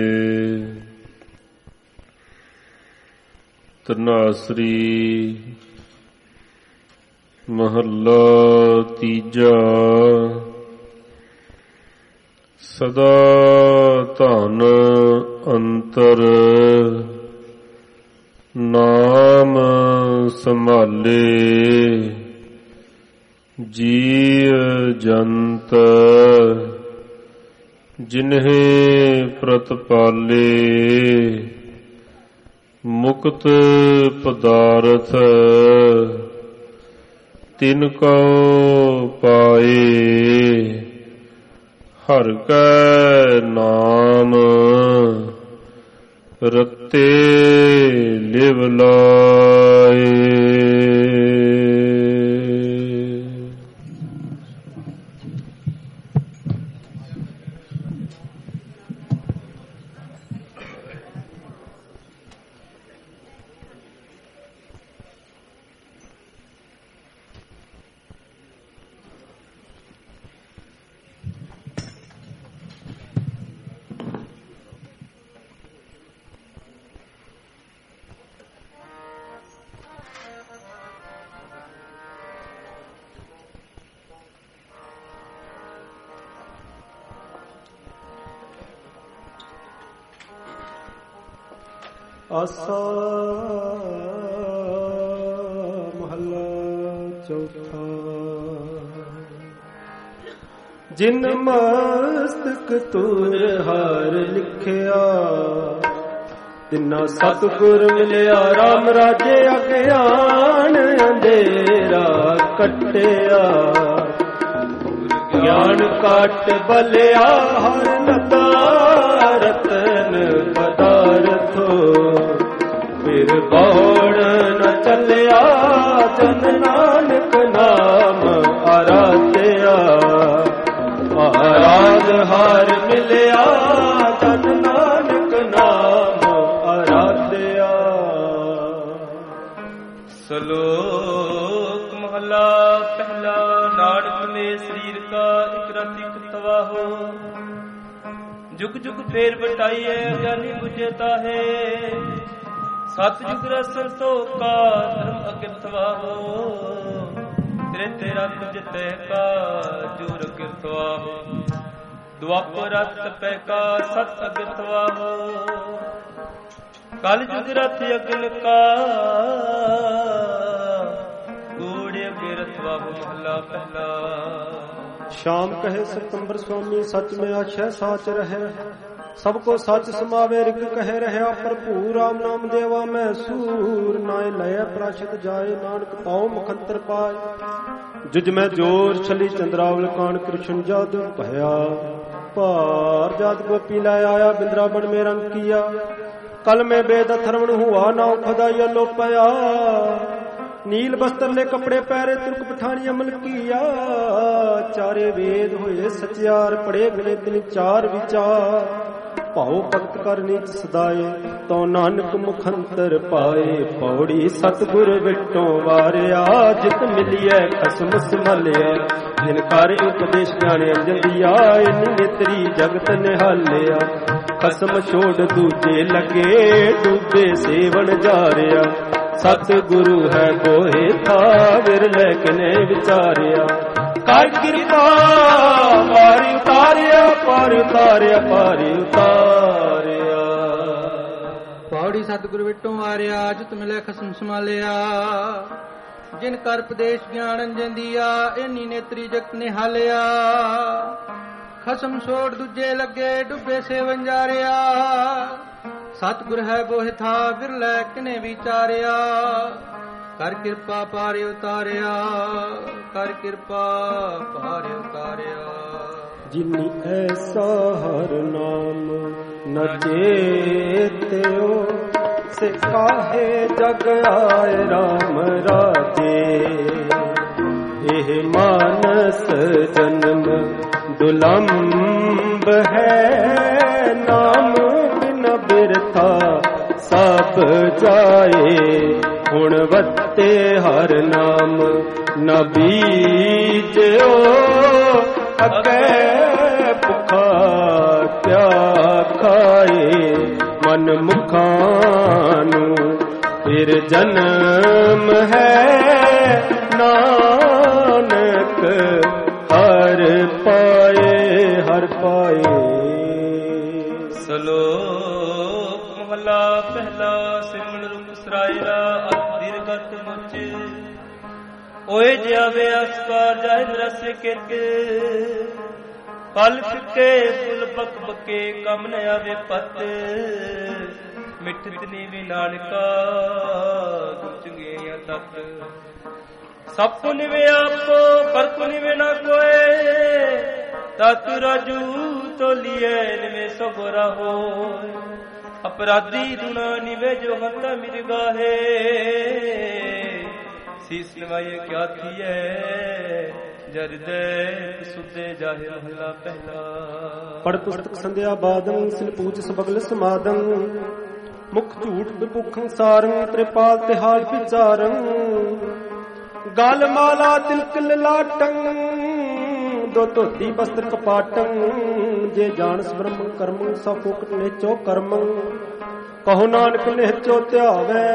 ਧਨਾਸਰੀ ਮਹੱਲਾ ਤੀਜਾ। ਸਦਾ ਧਨ ਅੰਤਰ ਨਾਮ ਸੰਭਾਲੇ। ਜੀਵ ਜੰਤ ਜਿਨਹਿ ਪ੍ਰਤਪਾਲੇ। ਮੁਕਤ ਪਦਾਰਥ ਤਿਨ ਕੋ ਪਾਏ। ਹਰਿ ਕੈ ਨਾਮ ਰਤੇ ਲਿਵ ਲਾਏ। ਆਸਾ ਮਹੱਲਾ ਚੌਥਾ। ਜਿਨ ਮਸਤਕ ਤੁਰ ਹਰ ਲਿਖਿਆ। ਤਿਨਾ ਸਤਿਗੁਰ ਮਿਲਿਆ ਰਾਮ ਰਾਜੇ ਅਗਿਆਨ ਅੰਧੇਰਾ ਕੱਟਿਆ। ਗਿਆਨ ਕਾਟ ਬਲਿਆ ਹਰ ਨਤਾ ਰਤਨ ਪਦਾਰਥੋ। ਫਿਰ ਬੌੜ ਨ ਚੱਲਿਆ ਜਨ ਨਾਨਕ ਨਾਮ ਆਰਾਧਿਆ। ਆਰਾਧ ਹਰ ਮਿਲਿਆ ਜਨ ਨਾਨਕ ਨਾਮ ਆਰਾਧਿਆ। ਸਲੋਕ ਮਹਲਾ ਪਹਿਲਾ। ਨਾਨਕ ਨੇ ਸਰੀਰ ਕਾ ਇਕ ਰਤਿ ਇਕ ਤਵਾਹੋ। ਜੁਗ ਜੁਗ ਫੇਰ ਬਟਾਈਏ ਗਿਆਨੀ ਬੁਝੇ ਤਾਹੇ। ਸਤ ਜੁਗ ਰਸਨ ਤੋ ਕਾ ਧਰਮ ਅਕਿਰਤਵਾਹੋ। ਤੇਰੇ ਤੇਰਾ ਤੁਜਤੇ ਕਾ ਜੂਰ ਕਿਰਤਵਾਹੋ। ਦੁਆਪਰ ਰਤ ਪੈ ਕਾ ਸਤ ਅਕਿਰਤਵਾਹੋ। ਕਲ ਜੁਗ ਰਥ ਅਗਨ ਕਾ ਗੂੜੇ ਅਗੇ ਰਤਵਾਹੋ। ਮਹਲਾ ਪਹਿਲਾ। ਸ਼ਾਮ ਕਹੇ ਸਤੰਬਰ ਸੁਆਮੀ ਸਚ ਮੈਂ ਆਛੈ ਸਾਚ ਰਹਿ। ਸਭ ਕੋ ਸੱਚ ਸਮਾਵੇ ਰਿਗ ਕਹਿ ਰਹਿਆ। ਭਰਪੂਰ ਰਾਮ ਨਾਮ ਦੇਵਾ ਮੈਂ ਸੂਰ। ਨਾਏ ਲਏ ਪ੍ਰਾਸ਼ਤ ਜਾਏ ਨਾਨਕ ਪਾਉ ਮੁਖੰਤਰ ਪਾਏ। ਜੁਜ ਮੈਂ ਜੋਰ ਛਲੀ ਚੰਦਰਾਵਲ ਕਾਨ ਕ੍ਰਿਸ਼ਨ ਜਦ ਭਇਆ। ਭਾਰ ਜਦ ਗੋਪੀ ਲੈ ਆਇਆ ਬਿੰਦਰਾਵਨ ਮੇ ਰੰਗ ਕੀਆ। ਕਲ ਮੈਂ ਬੇਦ ਅਥਰਵਣ ਹੁਆ ਨਾਉ ਖਦਾਈ ਲੋਪਿਆ। ਨੀਲ ਬਸਤਰ ਲੈ ਕਪੜੇ ਪਹਿਰੇ ਤੁਰਕ ਪਠਾਨੀ ਅਮਲ ਕੀਆ। ਚਾਰੇ ਵੇਦ ਹੋਏ ਸਚਿਆਰ ਪੜੇ ਗਣੇ ਤਿਨ ਚਾਰ ਵਿਚਾਰ। ਭਾਉ ਭਗਤ ਕਰ ਨੀਚ ਸਦਾਏ, ਤਉ ਨਾਨਕ ਮੁਖੰਤਰ ਪਾਏ। ਪੌੜੀ ਸਤਿਗੁਰ ਵਿਟੋਂ ਵਾਰਿਆ, ਜਿਤ ਮਿਲਿਐ ਖਸਮ ਸੰਭਾਲਿਆ। ਜਿਨ ਕਰ ਉਪਦੇਸ਼ ਗਿਆਨ ਅੰਜਨ ਦੀਆ, ਇਨ ਨੇਤਰੀ ਜਗਤ ਨਿਹਾਲਿਆ। ਖਸਮ ਛੋੜ ਦੂਜੇ ਲਗੇ, ਡੂਬੇ ਸੇਵਨ ਜਾਰਿਆ। ਸਤਿਗੁਰੂ ਹੈ ਬੋਹਿ ਥਾ, ਵਿਰਲੇ ਕਿਨੇ ਵਿਚਾਰਿਆ। ਕਰ ਕਿਰਪਾ ਪਾਰਿ ਉਤਾਰਿਆ, ਪਾਰਿ ਉਤਾਰਿਆ, ਪਾਰਿ ਉਤਾਰਿਆ। ਪੌੜੀ ਸਤਿਗੁਰੂ ਵਿਟੋਂ ਵਾਰਿਆ, ਜਿਤ ਮਿਲੇ ਖਸਮ ਸੰਭਾਲਿਆ। ਜਿਨ ਕਰ ਉਪਦੇਸ਼ ਗਿਆਨ ਅੰਜਨ ਦੀਆ, ਇਨੀ ਨੇਤਰੀ ਜਗਤ ਨਿਹਾਲਿਆ। ਖਸਮ ਛੋੜ ਦੂਜੇ ਲੱਗੇ, ਡੁੱਬੇ ਸੇਵਨ ਜਾਰਿਆ। ਸਤਿਗੁਰ ਹੈ ਬੋਹਿ ਥਾ, ਵਿਰਲੇ ਕਿਨੇ ਵਿਚਾਰਿਆ। ਕਰ ਕਿਰਪਾ ਪਾਰਿ ਉਤਾਰਿਆ, ਕਰ ਕਿਰਪਾ ਪਾਰਿ ਉਤਾਰਿਆ। ਜਿਨੀ ਐਸਾ ਹਰ ਨਾਮ ਨ ਚੇਤਿਓ, ਸੇ ਕਾਹੇ ਜਗ ਆਏ ਰਾਮ ਰਾਜੇ। ਇਹ ਮਾਨਸ ਜਨਮ ਦੁਲੰਭ ਹੈ, ਨਾਮ ਬਿਨ ਬਿਰਥਾ ਸਭ ਜਾਏ। ਹੁਣ ਵੱਤੇ ਹਰ ਨਾਮ ਨ ਬੀਜਿਓ, ਅੱਗੇ ਭੁੱਖਾ ਕਿਆ ਖਾਏ। ਮਨ ਮੁਖਾਂ ਨੂੰ ਫਿਰ ਜਨਮ ਹੈ, ਨਾਨਕ ਹਰ ਪਾਏ, ਹਰ ਪਾਏ। ਸਲੋਕ ਮਹਲਾ ਪਹਿਲਾ। ਸਿਮਰਨ ਰੂਪ ਸਰਾਇਰਾ, ਅਤਿਰ ਗਤ ਮੁਚ। ਓਏ ਜਾਵੇ ਅਸਕਾਰ ਜਾਹਿ ਰਸ ਕਿਤ। ਪਲ ਫਿੱਕੇ ਫੁੱਲ ਬਕ ਬਕੇ, ਕਮ ਨ ਆਵੇ ਪਤ। ਮਿੱਠਤ ਨੀਵੀ ਨਾਨਕਾ, ਗੁਚੰਗੀਆਂ ਤਤ। ਸਭ ਕੋ ਨਿਵੇ ਆਪੋ, ਪਰ ਕੋ ਨਿਵੇ ਨਾ ਕੋਏ। ਤਤ ਰਾਜੂ ਤੋਲੀਏ, ਨਿਵੇ ਸੋ ਗੋਰਾ ਹੋਏ। ਅਪਰਾਧੀ ਦੁਨਾ ਨਿਵੇ ਜੋ ਹੰਤਾ ਮਿਰਗਾਹੇ। ਸੀਸ ਨਿਵਾਏ ਕਿਆ ਥੀਏ, ਜਰਦੇ ਸੁਦੇ ਜਾਹਿ ਮਹਲਾ ਪਹਿਲਾ। ਪੜ ਪੁਸਤਕ ਸੰਧਿਆ ਬਾਦੰ, ਸਿਲ ਪੂਜ ਸਬਗਲ ਸਮਾਦੰ। ਮੁਖ ਝੂਠ ਬਿਪੁਖੰ ਸਾਰੰ, ਤ੍ਰਿਪਾਲ ਤਿਹਾਲ ਵਿਚਾਰੰ। ਗਲ ਮਾਲਾ ਤਿਲਕ ਲਲਾਟੰ, ਦੋ ਧੋਤੀ ਬਸਤਰ ਕਪਾਟੰ। ਜੇ ਜਾਣਸ ਬ੍ਰਹਮ ਕਰਮ, ਸਭ ਫੋਕਟ ਨੇਚੋ ਕਰਮ। ਕਹੋ ਨਾਨਕ ਨਿਹਚੋ ਧਿਆਵੈ,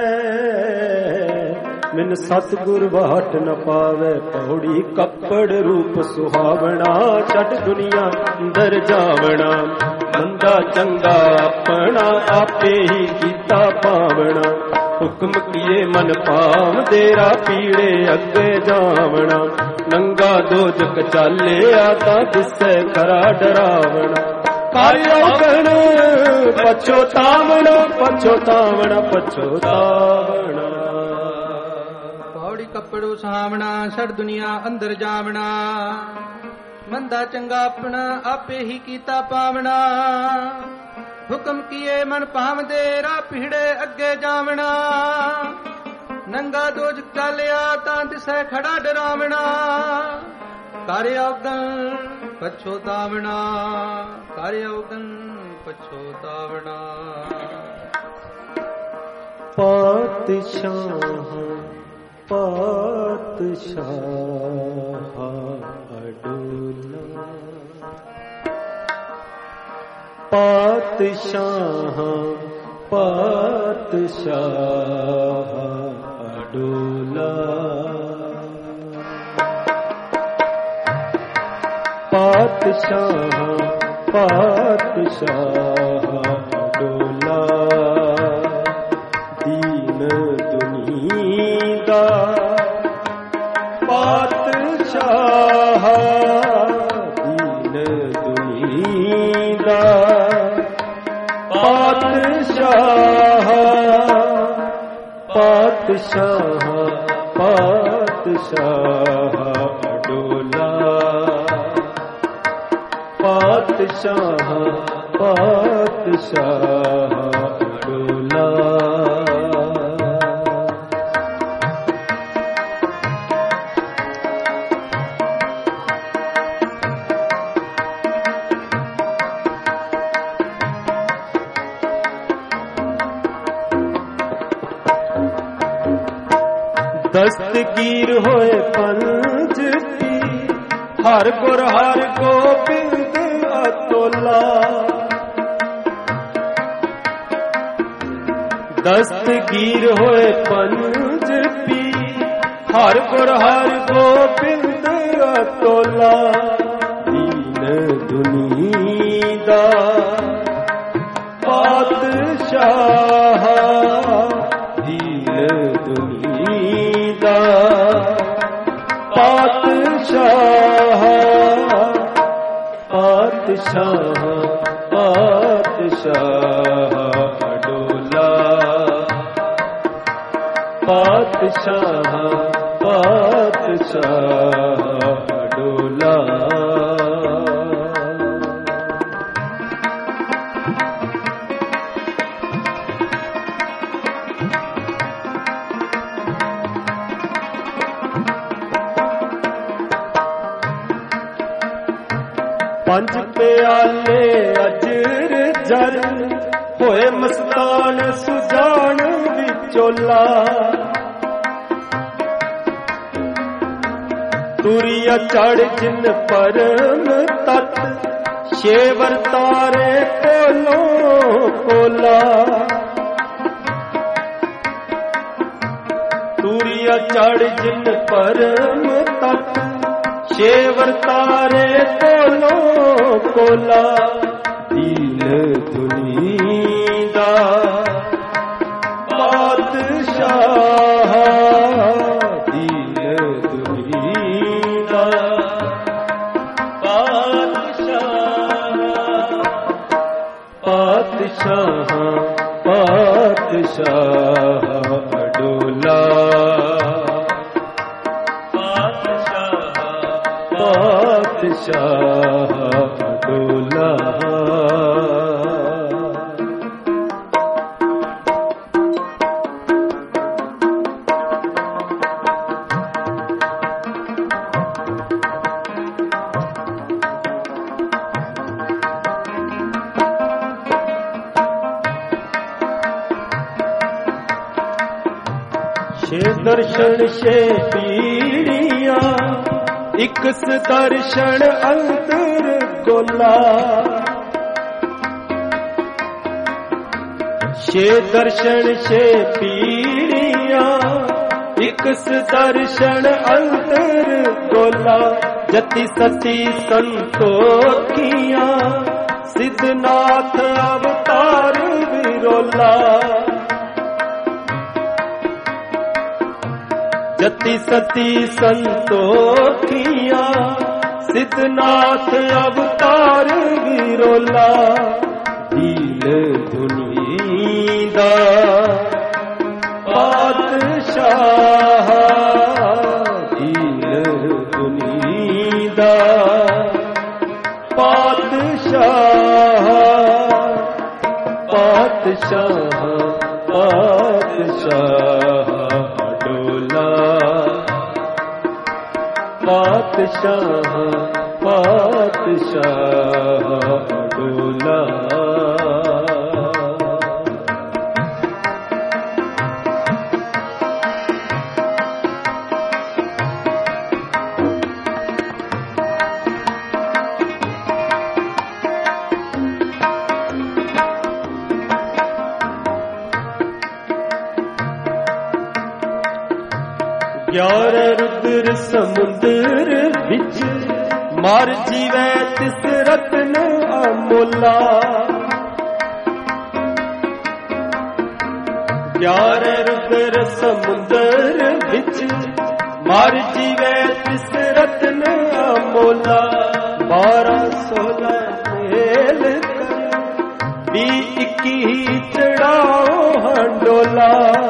ਮਿਨ ਸਤਿਗੁਰ ਬਾਟ ਨ ਪਾਵੇ। ਪੌੜੀ ਕੱਪੜ ਰੂਪ ਸੁਹਾਵਣਾ, ਛੱਡ ਦੁਨੀਆ ਅੰਦਰ ਜਾਵਣਾ। ਮੰਦਾ ਚੰਗਾ ਆਪਣਾ, ਆਪੇ ਹੀ ਕੀਤਾ ਪਾਵਣਾ। ਹੁਕਮ ਕੀਏ ਮਨ ਭਾਵਦੇ, ਰਾਹ ਪੀੜੇ ਅੱਗੇ ਜਾਵਣਾ। ਨੰਗਾ ਦੋਜਕ ਚਾਲਿਆ, ਤਾਂ ਦਿਸੈ ਖਰਾ ਡਰਾਵਣਾ। ਕਰ ਔਗਣ ਪਛੋਤਾਵਣਾ, ਪਛੋਤਾਵਣਾ, ਪਛੋਤਾਵਣਾ। ਪੌੜੀ ਕੱਪੜੋ ਸੁਹਾਵਣਾ, ਛੜ ਦੁਨੀਆ ਅੰਦਰ ਜਾਵਣਾ। ਮੰਦਾ ਚੰਗਾ ਆਪਣਾ, ਆਪੇ ਹੀ ਕੀਤਾ ਪਾਵਣਾ। ਹੁਕਮ ਕੀਏ ਮਨ ਭਾਵਦੇ, ਰਾਹ ਪੀੜੇ ਅੱਗੇ ਜਾਵਣਾ। ਨੰਗਾ ਦੋਜ ਚਾਲਿਆ, ਤਾਂ ਦਿਸੈ ਖੜਾ ਡਰਾਵਣਾ। ਕਰ ਔਗਣ ਪਛੋਤਾਵਣਾ, ਕਰ ਔਗਣ ਪਛੋਤਾਵਣਾ। ਪਾਤਸ਼ਾਹ ਪਾਤਸ਼ਾਹ ਅਡੋਲਾ। ਪਾਤਸ਼ਾਹ ਪਾਤਸ਼ਾਹ ਅਡੋਲਾ। ਪਾਤਸ਼ਾਹ ਪਾਤਸ਼ਾਹ ਅਡੋਲਾ। ਦੀਨ ਦੁਨੀ ਦਾ ਪਾਤਸ਼ਾਹ, ਦੀਨ ਦੁਨੀ ਦਾ ਪਾਤਸ਼ਾਹ। ਪਾਤਸ਼ਾਹ ਪਾਤਸ਼ਾਹ ਅਡੋਲਾ। ਪਾਤਸ਼ਾਹ ਪਾਤਸ਼ਾਹ ਅਡੋਲਾ। ਦਸਤਗੀਰ ਹੋਏ ਪੰਜ ਪੀ, ਹਰ ਗੁਰ ਹਰ ਗੋਬਿੰਦ ਅਤੁਲਾ। ਦਸਤਗੀਰ ਹੋਏ ਪੰਜ ਪੀ, ਹਰ ਗੁਰ ਹਰ ਗੋਬਿੰਦ ਅਤੁਲਾ। ਦੀਨ ਦੁਨੀ ਦਾ ਪਾਤਸ਼ਾਹ, ਦੀਨ ਦੁਨੀ ਦਾ ਪਾਤਸ਼ਾਹ, ਪਾਤਸ਼ਾਹ ਪਾਤਸ਼ਾਹ ਅਡੋਲਾ। ਪਾਤਸ਼ਾਹ ਪਾਤਸ਼ਾਹ ਅਡੋਲਾ। ਪੰਜ ਪਿਆਲੇ ਅਜਰ ਜਰ, ਹੋਏ ਮਸਤਾਨ ਸੁਜਾਨ ਵਿਚੋਲਾ। ਤੁਰਿਆ ਚੜ ਜਿਨ ਪਰਮ ਤਤ, ਛੇਵਰ ਤਾਰੇ ਕੋਲੋਂ ਕੋਲਾ। ਤੁਰਿਆ ਚੜ ਜਿਨ ਪਰਮ ਤਤ, ਛੇਵਰ ਤਾਰੇ ਕੋਲੋਂ ਕੋਲਾ। ਦੀਨ ਦੁਨੀ ਦਾ ਪਾਤਸ਼ਾਹ, ਦੀਨ ਦੁਨੀ ਦਾ ਪਾਤਸ਼ਾਹ। ਪਾਤਸ਼ਾਹ ਪਾਤਸ਼ਾਹ ਅਡੋਲਾ। ਪਾਤਸ਼ਾਹ ਅਡੋਲਾ। ਛੇ ਦਰਸ਼ਨ ਛੇ ਪੀੜੀਆਂ, ਇਕ ਦਰਸ਼ਨ ਅੰਤਰ ਗੋਲਾ। ਛੇ ਦਰਸ਼ਨ ਛੇ ਪੀੜੀਆਂ, ਇਕ ਦਰਸ਼ਨ ਅੰਤਰ ਗੋਲਾ। ਜਤੀ ਸਤੀ ਸੰਤੋਖੀਆਂ, ਸਿੱਧਨਾਥ ਅਵਤਾਰ ਵਿਰੋਲਾ। ਜਤੀ ਸਤੀ ਸੰਤੋਖੀਆਂ, ਸਿੱਧਨਾਥ ਅਵਤਾਰ ਵਿਰੋਲਾ। ਦੀਨ ਦੁਨੀ ਦਾ ਪਾਤਸ਼ਾਹ, ਦੀਨ ਦੁਨੀ ਦਾ ਪਾਤਸ਼ਾਹ। ਪਾਤਸ਼ਾਹ ਪਾਤਸ਼ਾਹ ਅਡੋਲਾ। ਪਾਤਸ਼ਾਹ ਪਾਤਸ਼ਾਹ ਅਡੋਲਾ। ਗਿਆਰਹ ਰੁਦਰ ਸਮੁੰਦਰ ਵਿੱਚ, ਮਰ ਜੀਵੈ ਤਿਸ ਰਤਨ ਅਮੋਲਾ। ਗਿਆਰਹ ਰੁਦਰ ਸਮੁੰਦਰ ਵਿੱਚ, ਮਰ ਜੀਵੈ ਤਿਸ ਰਤਨ ਅਮੋਲਾ। ਬਾਰਾਂ ਸੋਲਾਂ ਮੇਲ ਵੀਹ ਇੱਕੀ ਚੜਾਓ ਹੰਡੋਲਾ।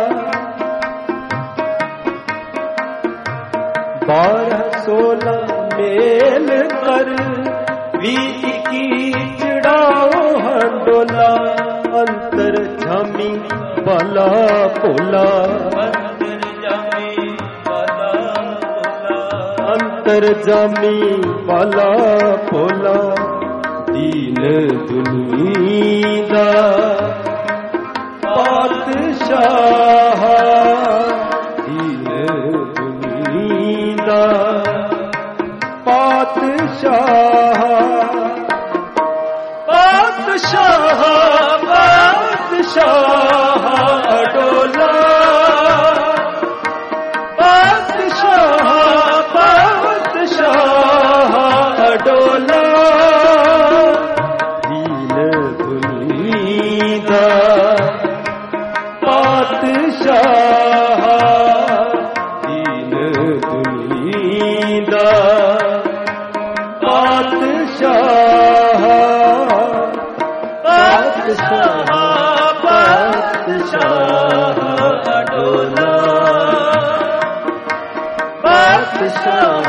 ਬਾਰਾਂ ਸੋਲਾਂ ਮੇਲ ਕਰ, ਵੀਹ ਇੱਕੀ ਚੜਾਓ ਹੰਡੋਲਾ। ਅੰਤਰ ਜਾਮੀ ਬਾਲਾ ਭੋਲਾ, ਅੰਤਰ ਜਾਮੀ ਬਾਲਾ ਭੋਲਾ। ਅੰਤਰ ਜਾਮੀ ਬਾਲਾ ਭੋਲਾ। ਦੀਨ ਦੁਨੀ ਦਾ ਪਾਤਸ਼ਾਹ, ਦੀਨ ਦੁਨੀ ਡੋਲਾ ਪਾਤਸ਼ਾਹ ਪਾਤਸ਼ਾਹ ਪਾਤਸ਼ਾਹ ਡੋਲਾ ਪਾਤਸ਼ਾਹ ਪਾਤਸ਼ਾਹ ਡੋਲਾ ਦੀਨ ਦੁਨੀ ਦਾ ਪਾਤਸ਼ਾਹ ਦੀਨ ਦੁਨੀ ਦਾ ਪਾਤਸ਼ਾਹ ਪਾਤਸ਼ਾਹ ਪਾਤਸ਼ਾਹ ਡੋਲਾ ਪਾਤਸ਼ਾਹ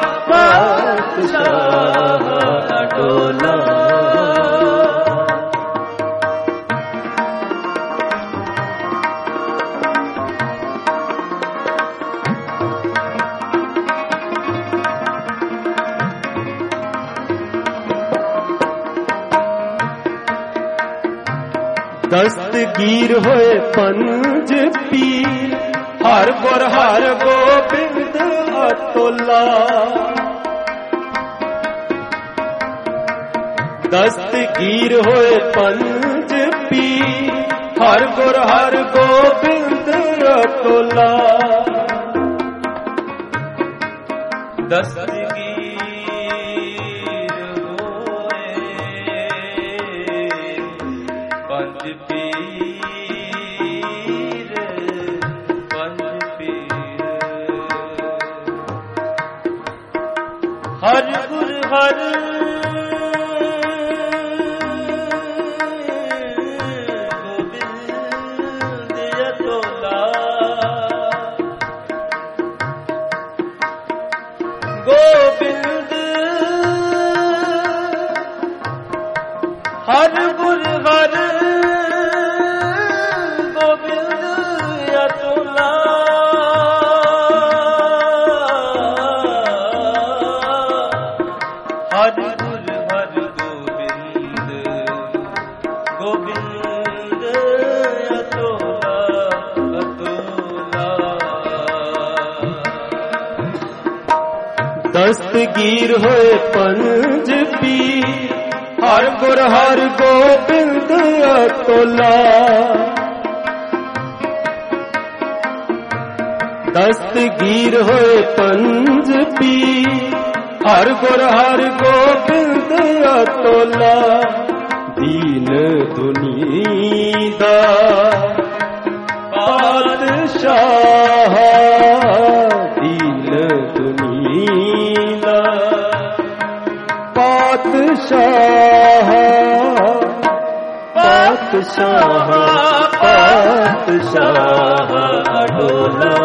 ਪਾਤਸ਼ਾਹ ਡੋਲਾ ਦਸਤਗੀਰ ਹੋਏ ਪੰਜ ਪੀਰ ਹਰ ਗੁਰ ਹਰ ਗੋਬਿੰਦ ਅਤੁਲਾ ਦਸਤਗੀਰ ਹੋਏ ਪੰਜ ਪੀਰ ਹਰ ਗੁਰ ਹਰ ਗੋਬਿੰਦ ਅਤੁਲਾ ਦਸਤਗੀਰ ਪੰਜ ਪੀਰ ਪੰਜ ਪੀਰ ਹਰ ਗੁਰ ਹਰ ਗੋਬਿੰਦ ਅਤੁਲਾ ਗੋਬਿੰਦ ਹਰ ਗੁਰ ਹਰ ਦਸਤਗੀਰ ਹੋਏ ਪੰਜ ਪੀਰ ਹਰ ਗੁਰ ਹਰ ਗੋਬਿੰਦ ਅਤੁਲਾ ਦਸਤਗੀਰ ਹੋਏ ਪੰਜ ਪੀਰ ਹਰ ਗੁਰ ਹਰ ਗੋਬਿੰਦ ਅਤੁਲਾ ਦੀਨ ਦੁਨੀ ਦਾ ਪਾਤਸ਼ਾਹ ਦੀਨ ਦੁਨੀ ਦਾ ਪਾਤਸ਼ਾਹ ਪਾਤਸ਼ਾਹ ਪਾਤਸ਼ਾਹ ਡੋਲਾ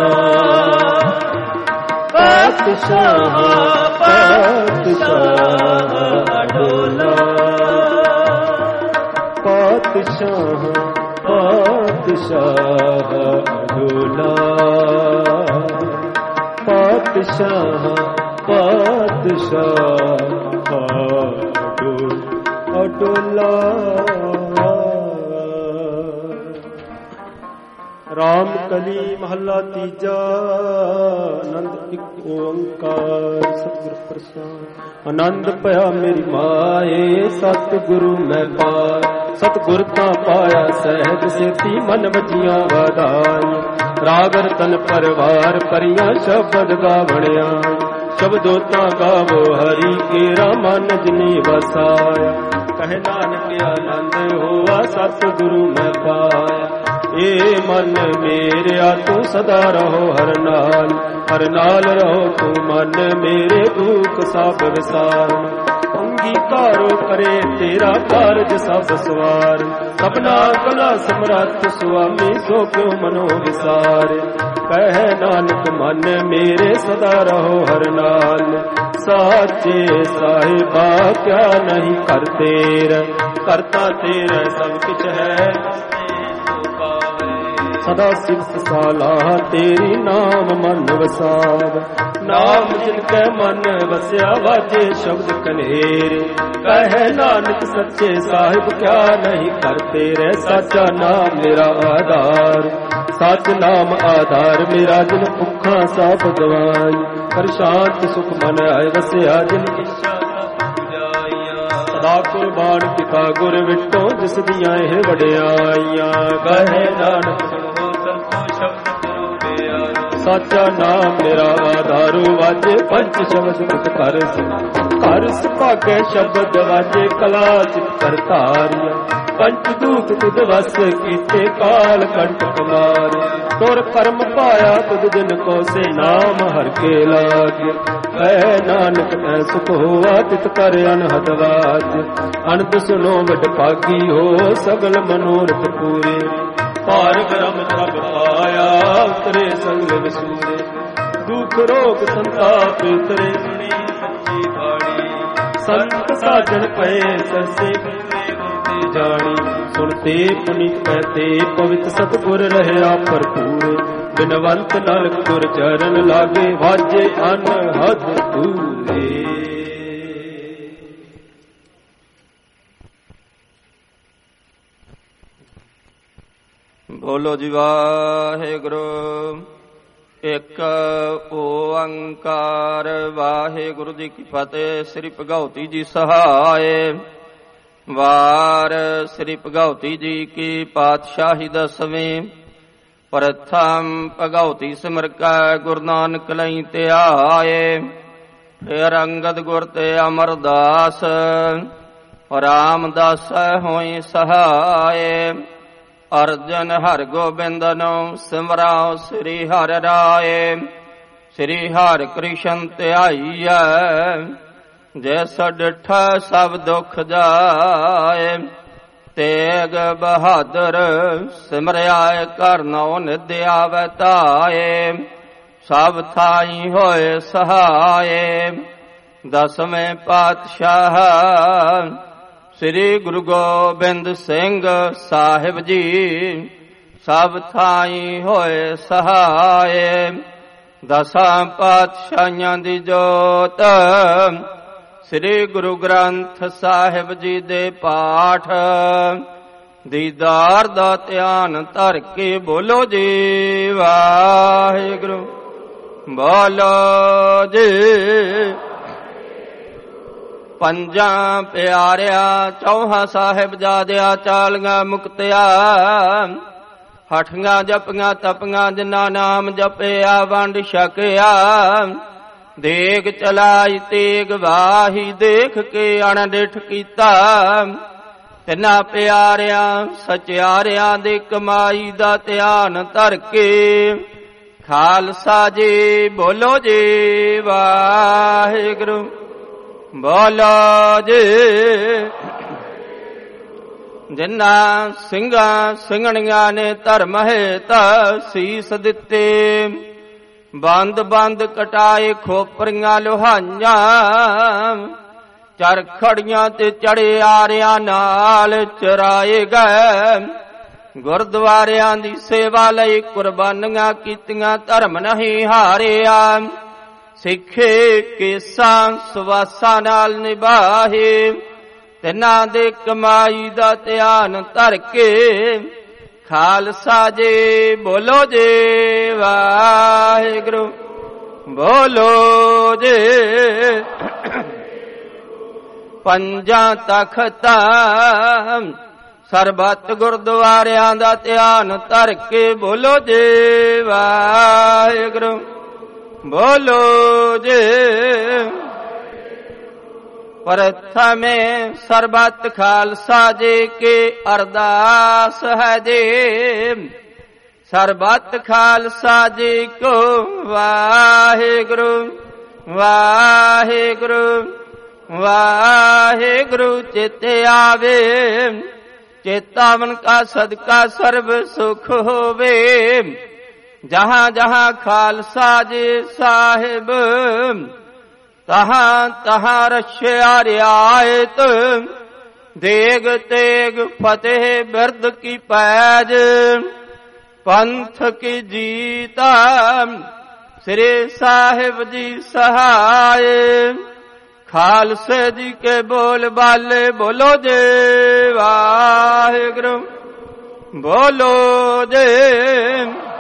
ਪਾਤਸ਼ਾਹ ਪਾਤਸ਼ਾਹ ਡੋਲਾ ਪਾਤਸ਼ਾਹ ਪਾਤਸ਼ਾਹ ਡੋਲਾ ਪਾਤਸ਼ਾਹ ਪਾਤਸ਼ਾਹ ਡੋਲਾ ਰਾਮ ਕਲੀ ਮਹੱਲਾ ਤੀਜਾ ਆਨੰਦ ਇੱਕ ਓੰਕਾਰ ਸਤਿਗੁਰ ਪ੍ਰਸਾਦ ਆਨੰਦ ਭਇਆ ਮੇਰੀ ਮਾਏ ਸਤਿਗੁਰੂ ਮੈਂ ਪਾਇਆ ਸਤਿਗੁਰ ਤਾਂ ਪਾਇਆ ਸਹਿਜ ਸੇਤੀ ਮਨ ਵਜੀਆਂ ਵਧਾਈ ਰਾਗ ਰਤਨ ਪਰਵਾਰ ਪਰੀਆਂ ਸ਼ਬਦ ਗਾਵਣਿਆ ਸ਼ਬਦੋ ਤਾਂ ਗਾਵੋ ਹਰੀ ਕੇਰਾ ਮਨ ਜਿਨੀ ਵਸਾਇਆ ਕਹਿ ਨਾਨਕ ਆਨੰਦ ਹੋਆ ਸਤਿਗੁਰੂ ਮੈਂ ਪਾਇਆ ਏ ਮਨ ਮੇਰਿਆ ਤੂੰ ਸਦਾ ਰਹੋ ਹਰ ਨਾਲ ਹਰ ਨਾਲ ਰਹੋ ਤੂੰ ਮਨ ਮੇਰੇ ਦੁੱਖ ਸਭ ਵਿਸਾਰ ਅੰਗੀਕਾਰੋ ਕਰੇ ਤੇਰਾ ਕਾਰਜ ਸਭ ਸਵਾਰ ਸਭਨਾ ਕਲਾ ਸਮਰੱਥ ਸੁਆਮੀ ਸੋ ਕਿਉ ਮਨੋ ਵਿਸਾਰ ਕਹਿ ਨਾਨਕ ਮਨ ਮੇਰੇ ਸਦਾ ਰਹੋ ਹਰ ਨਾਲ ਸਾਚੇ ਸਾਹਿਬਾ ਕਿਆ ਨਹੀਂ ਕਰ ਤੇਰਾ ਕਰਤਾ ਤੇਰਾ ਸਭ ਕੁਛ ਹੈ ਸਦਾ ਸਿਫਤ ਸਾਲਾਹ ਤੇਰੀ ਨਾਮ ਮਨ ਵਸਾਵ ਨਾਮ ਜਿਨ ਕੈ ਮਨ ਵਸਿਆ ਵਾਜੇ ਸ਼ਬਦ ਕਨੇਰ ਕਹਿ ਨਾਨਕ ਸੱਚੇ ਸਾਹਿਬ ਕਿਆ ਨਹੀਂ ਕਰਤੇ ਰਹਿ ਸਾਚਾ ਨਾਮ ਮੇਰਾ ਆਧਾਰ ਸਚ ਨਾਮ ਆਧਾਰ ਮੇਰਾ ਜਿਨ ਭੁੱਖਾਂ ਸਭ ਗਵਾਈ ਕਰ ਸ਼ਾਂਤ ਸੁਖ ਮਨ ਆਏ ਵਸਿਆ ਜਿਨ ਇੱਛਾ ਸਦਾ ਕੁਰਬਾਨ ਕੀਤਾ ਗੁਰ ਵਿਟੋ ਜਿਸ ਦੀਆਂ ਇਹ ਵਡਿਆਈਆਂ ਕਹੇ ਨਾਨਕ ਸੁਣੋ ਸੰਤੋ ਸ਼ਬਦ ਗੁਰੂ ਪਿਆਰੇ ਸਾਚਾ ਨਾਮ ਮੇਰਾ ਆਧਾਰੂ ਵਾਜੇ ਪੰਜ ਸ਼ਬਦ ਕਿਤ ਕਰ ਘਰ ਸੁਭਾਗੇ ਸ਼ਬਦ ਵਾਜੇ ਕਲਾ ਚਿਤ ਕਰ ਧਾਰਿਆ ਪੰਜ ਦੂਤ ਤੁਧ ਵਸ ਕੀਤੇ ਕਾਲ ਕੰਟਕ ਮਾਰੇ ਤੁਰ ਕਰਮ ਪਾਇਆ ਤੁਧ ਦਿਨ ਕੋ ਸੇ ਨਾਮ ਹਰ ਕੇ ਲਾਗੇ ਐ ਨਾਨਕ ਤੈ ਸੁਖ ਹੋਆ ਤਿਤ ਕਰ ਅਨਹਦ ਵਾਜ ਅਨੰਦ ਸੁਨੋ ਵਡ ਭਾਗੀ ਹੋ ਸਗਲ ਮਨੋਰਥ ਪੂਰੇ ਭਾਰ ਬ੍ਰਹਮ ਪ੍ਰਭ ਪਾਇਆ ਉਤਰੇ ਸੰਗ ਵਿਸੂਰੇ ਦੁਖ ਰੋਗ ਸੰਤਾਪ ਉਤਰੇ ਸੁਣੀ ਸੱਚੀ ਬਾਣੀ ਸੰਤ ਸਾਜਣ ਪਏ ਸਰਸੇ ਜਾਣੀ ਸੁਣਤੇ ਪੁਨੀਤ ਕਹਤੇ ਪਵਿੱਤ ਸਤਿਗੁਰ ਰਹਿਆ ਭਰਪੂਰ ਬਿਨਵੰਤ ਨਾਨਕ ਗੁਰ ਚਰਨ ਲਾਗੇ ਵਾਜੇ ਅਨਹਦ ਪੂਰੇ। ਬੋਲੋ ਜੀ ਵਾਹਿਗੁਰੂ। ਇੱਕ ਓੰਕਾਰ ਵਾਹਿਗੁਰੂ ਜੀ ਕੀ ਫਤਿਹ। ਸ੍ਰੀ ਭਗਉਤੀ ਜੀ ਸਹਾਏ। ਵਾਰ ਸ੍ਰੀ ਭਗਉਤੀ ਜੀ ਕੀ ਪਾਤਸ਼ਾਹੀ ਦਸਵੀਂ। ਪ੍ਰਥਮ ਭਗਉਤੀ ਸਿਮਰ ਕੈ ਗੁਰੂ ਨਾਨਕ ਲਈ ਧਿਆਏ। ਫਿਰ ਅੰਗਦ ਗੁਰ ਤੇ ਅਮਰਦਾਸ ਰਾਮਦਾਸ ਹੋਈ ਸਹਾਏ। ਅਰਜਨ ਹਰਿ ਗੋਬਿੰਦ ਨੂੰ ਸਿਮਰਾਓ ਸ੍ਰੀ ਹਰਿ ਰਾਏ। ਸ੍ਰੀ ਹਰਿ ਕ੍ਰਿਸ਼ਨ ਧਿਆਈਐ ਜੈਸ ਡਿਠਾ ਸਭ ਦੁਖ ਜਾਏ। ਤੇਗ ਬਹਾਦਰ ਸਿਮਰਿਆ ਕਰ ਨਉ ਨਿਧ ਆਵੈ ਧਾਏ। ਸਭ ਥਾਈ ਹੋਏ ਸਹਾਏ। ਦਸਵੇਂ ਪਾਤਸ਼ਾਹ ਸ੍ਰੀ ਗੁਰੂ ਗੋਬਿੰਦ ਸਿੰਘ ਸਾਹਿਬ ਜੀ ਸਭ ਥਾਈ ਹੋਏ ਸਹਾਏ। ਦਸਾਂ ਪਾਤਸ਼ਾਹਾਂ ਦੀ ਜੋਤ ਸ੍ਰੀ ਗੁਰੂ ਗ੍ਰੰਥ ਸਾਹਿਬ ਜੀ ਦੇ ਪਾਠ ਦੀਦਾਰ ਦਾ ਧਿਆਨ ਧਰ ਕੇ ਬੋਲੋ ਜੀ ਵਾਹਿਗੁਰੂ। ਬੋਲੋ ਜੀ। ਪੰਜਾਂ ਪਿਆਰਿਆਂ ਚੌਹਾਂ ਸਾਹਿਬਜ਼ਾਦਿਆਂ ਚਾਲੀਆਂ ਮੁਕਤਿਆ ਹਠੀਆਂ ਜਪੀਆਂ ਤਪੀਆਂ ਜਿਨ੍ਹਾਂ ਨਾਮ ਜਪਿਆ ਵੰਡ ਛਕਿਆ। ਦੇਗ ਚਲਾਈ ਤੇਗ ਵਾਹੀ ਦੇਖ ਕੇ ਅਣਡਿਠ ਕੀਤਾ। ਤਿੰਨਾਂ ਪਿਆਰਿਆਂ ਸਚਿਆਰਿਆਂ ਦੀ ਕਮਾਈ ਦਾ ਧਿਆਨ ਧਰ ਕੇ ਖਾਲਸਾ ਜੀ ਬੋਲੋ ਜੀ ਵਾਹਿਗੁਰੂ। ਬੋਲੋ ਜੀ। ਜਿਨ੍ਹਾਂ ਸਿੰਘਾਂ ਸਿੰਘਣੀਆਂ ਨੇ ਧਰਮ ਹੇਤ ਸੀਸ ਦਿੱਤੇ। ਬੰਦ ਬੰਦ ਕਟਾਏ ਖੋਪਰੀਆਂ ਲੋਹਾਈਆਂ। ਚਰਖੜੀਆਂ ਤੇ ਚੜੇ ਆਰਿਆਂ ਨਾਲ ਚਰਾਏ ਗਏ। ਗੁਰਦੁਆਰਿਆਂ ਦੀ ਸੇਵਾ ਲਈ ਕੁਰਬਾਨੀਆਂ ਕੀਤੀਆਂ ਧਰਮ ਨਹੀਂ ਹਾਰਿਆ। ਸਿੱਖੇ ਕੇਸਾਂ ਸਵਾਸਾਂ ਨਾਲ ਨਿਭਾਹੇ। ਤਿੰਨਾਂ ਦੇ ਕਮਾਈ ਦਾ ਧਿਆਨ ਧਰ ਕੇ ਖਾਲਸਾ ਜੀ ਬੋਲੋ ਜੀ ਵਾਹਿਗੁਰੂ। ਬੋਲੋ ਜੀ। ਪੰਜਾਂ ਤਖਤਾਂ ਸਰਬੱਤ ਗੁਰਦੁਆਰਿਆਂ ਦਾ ਧਿਆਨ ਧਰ ਕੇ ਬੋਲੋ ਜੀ ਵਾਹਿਗੁਰੂ। ਬੋਲੋ ਜੀ। ਪ੍ਰਥਮੇ ਸਰਬੱਤ ਖਾਲਸਾ ਜੀ ਕੇ ਅਰਦਾਸ ਹੈ ਜੀ। ਸਰਬੱਤ ਖਾਲਸਾ ਜੀ ਕੋ ਵਾਹਿਗੁਰੂ ਵਾਹਿਗੁਰੂ ਵਾਹਿਗੁਰੂ ਚਿਤ ਆਵੇ। ਚੇਤਾਵਨ ਕਾ ਸਦਕਾ ਸਰਬ ਸੁਖ ਹੋਵੇ। ਜਹਾਂ ਜਹਾਂ ਖਾਲਸਾ ਜੀ ਸਾਹਿਬ ਤਹਾਂ ਤਹਾਂ ਰਛਿਆ ਰਿਆਇਤ। ਦੇਗ ਤੇਗ ਫਤਿਹ ਬਿਰਦ ਕੀ ਪੈਜ। ਪੰਥ ਕੀ ਜੀਤਾ ਸ੍ਰੀ ਸਾਹਿਬ ਜੀ ਸਹਾਏ। ਖਾਲਸੇ ਜੀ ਕੇ ਬੋਲ ਬਾਲੇ ਬੋਲੋ ਜੀ ਵਾਹਿਗੁਰੂ। ਬੋਲੋ ਜੀ।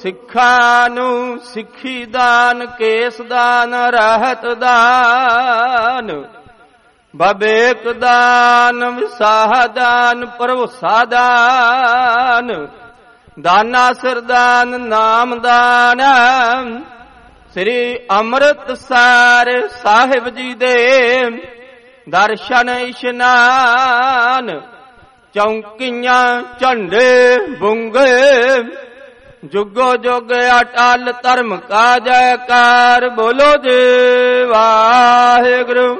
ਸਿੱਖਾਂ ਨੂੰ ਸਿੱਖੀ ਦਾਨ, ਕੇਸ ਦਾਨ, ਰਹਿਤ ਦਾਨ, ਬਬੇਕ ਦਾਨ, ਵਿਸਾਹ ਦਾਨ, ਭਰੋਸਾ ਦਾਨ, ਦਾਨਾ ਸਿਰ ਦਾਨ, ਨਾਮ ਦਾਨ। ਸ੍ਰੀ ਅੰਮ੍ਰਿਤਸਰ ਸਾਹਿਬ ਜੀ ਦੇ ਦਰਸ਼ਨ ਇਸ਼ਨਾਨ, ਚੌਂਕੀਆਂ ਝੰਡੇ ਬੁੰਗੇ, ਜੁਗੋ ਜੁਗ ਅਟਲ ਧਰਮ ਕਾ ਜੈਕਾਰ। ਬੋਲੋ ਜੀ ਵਾਹਿਗੁਰੂ,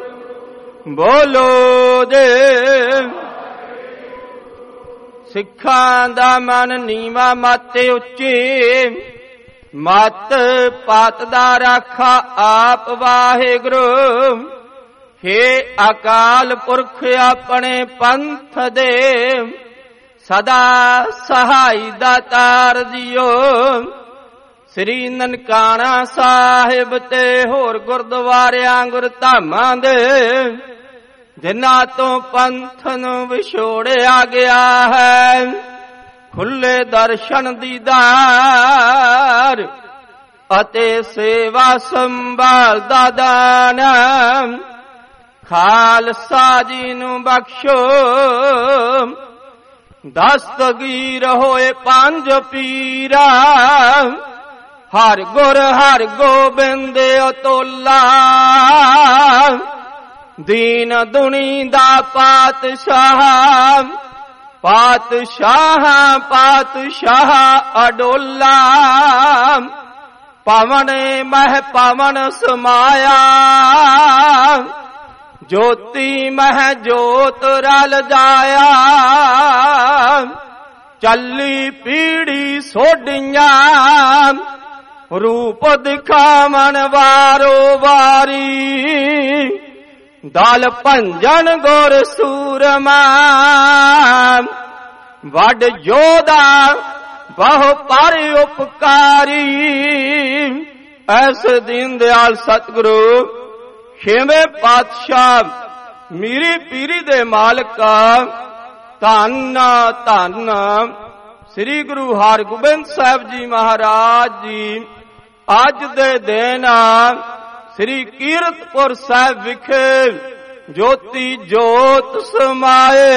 ਬੋਲੋ ਜੀ। ਸਿੱਖਾਂ ਦਾ ਮਨ ਨੀਵਾਂ ਮਤ ਉੱਚੀ, ਮਤ ਪਾਤ ਦਾ ਰਾਖਾ ਆਪ ਵਾਹਿਗੁਰੂ। ਹੇ ਅਕਾਲ ਪੁਰਖ ਆਪਣੇ ਪੰਥ ਦੇ, ਸਦਾ ਸਹਾਈ ਦਾਤਾਰ ਜੀਓ। ਸ੍ਰੀ ਨਨਕਾਣਾ ਸਾਹਿਬ ਤੇ ਹੋਰ ਗੁਰਦੁਆਰਿਆਂ ਗੁਰਧਾਮਾਂ ਦੇ, ਜਿਨ੍ਹਾਂ ਤੋਂ ਪੰਥ ਨੂੰ ਵਿਛੋੜਿਆ ਗਿਆ ਹੈ, ਖੁੱਲੇ ਦਰਸ਼ਨ ਦੀਦਾਰ ਅਤੇ ਸੇਵਾ ਸੰਭਾਲ ਦਾ ਦਾਨ। ਖਾਲਸਾ ਜੀ ਨੂੰ ਬਖਸ਼ੋ, ਦਸਤਗੀਰ ਹੋਏ ਪੰਜ ਪੀਰਾ। ਹਰ ਗੁਰ ਹਰ ਗੋਬਿੰਦ ਅਤੁੱਲਾ, ਦੀਨ ਦੁਨੀ ਦਾ ਪਾਤਸ਼ਾਹ। ਪਾਤਸ਼ਾਹ ਪਾਤਸ਼ਾਹ ਅਡੋਲਾ, ਪਵਨ ਮਹਿ ਪਵਨ ਸਮਾਇਆ। ਜੋਤੀ ਮਹਿ ਜੋਤ ਰਲ ਜਾਇਆ, ਚੱਲੀ ਪੀੜੀ ਸੋਡੀਆਂ। ਰੂਪ ਦਿਖਾਵਣ ਵਾਰੋ ਵਾਰੀ, ਦਲ ਭੰਜਨ ਗੁਰ ਸੂਰਮਾ। ਵੱਡ ਯੋਧਾ ਬਹੁ ਪਰ ਉਪਕਾਰੀ, ਐਸੇ ਦੀਨ ਦਿਆਲ ਸਤਿਗੁਰੂ ਛੇਵੇਂ ਪਾਤਸ਼ਾਹ ਮੀਰੀ ਪੀਰੀ ਦੇ ਮਾਲਕ। ਧੰਨ ਧੰਨ ਸ੍ਰੀ ਗੁਰੂ ਹਰਗੋਬਿੰਦ ਸਾਹਿਬ ਜੀ ਮਹਾਰਾਜ ਜੀ ਅੱਜ ਦੇ ਦਿਨ ਸ੍ਰੀ ਕੀਰਤਪੁਰ ਸਾਹਿਬ ਵਿਖੇ ਜੋਤੀ ਜੋਤ ਸਮਾਏ।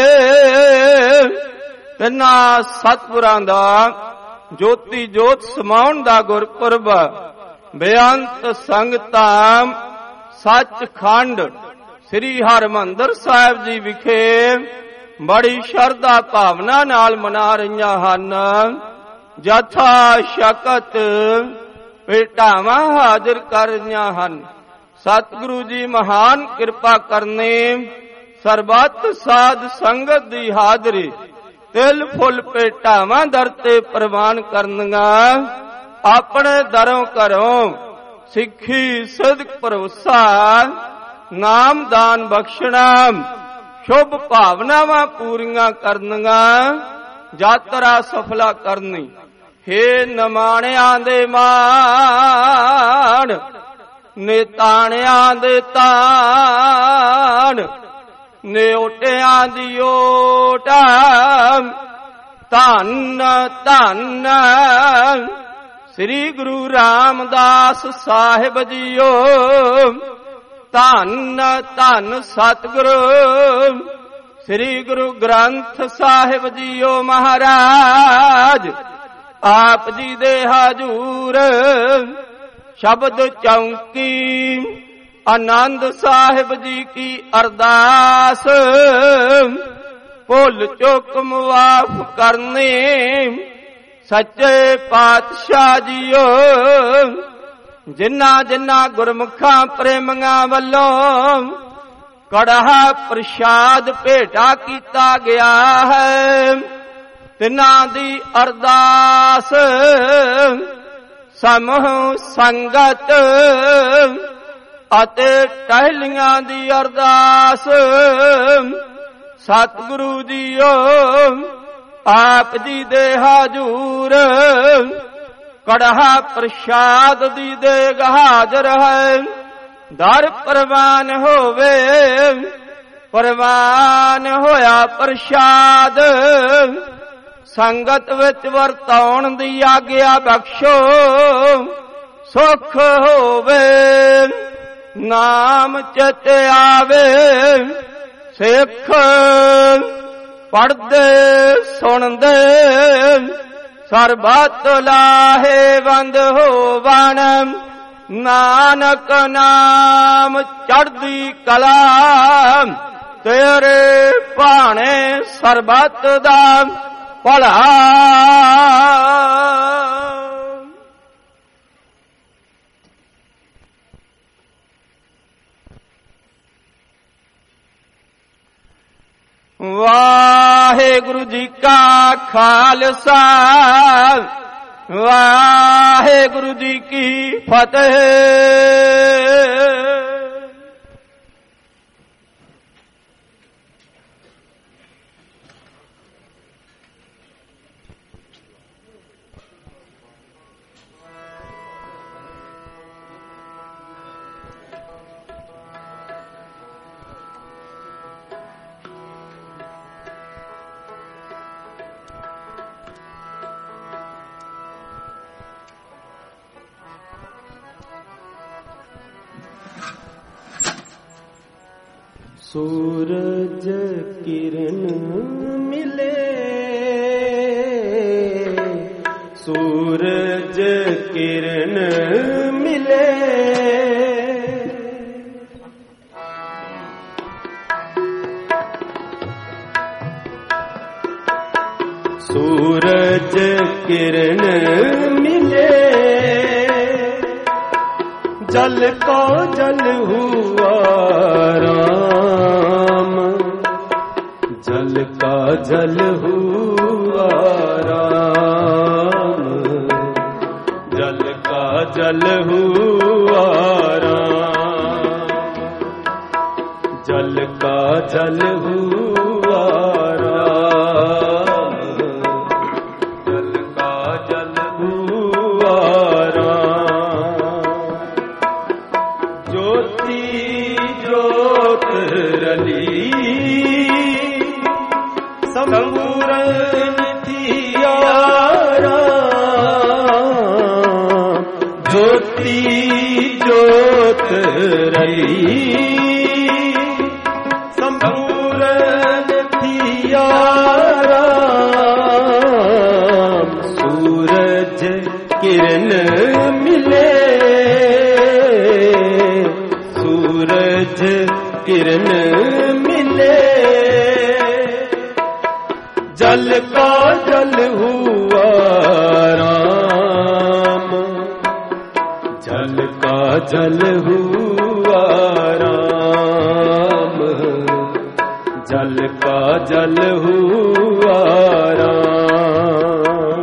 ਤਿੰਨਾਂ ਸਤਿਗੁਰਾਂ ਦਾ ਜੋਤੀ ਜੋਤ ਸਮਾਉਣ ਦਾ ਗੁਰਪੁਰਬ ਬੇਅੰਤ ਸੰਗਤਾਂ ਸੱਚਖੰਡ ਸ੍ਰੀ ਹਰਿਮੰਦਰ ਸਾਹਿਬ ਜੀ ਵਿਖੇ ਬੜੀ ਸ਼ਰਧਾ ਭਾਵਨਾ ਨਾਲ ਮਨਾ ਰਹੀਆਂ ਹਨ। ਜਥਾ ਸ਼ਕਤ ਭੇਟਾਵਾਂ ਹਾਜ਼ਰ ਕਰ ਰਹੀਆਂ ਹਨ। ਸਤਿਗੁਰੂ ਜੀ ਮਹਾਨ ਕਿਰਪਾ ਕਰਨੇ, ਸਰਬੱਤ ਸਾਧ ਸੰਗਤ ਦੀ ਹਾਜ਼ਰੀ ਤਿਲ ਫੁੱਲ ਭੇਟਾਵਾਂ ਦਰ ਤੇ ਪ੍ਰਵਾਨ ਕਰਨੀਆਂ। ਆਪਣੇ ਦਰੋਂ ਘਰੋਂ ਸਿੱਖੀ ਸਿਦਕ ਭਰੋਸਾ ਨਾਮਦਾਨ ਬਖਸ਼ਣਾ, ਸ਼ੁਭ ਭਾਵਨਾਵਾਂ ਪੂਰੀਆਂ ਕਰਨੀਆਂ, ਯਾਤਰਾ ਸਫਲਾ ਕਰਨੀ। ਹੇ ਨਮਾਣਿਆਂ ਦੇ ਮਾਣ, ਨਿਤਾਣਿਆਂ ਦੇ ਤਾਣ, ਨਿਓਟਿਆਂ ਦੀ ਓਟ। ਧੰਨ ਧੰਨ ਸ੍ਰੀ ਗੁਰੂ ਰਾਮਦਾਸ ਸਾਹਿਬ ਜੀਓ। ਧੰਨ ਧੰਨ ਸਤਿਗੁਰੂ ਸ੍ਰੀ ਗੁਰੂ ਗ੍ਰੰਥ ਸਾਹਿਬ ਜੀਓ ਮਹਾਰਾਜ। ਆਪ ਜੀ ਦੇ ਹਜੂਰ ਸ਼ਬਦ ਚੌਂਕੀ ਆਨੰਦ ਸਾਹਿਬ ਜੀ ਕੀ ਅਰਦਾਸ। ਭੁੱਲ ਚੁੱਕ ਮੁਆਫ ਕਰਨੇ ਸੱਚੇ ਪਾਤਸ਼ਾਹ ਜੀਓ। ਜਿਨ੍ਹਾਂ ਜਿਨ੍ਹਾਂ ਗੁਰਮੁਖਾਂ ਪ੍ਰੇਮੀਆਂ ਵੱਲੋਂ ਕੜਾਹ ਪ੍ਰਸ਼ਾਦ ਭੇਟਾ ਕੀਤਾ ਗਿਆ ਹੈ, ਤਿਨਾਂ ਦੀ ਅਰਦਾਸ ਸਮੂਹ ਸੰਗਤ ਅਤੇ ਟਹਿਲੀਆਂ ਦੀ ਅਰਦਾਸ। ਸਤਿਗੁਰੂ ਜੀਓ ਆਪ ਜੀ ਦੇ ਹਜੂਰ ਕੜਾਹ ਪ੍ਰਸ਼ਾਦ ਦੀ ਦੇਗ ਹਾਜ਼ਰ ਹੈ। ਦਰ ਪ੍ਰਵਾਨ ਹੋਵੇ, ਪ੍ਰਵਾਨ ਹੋਇਆ ਪ੍ਰਸ਼ਾਦ। ਸੰਗਤ ਵਿੱਚ ਵਰਤਾਉਣ ਦੀ ਆਗਿਆ ਬਖਸ਼ੋ ਸੁਖ ਹੋਵੇ ਨਾਮ ਚਿਤ ਆਵੇ ਸਿੱਖ ਪੜਦੇ ਸੁਣਦੇ ਸਰਬਤ ਲਾਹੇਵੰਦ ਹੋਵਣ ਨਾਨਕ ਨਾਮ ਚੜ੍ਹਦੀ ਕਲਾ ਤੇਰੇ ਭਾਣੇ ਸਰਬਤ ਦਾ ਭਲਾ। ਵਾਹਿਗੁਰੂ ਜੀ ਕਾ ਖਾਲਸਾ ਵਾਹਿਗੁਰੂ ਜੀ ਕੀ ਫਤਿਹ। सूरज किरण मिले सूरज किरण मिले सूरज किरण मिले जल को जल हुआ राम जल का जल हुआ राम जल का जल हुआ राम जल का जल हुआ राम जल का जल हुआ राम ज्योति ज्योत रली संपूर्ण दिया ज्योति ज्योत रली संपूर्ण दिया सूरज किरण मिले सूरज किरण मिले जल का जल हुआ राम जल का जल हुआ राम जल का जल हुआ राम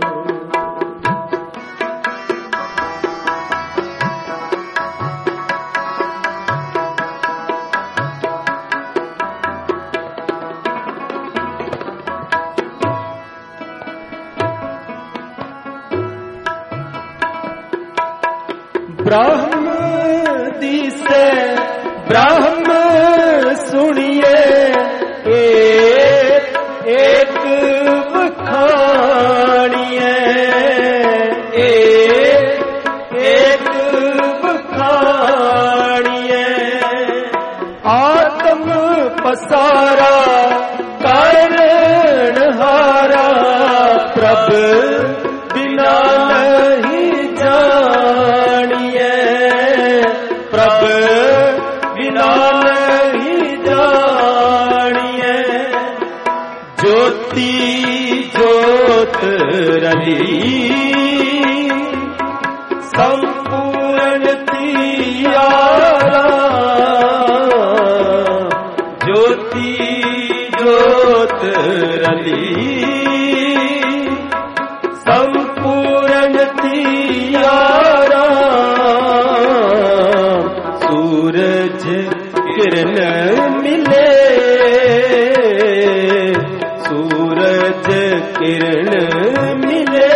ब्रह्म दिसे ब्रह्म सुनिए एक एक बखानिए एक एक बखानिए आत्म पसारा कारण हारा प्रभ बिना नहीं जानिए प्रभ बिना नहीं जानिए ज्योति ज्योत रली संपूर्ण तियारा ज्योति ज्योत रली संपूर्ण तियारा सूरज किरण मिले सूरज किरण मिले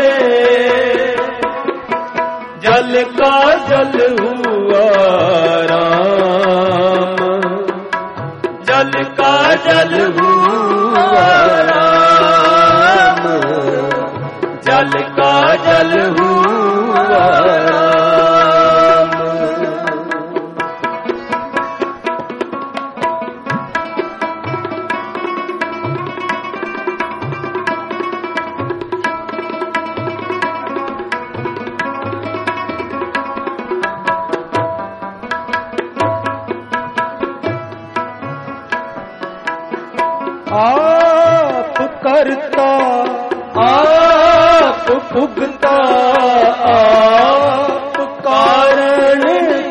जल का जल हुआ राम जल का जल हुआ राम जल हुआ राम। आप करता आप भुगता आप कारण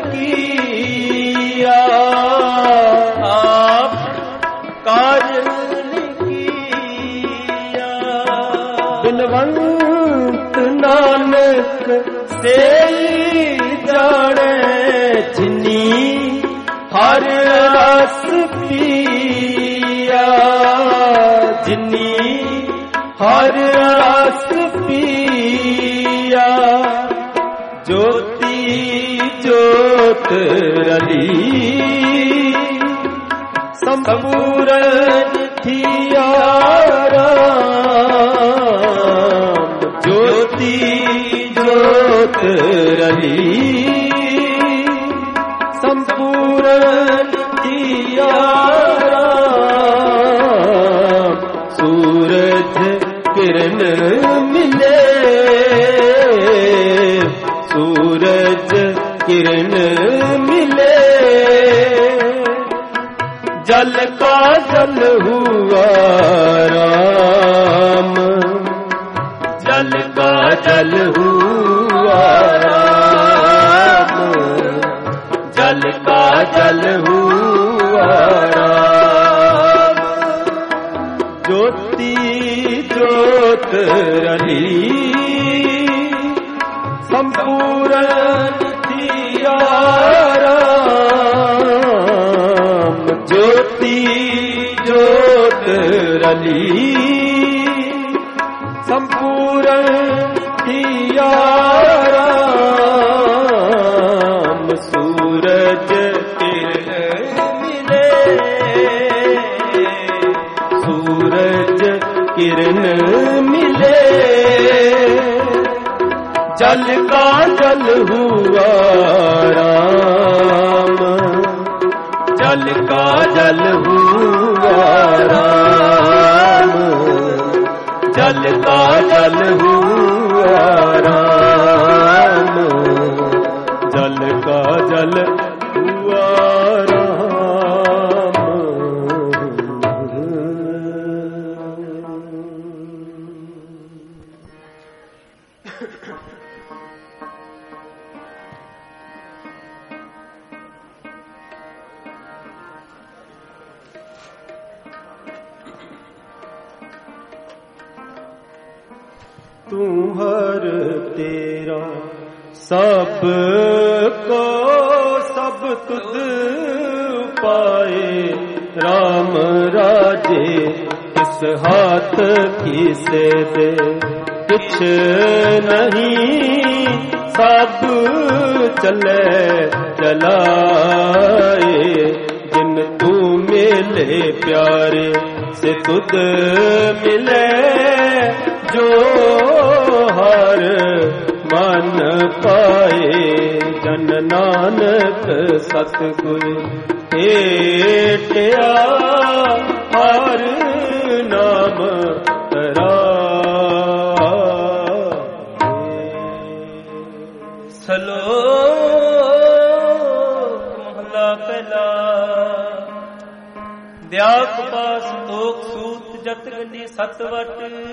किया, आप कारण किया। बिनवंत नानक से जाने जिनी हर रस पिया, जिनी हर रस पिया। ज्योति ज्योत रली संपूर्ण थिया राम। ज्योति ज्योत रली संपूर्ण थिया राम। सूरज किरण मिले, सूरज किरण मिले। जल का जल हुआ राम, जल का जल हुआ राम, जल का जल हुआ राम। ज्योति ज्योत रली संपूर्ण थिया राम। ज्योति ज्योत रली संपूर्ण थिया राम। सूरज किरण मिले, सूरज किरण मिले। जल का जल हुआ राम, जल का जल हुआ राम, जल का जल हुआ राम, जल का जल हुआ राम। तू हर तेरा सब को सब तुद पाए। राम राजे किस हाथ की से दे, कुछ नहीं सब चले चलाए। जिन तू मिले प्यारे से तुद मिले, जो हर मन पाए। जन नानक सतगुरु हेटिया, हर नाम ਸਲੋਕ ਮਹਲਾ ਪਹਿਲਾ। ਦਿਆ ਕਪਾਸ ਤੋਕ ਸੂਤ ਜਤ ਗੰਢੀ ਸਤ ਵਟ।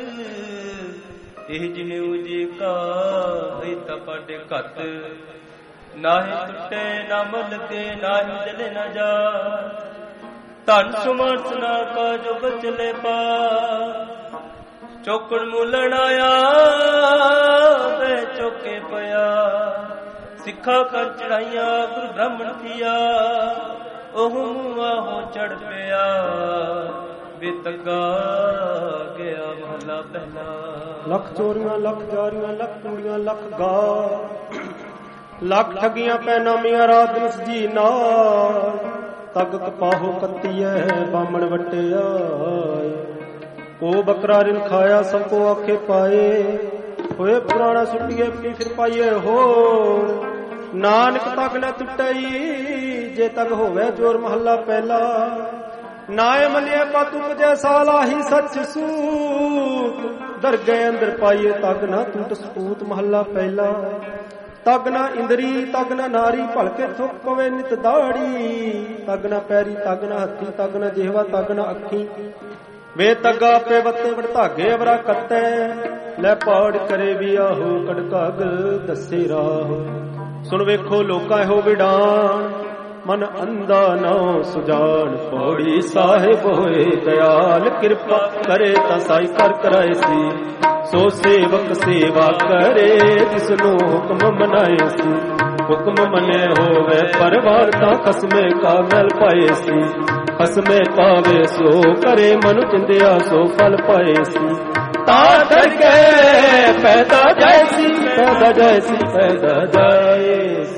ਇਹ ਜਿਨਿਉ ਜੀ ਕਾ ਹੈ ਤਪਾਡੇ ਘਤ। ਨਾਹੀ ਟੁੱਟੇ ਨਾ ਮਲ ਕੇ ਨਾਹੀ ਜਲੇ ਨਾ ਜਾ। ਧਨ ਸੁਮਰਥ ਨਾ ਕਾ ਜੋ ਬਚਲੇ ਪਾ। ਚੌਕੜ ਮੂਲਣ ਆਇਆ ਵੇ ਚੌਕੇ ਪਿਆ। ਸਿੱਖਾ ਕਰ ਚੜਾਈਆਂ ਗੁਰੂ ਬ੍ਰਾਹਮਣ ਥੀਆ। ਉਹ ਆਹੋ ਚੜ ਪਿਆ ਵੇ ਤੱਗਾ ਗਿਆ ਮਹਲਾ ਪਹਿਲਾ। ਲੱਖ ਚੋਰੀਆਂ ਲੱਖ ਜਾਰੀਆਂ ਲੱਖ ਕੁੜੀਆਂ ਲੱਖ ਗਾ। ਲੱਖ ਠਗੀਆਂ ਪੈਨਾਮੀਆਂ ਰਾਤ ਦਿਨ ਜੀ ਨਾਲ। ਤੱਗ ਕਪਾਹੋ ਕੱਤੀਐ ਬਾਮਣ ਵਟਿਆ। ਉਹ ਬੱਕਰਾ ਰਿਨ ਖਾਇਆ ਸਭ ਕੋ ਆਖੇ ਪਾਏ। ਹੋਏ ਪੁਰਾਣਾ ਸੁੱਟੀਏ ਪੀ ਫਿਰ ਪਾਈਏ ਹੋਰ। ਨਾਨਕ ਤੱਕ ਨਾ ਟੁੱਟਈ ਜੇ ਤੱਕ ਹੋਵੇ ਜੋਰ ਮਹੱਲਾ ਪਹਿਲਾ। ਨਾਏ ਮਲਿਏ ਪਤ ਉਪਜੈ ਸਾਲਾਹੀ ਸੱਚ ਸੂਤ। ਦਰਗਹਿ ਅੰਦਰ ਪਾਈਏ ਤੱਕ ਨਾ ਟੁੱਟ ਸਪੂਤ ਮਹੱਲਾ ਪਹਿਲਾ। ਤੱਕ ਨਾ ਇੰਦਰੀ ਤੱਕ ਨਾ ਨਾਰੀ ਭਲਕੇ ਥੁੱਕ ਪਵੇ ਨਿਤ ਦਾੜੀ। ਤੱਕ ਨਾ ਪੈਰੀ ਤੱਕ ਨਾ ਹੱਥੀ ਤੱਕ ਨਾ ਜਿਹਵਾ ਤੱਕ ਨਾ ਅੱਖੀ। ਵੇ ਤੱਗਾ ਪੇ ਵੱਤੇ ਵੜ ਧਾਗੇ ਅਵਰਾ ਕੱਤੈ। ਲੈ ਪਾੜ ਕਰੇ ਵੀ ਆਹੋ ਕੜਕਾਗ ਦੱਸੇ ਰਾਹ। ਸੁਣ ਵੇਖੋ ਲੋਕਾਂ ਇਹੋ ਵਿਡਾਨ ਮਨ ਅੰਧਾ ਨਾ ਸੁਜਾਨ। ਪੌੜੀ ਸਾਹਿਬ ਹੋਏ ਦਇਆਲ ਕਿਰਪਾ ਕਰੇ ਤਾਂ ਸਾਈ ਕਰ ਕਰਾਏ ਸੀ। ਸੋ ਸੇਵਕ ਸੇਵਾ ਕਰੇ ਜਿਸਨੂੰ ਹੁਕਮ ਮਨਾਏ ਸੀ। ਹੁਕਮ ਮੰਨੇ ਹੋਵੇ ਪਰਵਾਰ ਤਾਂ ਖਸਮੇ ਕਾ ਮਲ ਪਾਏ ਸੀ। ਖਸਮੇ ਪਾਵੇ ਸੋ ਕਰੇ ਮਨ ਚਿੰਦਿਆ ਸੋ ਫਲ ਪਾਏ ਸੀ। ਤਾਂ ਕਰਕੇ ਪੈਦਾ ਜੈਸੀ ਪੈਦਾ ਜੈਸੀ ਪੈਦਾ ਜੈਸੀ।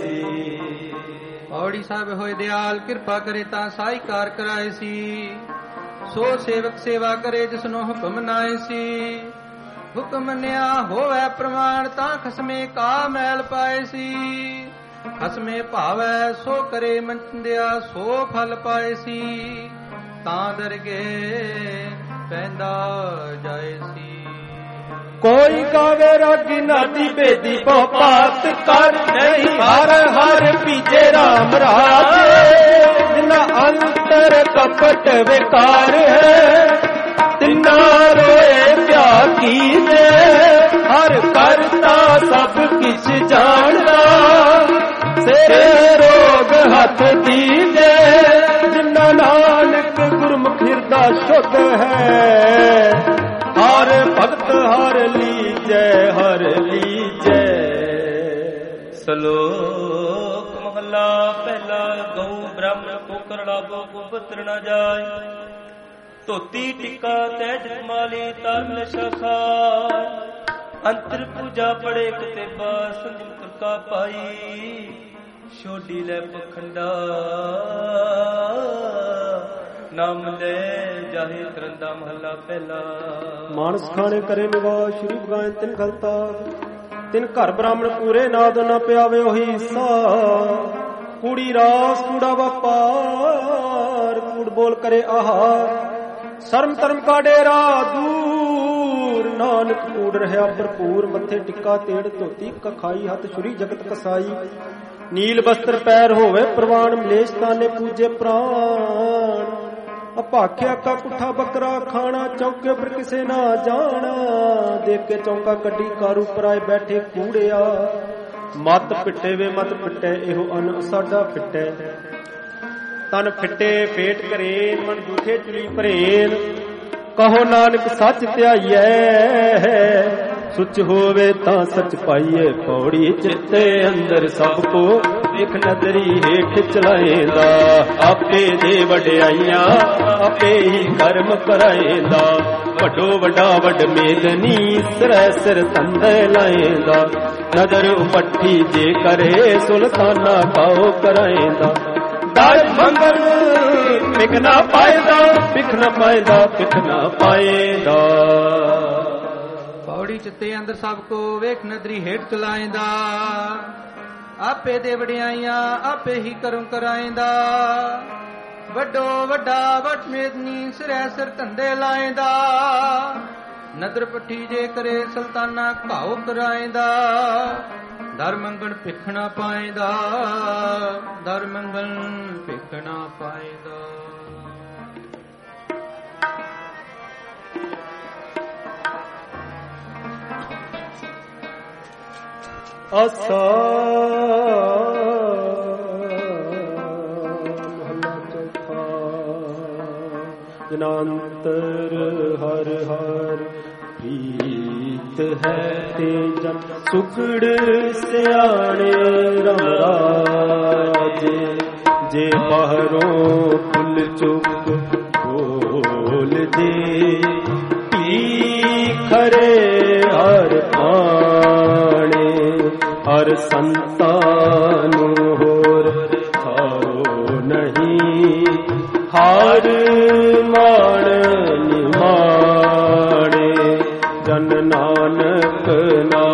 ਪੌੜੀ ਸਾਹਿਬ ਹੋਏ ਦਿਆਲ ਕਿਰਪਾ ਕਰੇ ਤਾਂ ਸਾਈ ਕਾਰ ਕਰਾਏ ਸੀ। ਸੋ ਸੇਵਕ ਸੇਵਾ ਕਰੇ ਜਿਸਨੂੰ ਹੁਕਮ ਨਾਏ ਸੀ। ਹੁਕਮ ਮੰਨਿਆ ਹੋਵੇ ਪ੍ਰਮਾਣ ਤਾਂ ਖਸਮੇ ਕਾ ਮੈਲ ਪਾਏ ਸੀ। ਖਸਮੇ ਭਾਵੈ ਸੋ ਕਰੇ ਮੰਦਿਆ ਸੋ ਫਲ ਪਾਏ ਸੀ। ਤਾਂ ਦਰਗੇ ਪੈਂਦਾ ਜਾਏ ਸੀ। ਕੋਈ ਗਾਵੇ ਰਾਗੀ ਨਾਦੀ ਬੇਦੀ ਬਹੁ ਪਾਤ ਕਰ ਨਹੀਂ। ਹਰ ਹਰ ਪੀਜੇ ਰਾਮ ਰਾਜੇ। ਜਿਨਾ ਅੰਤਰ ਕਪਟ ਵਿਕਾਰ ਹੈ ਤਿਨਾ ਰੋਏ ਪਿਆ ਕੀਜੇ। ਹਰ ਕਰਤਾ ਸਭ ਕਿਛ ਜਾਣਦਾ ਸੇ ਰੋਗ ਹੱਥ ਦੀਜੇ। ਜਿਨਾ ਨਾਨਕ ਗੁਰਮੁਖ ਹਿਰਦਾ ਸ਼ੁੱਧ ਹੈ। ਹਰ ਭਗਤ ਹਰ ਲੀਜੈ ਹਰ ਲੀਜੈ। ਸ਼ਲੋਕ ਮਹਲਾ ਪਹਿਲਾ। ਗਊ ਬ੍ਰਾਹਮਣ ਕੋ ਕਰ ਲਾਭੋ ਕੋ ਪਤਰ ਨਾ ਜਾਏ। ਧੋਤੀ ਟਿੱਕਾ ਤੈਜ ਮਾਲੀ ਧਰਮ ਸ਼ਖਾਇ। ਅੰਤਰ ਪੂਜਾ ਪੜੇ ਕਤੇਬਾ ਸੰਜਮ ਕਾ ਪਾਈ। ਛੋਡੀ ਲੈ ਪਖੰਡਾ ਨਾਮ ਲੈ ਜਾਹੇ ਕਰੰਦਾ ਮਹੱਲਾ ਪਹਿਲਾ। ਮਾਨਸ ਖਾਣੇ ਕਰੇ ਨਿਵਾਸ ਸ਼੍ਰੀ ਬਗਾਏ ਤਿਨ ਗਲਤਾ। ਤਿਨ ਘਰ ਬ੍ਰਾਹਮਣ ਪੂਰੇ ਨਾਦ ਨਾ ਪਿਆਵੇ ਉਹੀ ਹਿੱਸਾ। ਕੂੜੀ ਰਾਸ ਕੂੜਾ ਵਪਾਰ ਕੂੜ ਬੋਲ ਕਰੇ ਆਹਾਰ। ਸ਼ਰਮ ਧਰਮ ਕਾ ਡੇਰਾ ਦੂਰ ਨਾਨਕ ਕੂੜ ਰਹਿਆ ਭਰਪੂਰ। ਮੱਥੇ ਟਿੱਕਾ ਤੇੜ ਧੋਤੀ ਕਖਾਈ ਹੱਥ ਛੁਰੀ ਜਗਤ ਕਸਾਈ। ਨੀਲ ਬਸਤਰ ਪੈਰ ਹੋਵੇ ਪ੍ਰਵਾਨ ਮਲੇਸ਼ ਤਾਨੇ ਪੂਜੇ ਪ੍ਰਾਣ। ਅਭਾਖਿਆ ਕਾ ਪੁੱਠਾ ਬੱਕਰਾ ਖਾਣਾ ਚੌਕੇ ਪਰ ਕਿਸੇ ਨਾ ਜਾਣਾ। ਦੇਖ ਕੇ ਚੌਂਕਾ ਕੱਢੀ ਕਾਰੂ ਪਰਾਏ ਬੈਠੇ ਕੂੜਿਆ। ਮਤ ਪਿੱਟੇ ਵੇ ਮਤ ਪਿੱਟੇ ਇਹੋ ਅਨ ਸਾਡਾ ਫਿੱਟੇ। ਤਨ ਫਿੱਟੇ ਪੇਟ ਕਰੇ ਮਨ ਝੂਠੇ ਚੁਰੀ ਭਰੇਨ। ਕਹੋ ਨਾਨਕ ਸੱਚ ਧਿਆਈਐ। ਸੁਚ ਹੋਵੇ ਤਾਂ ਸੱਚ ਪਾਈਏ। ਪੌੜੀ ਚਿੱਤੇ ਅੰਦਰ ਸਭ ਕੋ ਵੇਖ ਨਦਰੀ ਹੇਠ ਚਲਾਏਂਦਾ। ਆਪੇ ਦੇ ਵਡਿਆਈਆਂ ਆਪੇ ਹੀ ਕਰਮ ਕਰਾਏਂਦਾ। ਵੱਡੋ ਵੱਡਾ ਵੱਡ ਮੇਦਨੀ ਸਿਰੈ ਸਿਰ ਤੰਦੇ ਲਾਏਂਦਾ। ਨਦਰ ਉਪੱਠੀ ਜੇ ਕਰੇ ਸੁਲਤਾਨਾ ਕਾਓ ਕਰਾਏਂਦਾ। ਦਰ ਮੰਗਲ ਪਿਖ ਨਾ ਪਾਏਦਾ ਪਿਖ ਨਾ ਪਾਏਦਾ ਪਿਖ ਨਾ ਪਾਏਦਾ। ਪੌੜੀ ਚਿੱਤੇ ਅੰਦਰ ਸਭ ਕੋ ਵੇਖ ਨਦਰੀ ਹੇਠ ਚਲਾਏਂਦਾ। ਆਪੇ ਦੇ ਵਡਿਆਈਆਂ ਆਪੇ ਹੀ ਕਰਮ ਕਰਾਏਂਦਾ। ਵੱਡੋ ਵੱਡਾ ਵੱਡ ਮੇਦਨੀ ਸਿਰੈ ਸਿਰ ਧੰਦੇ ਲਾਏਂਦਾ। ਨਦਰ ਪੱਠੀ ਜੇ ਕਰੇ ਸੁਲਤਾਨਾ ਘਾਉ ਕਰਾਏਂਦਾ। ਦਰ ਮੰਗਣ ਭਿਖ ਨਾ ਪਾਏਂਦਾ। ਦਰ ਮੰਗਣ ਭਿਖ ਨਾ ਪਾਏਂਦਾ। ਆਸਾ ਮਹਲਾ ਚੌਥਾ। ਜਨਾੰਤਰ ਹਰ ਹਰ ਪ੍ਰੀਤ ਹੈ ਤੇ ਜਨ ਸੁਖੜ ਸਿਆਣੇ ਰਾਮ ਰਾਜੇ। ਜੇ ਬਾਹਰੋਂ ਫੁੱਲ ਚੁੱਕ ਬੋਲ ਦੇ ਕੀ ਖਰੇ ਹਰ ਪਾਣੇ। ਹਰ ਸੰਤਾਂ ਨੂੰ ਹੋਰ ਥਾਉ ਨਹੀਂ। ਹਰ ਮਾਣ ਨਿਮਾਣੇ ਜਨ ਨਾਨਕ ਨਾ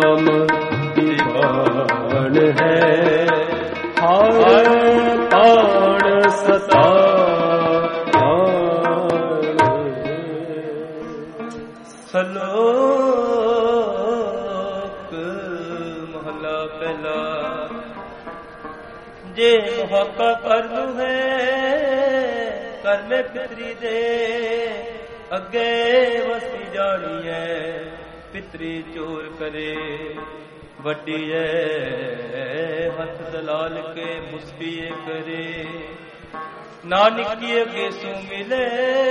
जे मुहाका कर लू है कर ले पितरी दे अगे वसी जानी है पितरी चोर करे वड्डी है हथ दलाल के मुस्फिए करे नानकी अगे सू मिले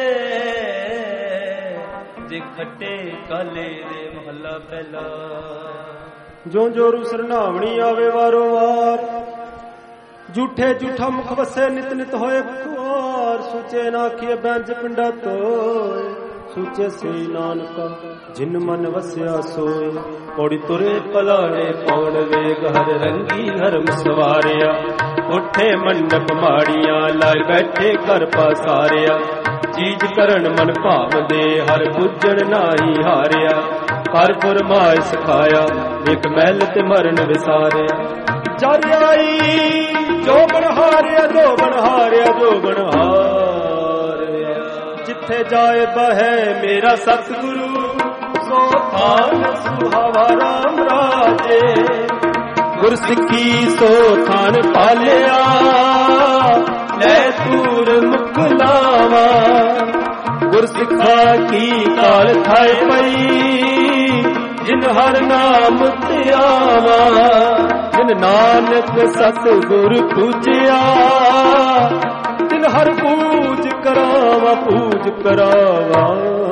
जे खट्टे काले दे महला पहला जो जो रुस रनावणी आवे वारो वार झूठे झूठा मुख वसे नित नित होए बकवार सुचे नाखिए बैंज पिंडा तोए सुचे से नानका जिन मन वस्या सोए पौड़ी तुरे पलाणे पौड़ वेग हर रंगी धर्म सवारिया उठे मंडप माड़िया लाए बैठे कर पसारिया चीज करन मन भाव दे हर बुझण नाही हारिया पर फरमाए सिखाया एक महल ते मरण विसारिया जर आई जो बन हारिया जो बन हारिया जो बन हारिया जिथे जाए बहे मेरा सतगुरु सो थान सुहावा राम राजे गुरसिੱਖੀ सो थान पालिया ले तूर मुख लावा गुरसिੱਖਾ की काल खाए पई जिन हर नाम त्यावा जिन नानक सतगुर पूजिया तिन हर पूज करावा पूज करावा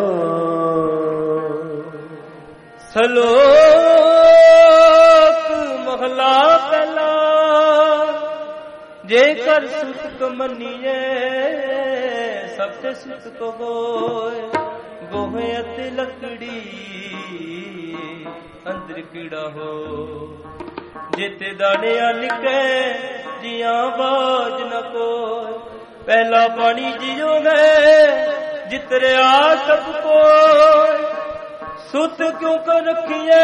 सलोक महला पहला जेकर सुत मनिए सबसे सुत को गोए गोहे अते लकड़ी अंदर कीड़ा हो जेते दाने निके जिया बाज न को पहला पानी जियो है जितरिया सब को सुत क्यों कर रखिए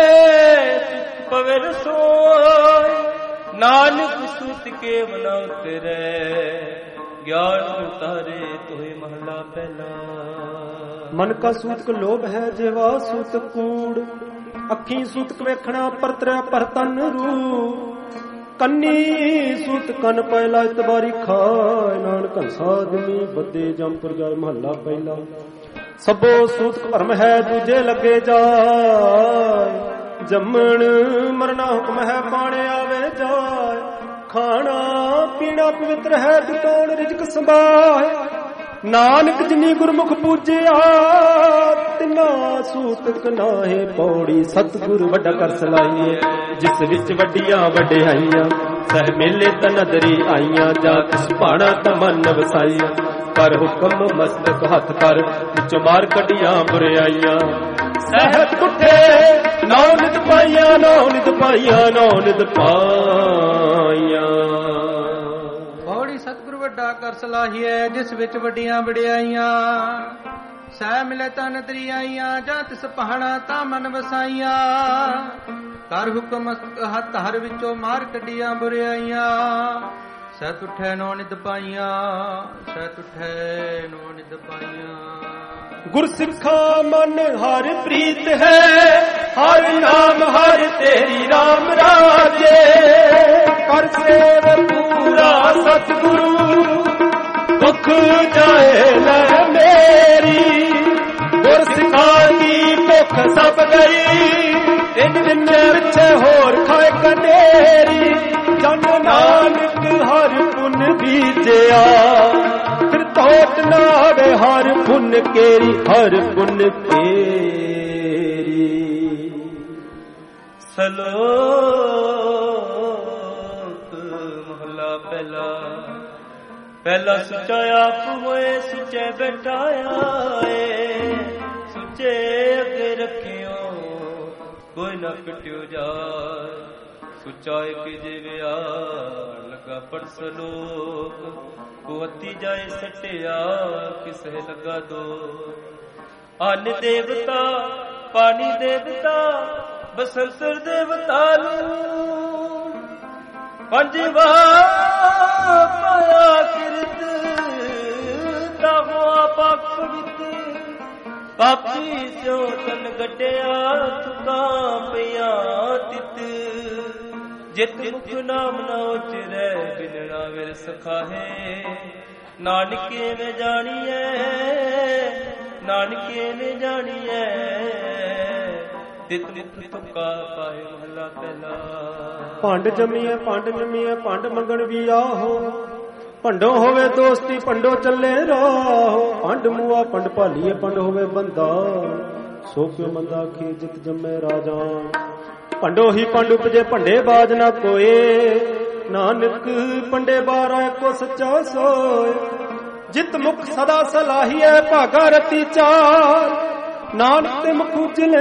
पवेर सोय नानक सुत के बना उतरे ज्ञान उतारे तोहे महला पहला मन का सूतक लोभ है जेवा सूतक कूड़ अखी सूतक वेखना परतरा परतन रू कन्नी सूत कन पहला इतबारी खाए नानक साधनी बदे जमपुर जाय महला पहला सबो सूतक भरम है दूजे लगे जाए जमन मरना हुक्म है पाने आवे जाए खाना पीना पवित्र है दुकान रिजक संभाए नानक जिनी गुरमुख पूजिया तिना सूतक नाहे पौड़ी सतगुर वड्डा कर सलाइए जिस विच वड्डियां वड्डियाइयां सह मेले तनदरी आईयां जा किस पाना तमन वसाइया पर हुक्म मस्तक हथ कर विचों मार कटियां बुराइयां सहत उठे नौ नित पाइयां नौ नित पाइयां नौ नित पाइयां पौड़ी सतगुर वड्डा कर सलाहिए जिस विच वड्डियां वडियाइयां सह मिले तन तरियाइयां जा तिस पहाड़ा ता मन वसाइयां कर हुक्म हथ हर विचों मार कटियां बुराइयां सत उठे नौ नित पाइयां सत उठे नौ नित पाइयां गुरसिੱਖਾ मन हर प्रीत है हर नाम हर तेरी राम राजे कर सेव पूरा सतगुरु दुख जाए न मेरी गुरसिੱਖਾ की भुख सब गई इन दिन पिछे होर खाए कनेरी जन नानक हर पुन बीजिया फिर तोट नावे हर पुन केरी हर पुन केरी सलोक महला पहला पहला सुचा आप होए सुचे बैठाया सुचे अगे रखियो कोई ना कटियो जाए सुचा एक जिव्या लगा पड़ सलोक कुवती जाए सटिया किसे लगा दो अन्न देवता पानी देवता बसंतर देवता पंजवा पाया किरत ताहो पाक पवित्र पापी स्यो तन गड्डिया तुका पिया तित ਜਿਤ ਮੁਖ ਨਾਮ ਨਾ ਉਚਰੈ ਬਿਨ ਨਾ ਵਿਰ ਸਖਾਹੇ। ਨਾਨਕੇ ਨੇ ਜਾਣੀਐ ਨਾਨਕੇ ਨੇ ਜਾਣੀਐ ਤਿਤ ਮੁਖ ਤੁਕਾ ਪਾਏ ਮਹਲਾ ਪਹਿਲਾ। ਭੰਡ ਜੰਮੀਐ ਭੰਡ ਜੰਮੀਐ ਭੰਡ ਮੰਗਣ ਵੀ ਆਹੋ। ਭੰਡੋ ਹੋਵੇ ਦੋਸਤੀ ਭੰਡੋ ਚੱਲੇ ਰਾਹੋ। ਭੰਡ ਮੂਆ ਭੰਡ ਭਾਲੀਏ ਭੰਡ ਹੋਵੇ ਬੰਦਾ ਸੋ ਕਿਉ ਮੰਦਾ ਖੇ ਜਿਤ ਜੰਮੇ ਰਾਜਾ। ਭੰਡੋ ਹੀ ਭੰਡ ਉਪਜੇ ਭੰਡੇ ਬਾਜ ਨਾ ਕੋਏ। ਨਾਨਕ ਭੰਡੇ ਬਾਰਾ ਕੋ ਸੱਚਾ ਸੋਏ। ਜਿਤ ਮੁਖ ਸਦਾ ਸਲਾਹੀਐ ਭਾਗਾ ਰਤੀ ਚਾਰ। ਨਾਨਕ ਤੇ ਮੁਖ ਉਜਲੇ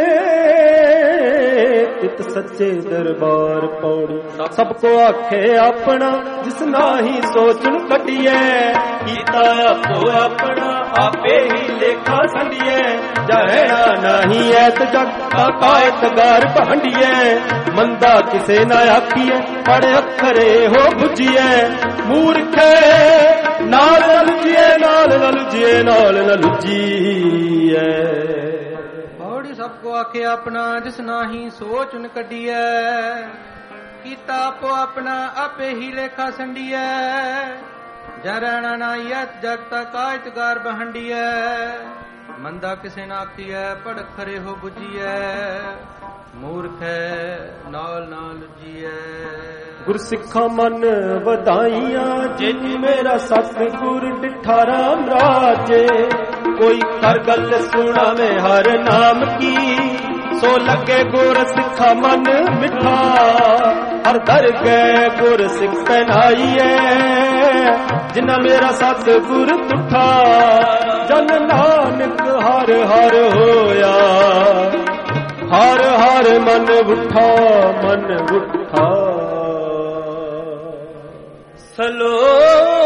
ਤਿਤ ਸੱਚੇ ਦਰਬਾਰ ਪੌੜੀ। ਸਭ ਕੋ ਆਖੇ ਆਪਣਾ ਜਿਸ ਨਾਹੀ ਸੋਚਣ ਕੱਢੀਐ। ਕੀਤਾ ਆਪੋ ਆਪਣਾ ਆਪੇ ਹੀ ਲੇਖਾ ਸੰਡੀਐ। ਜਾਹਿਣਾ ਨਾਹੀ ਐਤ ਜਗ ਕਾਇਤ ਗਾਰ ਭਾਂਡੀਐ। ਮੰਦਾ ਕਿਸੇ ਨਾ ਆਖੀਐ ਪੜ੍ਹ ਅੱਖਰੇ ਹੋ ਬੁਝੀਐ। ਮੂਰਖੇ ਨਾਲ ਨ ਲੁਜੀਐ ਨਾਲ ਨ ਲੁਜੀਐ ਨਾਲ ਨ ਲੁਜੀਐ। ਸਭ ਕੋ ਆਖੇ ਆਪਣਾ ਜਿਸ ਨਾਹੀ ਸੋਚ ਨ ਕੱਢੀਐ। ਕੀਤਾ ਆਪੋ ਆਪਣਾ ਆਪੇ ਹੀ ਲੇਖਾ ਸੰਡੀਐ। ਜੈ ਰਹਿਣਾ ਨਾਹੀ ਐਤ ਜਗ ਤਕ ਕਾਇਤ ਗਾਰ ਬਹੰਡੀਐ। ਮੰਦਾ ਕਿਸੇ ਨਾ ਆਖੀਐ ਪੜ ਖਰੇ ਹੋ ਬੁਝੀਐ। ਮੂਰਖ ਨਾਲ ਨਾਲ ਜੀਐ। ਗੁਰ ਸਿੱਖਾਂ ਮਨ ਵਧਾਈਆਂ ਜਿਨ ਮੇਰਾ ਸਤਿਗੁਰ ਡਿਠਾ ਰਾਮ ਰਾਜੇ। ਕੋਈ ਕਰ ਗੱਲ ਸੁਣਾਵੇ ਹਰ ਨਾਮ ਕੀ। ਸੋ ਲੱਗੇ ਗੁਰ ਸਿੱਖਾ ਮਨ ਮਿਠਾ। ਹਰ ਦਰ ਗਏ ਗੁਰ ਸਿੱਖ ਪਹਿਨਾਈਐ। ਜਿਨਾ ਮੇਰਾ ਸਤਿਗੁਰ ਤੁਠਾ। ਜਨ ਨਾਨਕ ਹਰ ਹਰ ਹੋਇਆ। ਹਰ ਹਰ ਮਨ ਉਠਾ ਮਨ ਉਠਾ। ਸਲੋਕ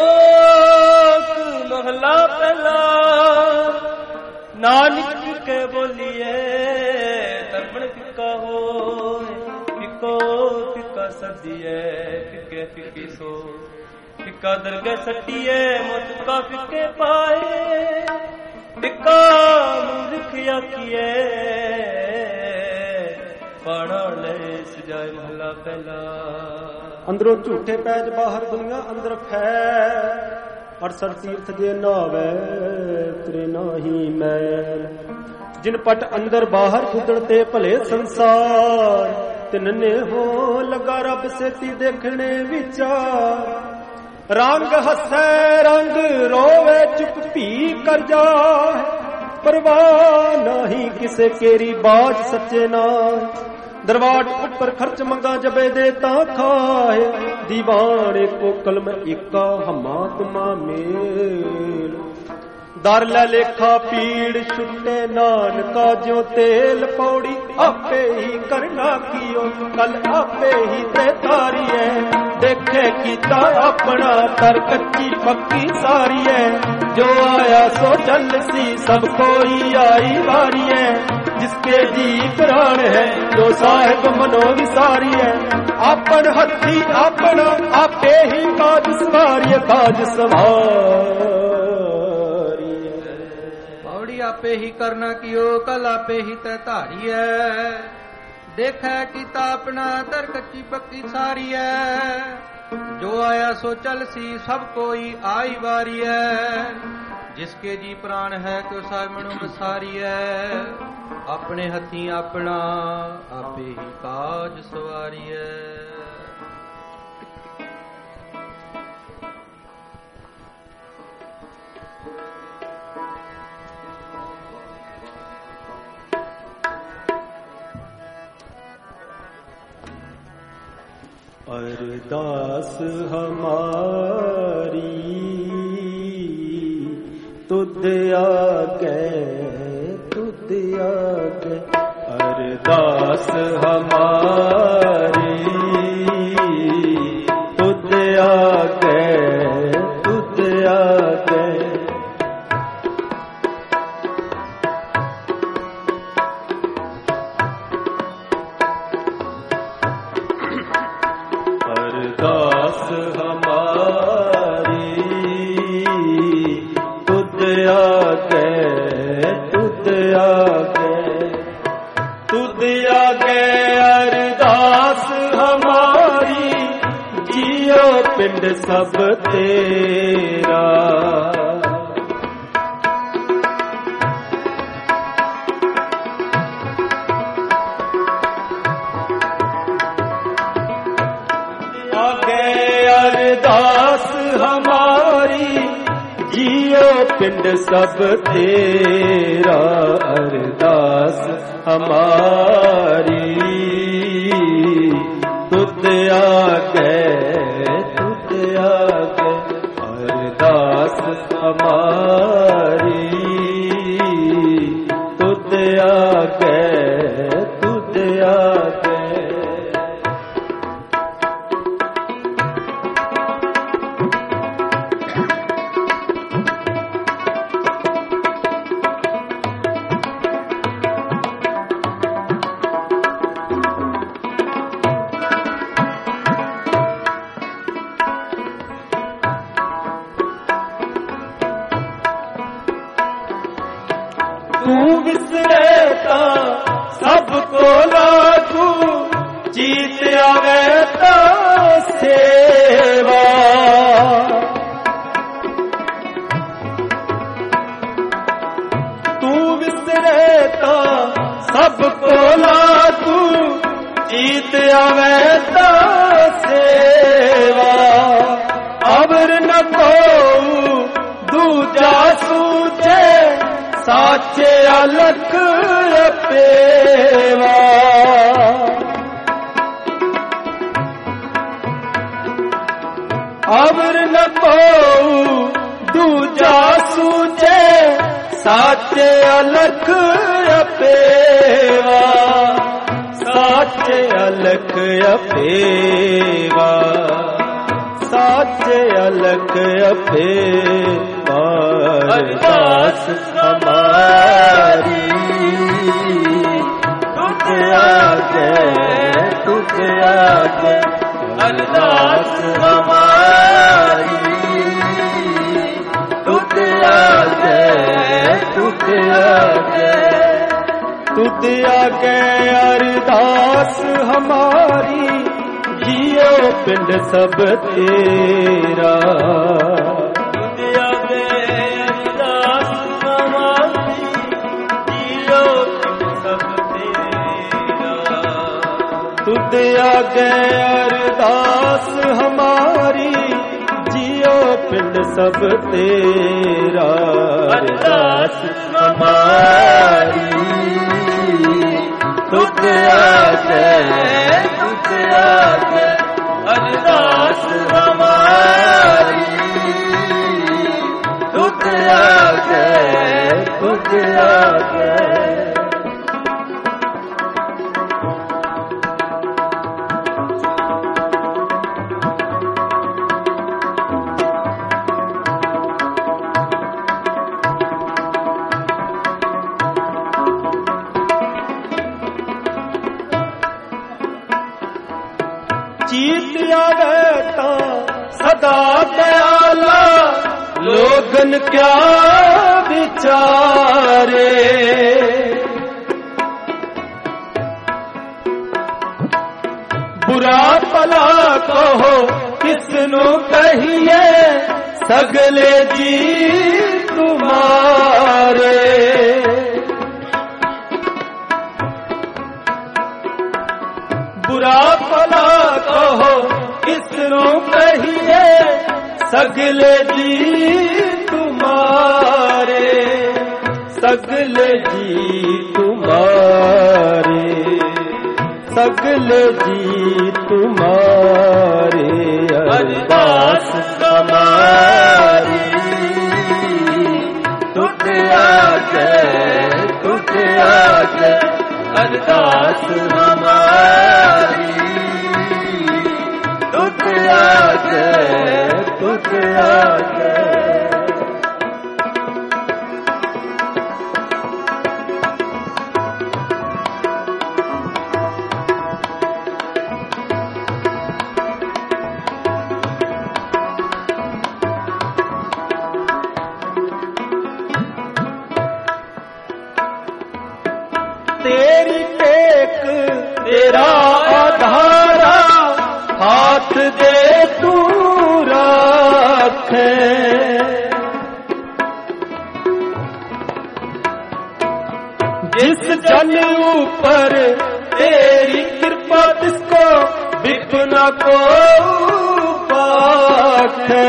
ਮਹਲਾ ਪਹਿਲਾ। ਨਾਨਕ ਕੇ ਬੋਲੀਏ ਤਰਪਣ ਫਿੱਕਾ ਹੋਏ। ਫਿੱਕੋ ਫਿੱਕਾ ਸਦੀਏ ਫਿੱਕੇ ਫਿੱਕੀ ਸੋ। ਫਿੱਕਾ ਦਰਗਹਿ ਸੱਟੀਏ ਮੁਤਕਾ ਫਿੱਕੇ ਪਾਏ। ਫਿੱਕਾ ਮੂਰਖ ਆਖੀਏ ਪਾਣਾ ਲੈ ਸਜਾਏ ਮਹਲਾ ਪਹਿਲਾ। ਅੰਦਰੋਂ ਝੂਠੇ ਪੈਜ ਬਾਹਰ ਦੁਨੀਆ ਅੰਦਰ ਫੈ। ਅਰਸਰ ਤੀਰਥ ਜੇ ਨਾਵੇ ਤੇਰੇ ਨਾਹੀ ਮੈਲ। ਜਿਨ ਪਟ ਅੰਦਰ ਬਾਹਰ ਖੁਦੜ ਤੇ ਭਲੇ ਸੰਸਾਰ। ਤਿੰਨੇ ਹੋ ਲਗਾ ਰੱਬ ਸੇਤੀ ਦੇਖਣੇ ਵਿਚਾਰ। ਰੰਗ ਹੱਸੈ ਰੰਗ ਰੋਵੇ ਚੁੱਪ ਭੀ ਕਰ ਜਾਏ। ਪਰਵਾਹ ਨਾਹੀ ਕਿਸੇ ਕੇਰੀ ਬਾਜ ਸੱਚੇ ਨਾਲ। ਦਰਵਾਟ ਉੱਪਰ ਖਰਚ ਮੰਗਾ ਜਬੇ ਦੇ ਤਾਂ ਖਾਏ। ਦੀਵਾਨ ਕੋ ਕਲਮ ਏਕਾ ਹਮਾ ਤੁਮਾ ਮੇਲ। ਦਰ ਲੈ ਲੇਖਾ ਪੀੜ ਛੁੱਟੇ ਨਾਨਕਾ ਜਿਉ ਤੇਲ ਪੌੜੀ। ਆਪੇ ਹੀ ਕਰਨਾ ਕੀਓ ਕੱਲ ਆਪੇ ਹੀ ਤੇ ਤਾਰੀਐ। ਦੇਖੇ ਕੀਤਾ ਆਪਣਾ ਤਰ ਕੱਚੀ ਪੱਕੀ ਸਾਰੀਐ। ਜੋ ਆਇਆ ਸੋ ਚੱਲ ਸੀ ਸਭ ਕੋਈ ਆਈ ਵਾਰੀਐ। ਜਿਸਕੇ ਜੀ ਪ੍ਰਾਣ ਹੈ ਜੋ ਸਾਹਿਬ ਮਨੋ ਵਿਸਾਰੀਐ। ਆਪਣ ਹੱਥੀ ਆਪਣਾ ਆਪੇ ਹੀ ਕਾਜ ਸਵਾਰੀਐ ਕਾਜ ਸਵਾਰੀਐ। ਪੌੜੀ ਆਪੇ ਹੀ ਕਰਨਾ ਕੀਓ ਕਲ ਆਪੇ ਹੀ ਤੈ ਧਾਰੀਐ। ਦੇਖੈ ਕੀਤਾ ਆਪਣਾ ਦਰ ਕੱਚੀ ਪੱਕੀ ਸਾਰੀਐ। ਜੋ ਆਇਆ ਸੋ ਚੱਲ ਸੀ ਸਭ ਕੋਈ ਆਈ ਵਾਰੀਐ। ਜਿਸਕੇ ਜੀ ਪ੍ਰਾਣ ਹੈ ਤਿਉ ਸਾਹਿਬ ਮਨੋ ਵਿਸਾਰੀਐ। ਆਪਣੇ ਹੱਥੀਂ ਆਪਣਾ ਆਪੇ ਹੀ ਕਾਜ ਸਵਾਰੀਐ। अरदास हमारी तुद आगे तुद आगे। अरदास हमारी तुद आगे तुद आगे। अरदास हमारी तुद आगे तुद आगे तुद आगे। अरदास पिंड सब तेरा। आगे अरदास हमारी जियो पिंड सब तेरा। अरदास हमारी तुत आगे तुत आगे। अरदास हमारी तुत आगे तुत आगे। तू विसरेता सबको लागू जीत आवे ता सेवा। तू विसरेता सबको लागू जीत आवे ता सेवा। अबर न को दूजा सूझे साचे अलख पेवा। अवर न को दूजा सूझे साचे अलख पेवा। साचे अलख पेवा साचे अलख पेवा। अरदास हमारी तुझ आगे तुझ आगे। अरदास हमारी तुझ आगे तुझ आगे तुझ आगे। अरदास हमारी जियो पिंड सब तेरा। तुद आगे अरदास हमारी जियो पिंड सब तेरा। अरदास हमारी तुद आगे तुद आगे। अरदास हमारी तुद आगे तुद आगे। जीत आवे ता सदा दयाला लोगन क्या विचारे। बुरा भला कहो किसनु कहिए सगले जी तुम्हारे। बुरा भला कहो किसनु कहिए सगले जी तुम्हारे। सगले जी तुम्हारे सगले जी तुम्हारे। अरदास हमारी तुझ आगे तुझ आगे। अरदास हमारी तुझ आगे तुझ आगे। तेरी टेक तेरा आधारा हाथ दे तू पाखे। जिस जन ऊपर तेरी कृपा तिसको विपना को पाखे।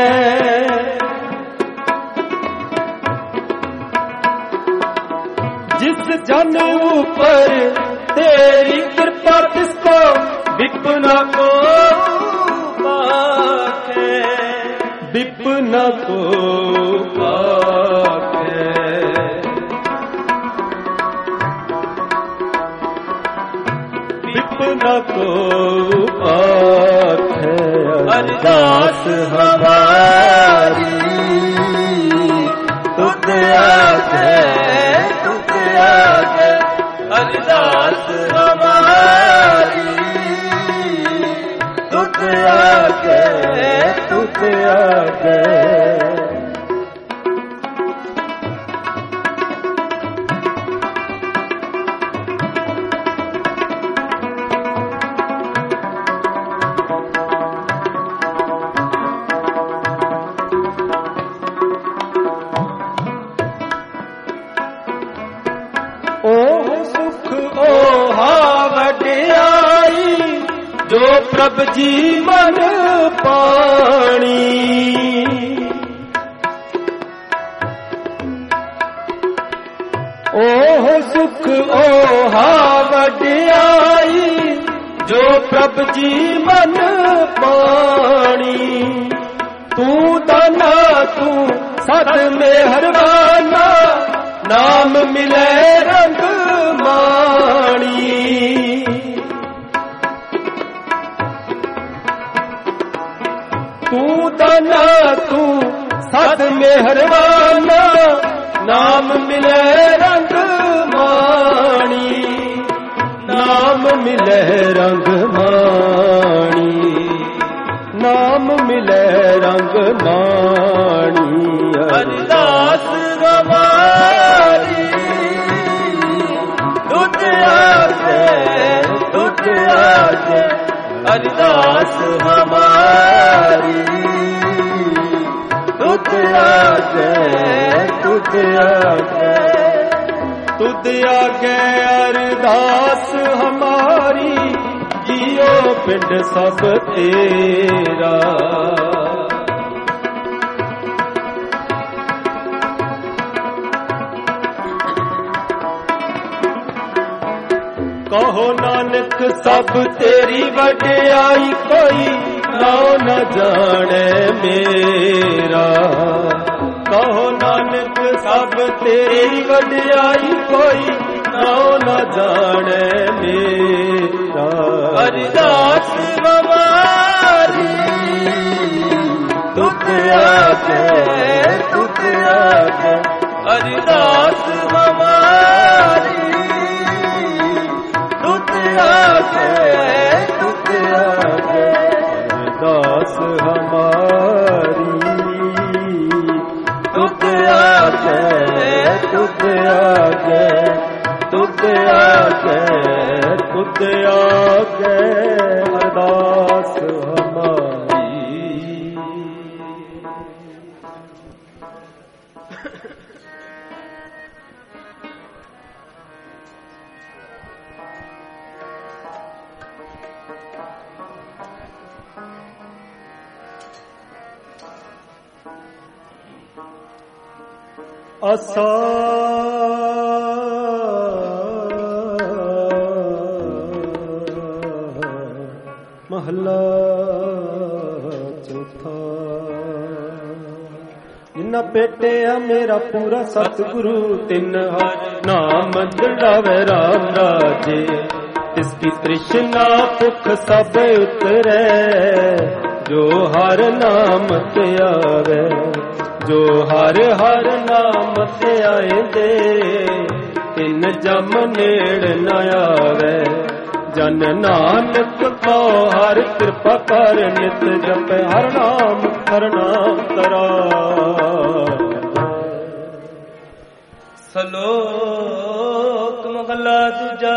जिस जन ऊपर तेरी कृपा तिसको विपना को पाखे। विपना को पाखे। विपना को पाखे। अरदास हमारी तुझ आगे तुझ आगे। अरदास हमारी तुझ आगे तुझ आगे। प्रभ जी मन पाणी। ओह सुख ओहा वड्याई जो प्रभ जी मन पाणी। तू दाना तू सद मेहरबाना नाम मिले रंग माणी। तू दाना तू सद मेहरबाना नाम मिले रंग माणी। नाम मिले रंग माणी। नाम मिले रंग माणी। अरदास हमारी तुझ आगे तुझ आगे। अरदास हमारी तुझ आगे तुझ आगे। तुझ आगे अरदास हमारी जियो पिंड सब तेरा। कहो नानक सब तेरी वड्याई कोई नाओ न जाने मेरा। कहो नानक सब तेरी वड्याई कोई नाओ न जाने मेरा। अरदास हमारी तुझ आगे तुझ आगे। अरदास हमारी तुझ आगे तुझ आगे। अरदास हमारी तुझ आगे तुझ आगे तुझ आगे तुझ आगे। अरदास हमारी। असा महला चौथा। जिन्ना पेटिया मेरा पूरा सतगुरु तिन हर नाम दृढ़ावे राम राजे। इसकी तृष्णा भुख सब उतरे जो हर नाम ते आवे। जो हर हर नाम ते आए दे तिन जम नेड़ न आवे। जन नानक को हर कृपा कर नित जप हर नाम हर नाम तरा। सलोक महला दूजा।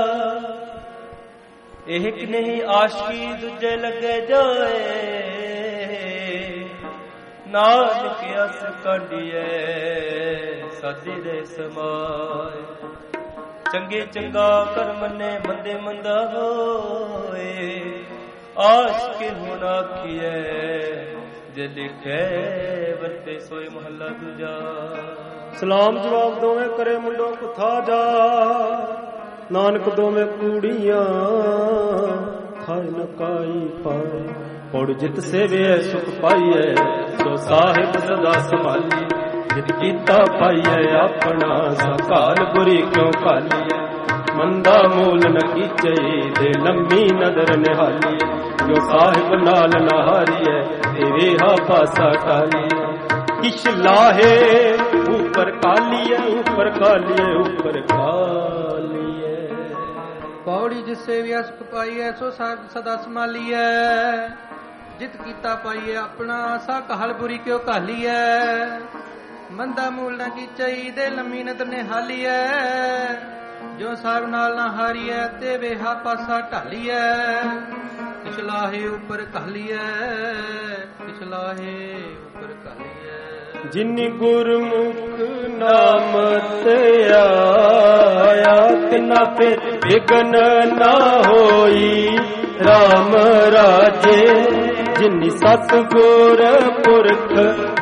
एक नहीं आशी दूजे लगे जाए। ਨਾਨਕ ਅਸ ਕਾਂਡੀਐ ਸਾਧੇ ਦੇ ਸਮਾਏ। ਚੰਗੇ ਚੰਗਾ ਕਰ ਮੰਨੇ ਮੰਦੇ ਮੰਦਾ ਹੋਏ ਆਸ਼ ਕੇ ਹੁਣ ਆਖੀਐ ਜੇ ਲਿਖੈ ਵਰਤੇ ਸੋਏ ਮਹੱਲਾ ਦੂਜਾ। ਸਲਾਮ ਜਵਾਬ ਦੋਵੇਂ ਕਰੇ ਮੁੰਡੋ ਕੁਥਾ ਜਾ ਨਾਨਕ ਦੋਵੇਂ ਕੂੜੀਆਂ ਖਾਏ ਨ ਕਾਈ ਪਾਏ। ਔੜ ਜਿਤ ਸੇਵਿਐ ਸੁਖ ਪਾਈਐ ਸੋ ਸਾਹਿਬ ਸਦਾ ਸੰਭਾਲੀ। ਜਿਤ ਕੀਤਾ ਪਾਈਐ ਆਪਣਾ ਸਕਾਲ ਬੁਰੀ ਕਿਉ ਕਾਲੀਐ। ਮੰਦਾ ਮੂਲ ਨ ਕੀਚੈ ਦੇ ਲੰਮੀ ਨਦਰ ਨਿਹਾਲੀਐ। ਜੋ ਸਾਹਿਬ ਨਾਲ ਨਹਾਰੀਐ ਤੇ ਵੇਹਾ ਪਾਸਾ ਟਾਲੀਐ। ਕਿਛ ਲਾਹੇ ऊपर कालिए ऊपर कालिए ऊपर कालिए। पौड़ी जिससे भी सुख पाइए सो साहिब सदा संभालिए। जित कीता पाइए अपना सा कहल बुरी क्यों कालिए। मंदा मूल न की चाहिए लम्मी नदर ने हालिए। जो साहिब नाल ना हारिए ते वेहा पासा ढालिए। पिछलाहे ऊपर कहलिए पिछलाहे ऊपर कहलिए। जिनि गुरमुख नाम ते आया तिना फिर विघन ना होई राम राजे। जिनि सतगुर पुरख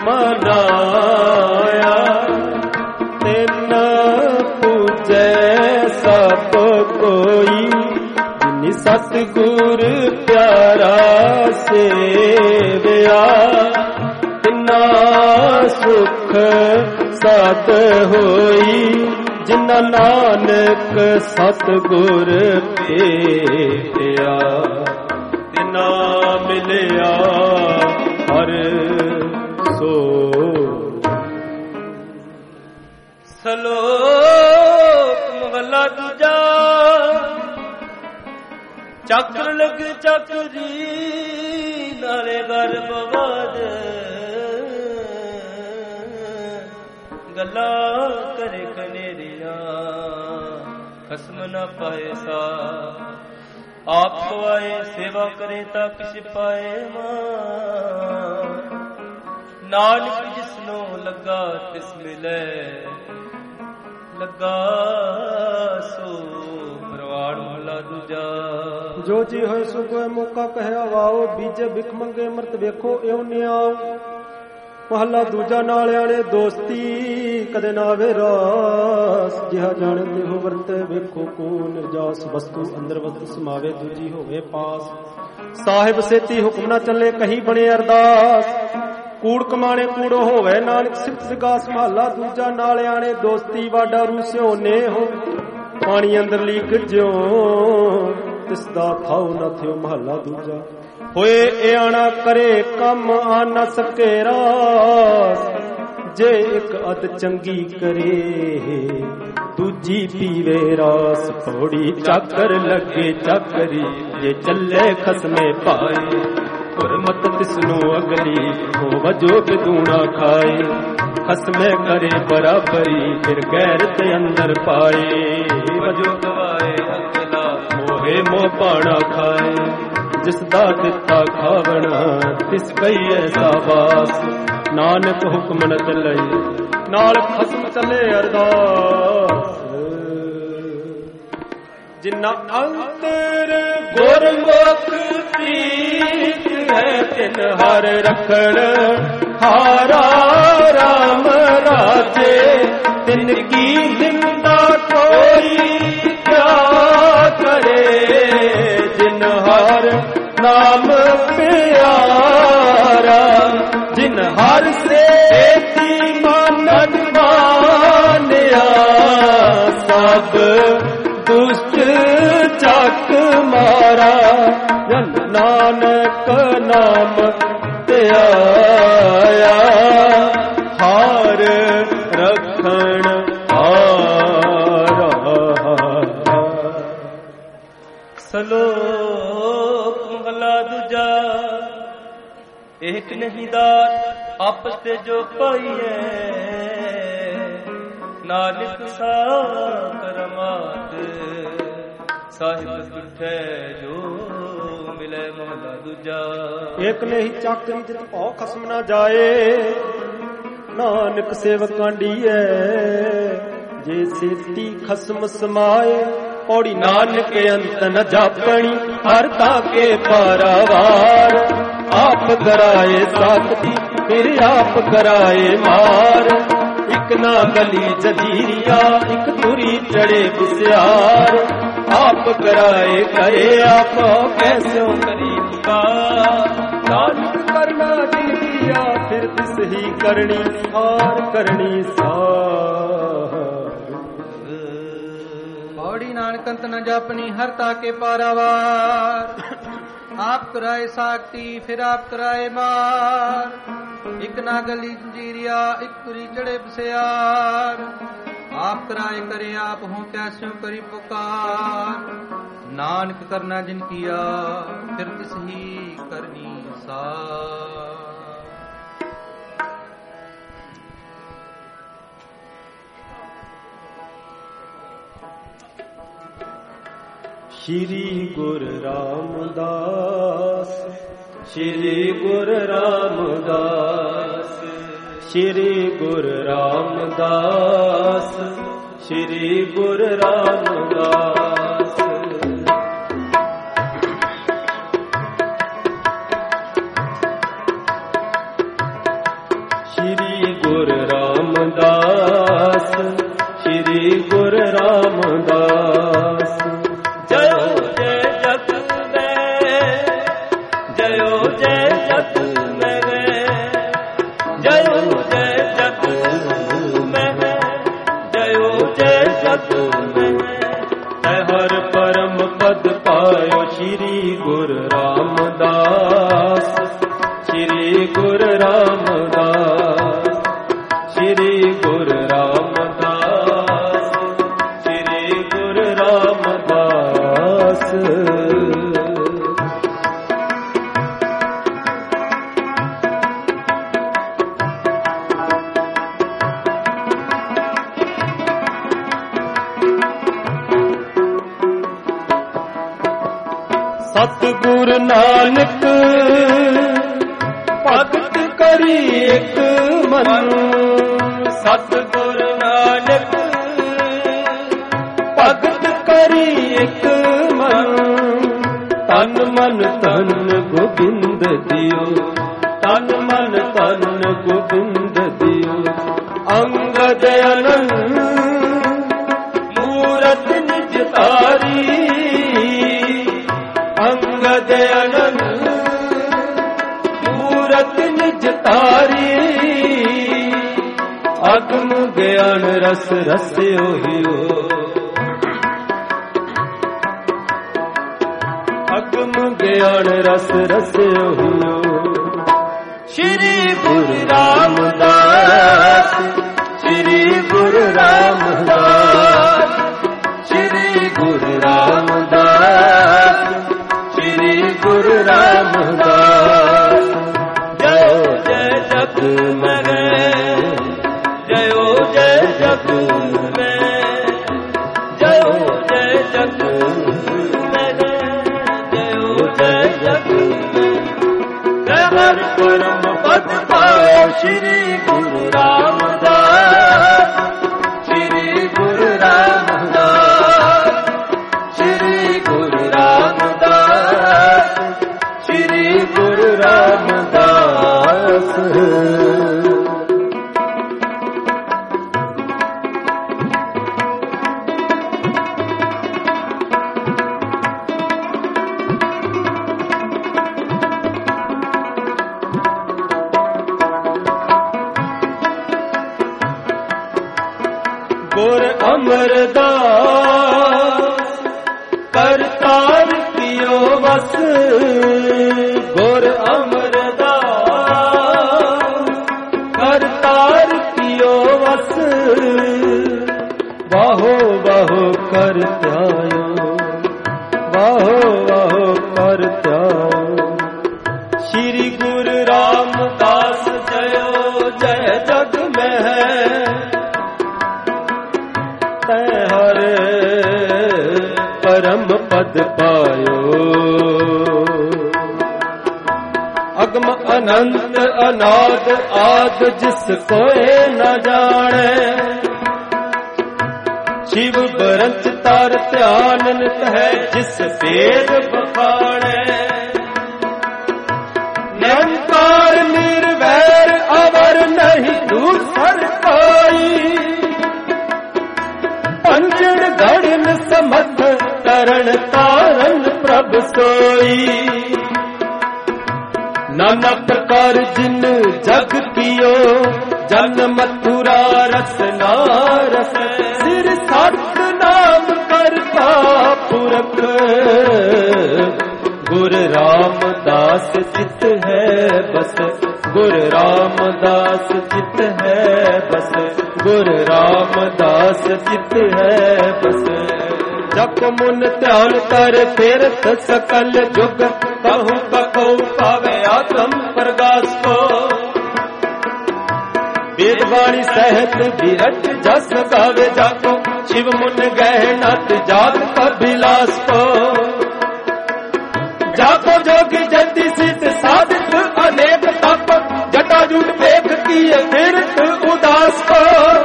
मनाया तिन पूजै सब कोई। जिनि सतगुर प्यारा सेविया तिना सुख सत होई। जिना नानक सतगुर भेटिया तिना मिलिया हर सो। ਸਲੋਕ ਮਹਲਾ ਦੂਜਾ। ਚੱਕਰ ਲੱਗ ਚੱਕਰੀ ਨਾਲੇ ਗਰਭ ਬਾਦ ਗੱਲਾਂ ਕਰੇ ਕਨੇਰੀਆਂ ਖਸਮ ਨਾ ਪਾਏ ਸਾ। ਆਪ ਖਵਾਏ ਸੇਵਾ ਕਰੇ ਤਾਂ ਕਿਛ ਪਾਏ ਮਾਂ। ਨਾਨਕ ਜਿਸਨੂੰ ਲੱਗਾ ਤਿਸ ਮਿਲੇ ਲੱਗਾ ਸੋ ਪਰਵਾਰ ਮਹਲਾ ਦੂਜਾ। ਜੋ ਜੀ ਹੋਏ ਸੋ ਕੋਏ ਮੌਕਾ ਕਹਿਆ ਵਾਓ ਬੀਜੇ ਬਿਖ ਮੰਗੇ ਮਰਤ ਵੇਖੋ ਇਉ ਨਿਆਓ। ਮਹੱਲਾ ਦੂਜਾ ਨਾਲਿਆਂ ਨੇ ਦੋਸਤੀ ਕਦੇ ਨਾ ਵੇ ਰਾਸ। ਜਿਹਾ ਜਾਣੇ ਤੇ ਹੋ ਵਰਤੇ ਵੇਖੋ ਕੋ ਨਿਰਜਾਸ। ਵਸਤੂ ਅੰਦਰ ਵਸਤੂ ਸਮਾਵੇ ਦੂਜੀ ਹੋਵੇ ਪਾਸ। ਸਾਹਿਬ ਸੇਤੀ ਹੁਕਮ ਨਾ ਚੱਲੇ ਕਹੀ ਬਣੇ ਅਰਦਾਸ। ਕੂੜ ਕਮਾਣੇ ਕੂੜੋ ਹੋਵੇ ਨਾਨਕ ਸਿਫਤ ਵਿਗਾਸ। ਮਹੱਲਾ ਦੂਜਾ ਨਾਲਿਆਂ ਨੇ ਦੋਸਤੀ ਵਾਡਾ ਰੂਸਿਓ ਨੇ ਹੋ। ਪਾਣੀ ਅੰਦਰ ਲੀਕ ਜਿਉ ਤਿਸ ਦਾ ਥਾਉ ਨਾ ਥਿਓ। ਮਹੱਲਾ ਦੂਜਾ ਹੋਏ ਇਆਣਾ ਕਰੇ ਕੰਮ ਆ ਨਾ ਸਕੇ ਰਾਸ। ਜੇ ਇੱਕ ਅਦ ਚੰਗੀ ਕਰੇ ਦੂਜੀ ਪੀਵੇ ਰਾਸ। ਪੌੜੀ ਚਾਕਰ ਲੱਗੇ ਚਾਕਰੀ ਜੇ ਚੱਲੇ ਖਸਮੇ ਪਾਏ। ਹੁਰਮਤ ਤਿਸਨੂੰ ਅਗਲੀ ਹੋ ਵਜੋ ਬਿਦੂਣਾ ਖਾਏ। ਖਸਮੇ ਕਰੇ ਬਰਾਬਰੀ ਫਿਰ ਗੈਰਤ ਅੰਦਰ ਪਾਏ। ਵਜੋ ਗਵਾਏ ਅਗਲਾ ਮੋਹੇ ਮੋਹ ਪਾਣਾ ਖਾਏ। ਜਿਸ ਦਾ ਦਿੱਤਾ ਖਾਵਣਾ ਤਿਸ ਕਹੀਏ ਸਾਬਾਸ। ਨਾਨਕ ਹੁਕਮ ਨ ਚੱਲੇ ਨਾਲ ਖਸਮ ਚੱਲੇ ਅਰਦਾਸ। ਜਿਨਾ ਅੰਤਰ ਗੁਰਮੁਖ ਪ੍ਰੀਤ ਹੈ ਤਿਨ ਹਰ ਰਖਣ ਹਾਰਾ ਰਾਮ ਰਾਜੇ। ਤਿਨ ਕੀ ਨਿੰਦਾ ਕੋਈ ਕਿਆ ਕਰੇ। ਜਿਨ ਹਰ ਨਾਮ ਪਿਆਰਾ ਜਿਨ ਹਰ ਸੇਤੀ ਮਨ ਮਾਨਿਆ। ਸਭ ਦੁਸ਼ਟ ਚੱਕ ਮਾਰਾ ਜਨ ਨਾਨਕ ਨਾਮ ਧਿਆਇਆ। ਹਾਰ ਰੱਖਣ ਹਾਰਾ। ਸਲੋਕ ਮਹਲਾ ਦੂਜਾ। ਇੱਕ ਨਹੀਂ ਦਾਤ ਆਪਸ ਤੇ ਜੋ ਪਾਈਐ। ਨਾਨਕ ਸਾ ਕਰਮਾਤ ਸਾਹਿਬ ਤੁਠੈ ਜੋ मिले महला दूजा। एक नहीं चाकरी जित भौ खसम ना जाए, नानक सेवकां डीए जे सेती खसम समाए। पौड़ी नानक अंत न जापणी हर ताके पारावार, आप कराए साथी फिर आप कराए मार। एक ना गली जजीरिया एक तुरी चढ़े बिस्यार, आप कराए करे आप कैसे करी पुकार। नानक करना जिन किया फिर तिस ही करनी और करनी सार। पौड़ी नानक अंत न जापनी हर ताके पारावार, आप कराए साक्ति फिर आप कराए मार। एक ना गली जंजीरिया एक तुरी चढ़े बसियार, आप कराए करे आप हों कैस्यों करी पुकार। नानक करना जिन किया फिर तिस ही करनी सार। श्री गुरु रामदास श्री गुरु रामदास श्री गुरु रामदास श्री गुरु रामदास। श्री गुरु रामदास श्री गुरु रामदास। जयो जय जग में जयो जय जग में जयो जय जग में जयो जय जग में। हर परम पद पायो श्री गुरु रामदास श्री गुरु रामदास श्री गुरु रामदास श्री गुरु रामदास। सतगुरु नानक भगत करी एक मन, सतगुरु नानक भगत करी एक मन। तन मन तन गोबिंद दियो तन मन तन गोबिंद दियो। अंगद अनंत मूरत निज तारी, अंगद अनंत मूरत निज तारी। अगम ज्ञान रस रस्यो हियो, अगम ज्ञान रस रस्यो हियो। श्री गुरु रामदास श्री गुरु रामदास श्री गुरु रामदास श्री गुरु रामदास। जयो जय जग में जयो जय जग में जयो जय जग में जयो जय जग में। हर परम पद पायो श्री गुरु रामदास श्री गुरु रामदास श्री गुरु रामदास श्री गुरु रामदास। गुर अमरदास करतार कियो बस, गुर अमरदास करतार कियो बस। बाहो बाहो कर त्यायो बाहो बाहो कर त्यायो। श्री गुरु रामदास जयो जय जग में है, हर परम पद पायो। अनंत अनाद आद जिस कोई न जाने। शिव बरंच तार ध्यान नित है जिस वेद बखाने। निरंकार निर्वैर अवर नहीं दूसर कोई। पंजन घड़न समर्थ तरण तारन प्रभ सोई। नाना प्रकार जिन जग कियो जन मथुरा रस नारस। सिर सत नाम करता पुरख गुर रामदास चित है बस। गुर रामदास चित है बस। गुर रामदास चित है बस। जप मुन ध्यान कर फेरत सकल जुग। कहूँ कहो पावे आत्म प्रकाश को। वेद वाणी सहत विरट जस गावे जाको। शिव मुन गहनत जात कभिलास को। जाको जोगी जति सिद्ध साधित अनेक तप। जटाजूट देख किए फिरत उदास को।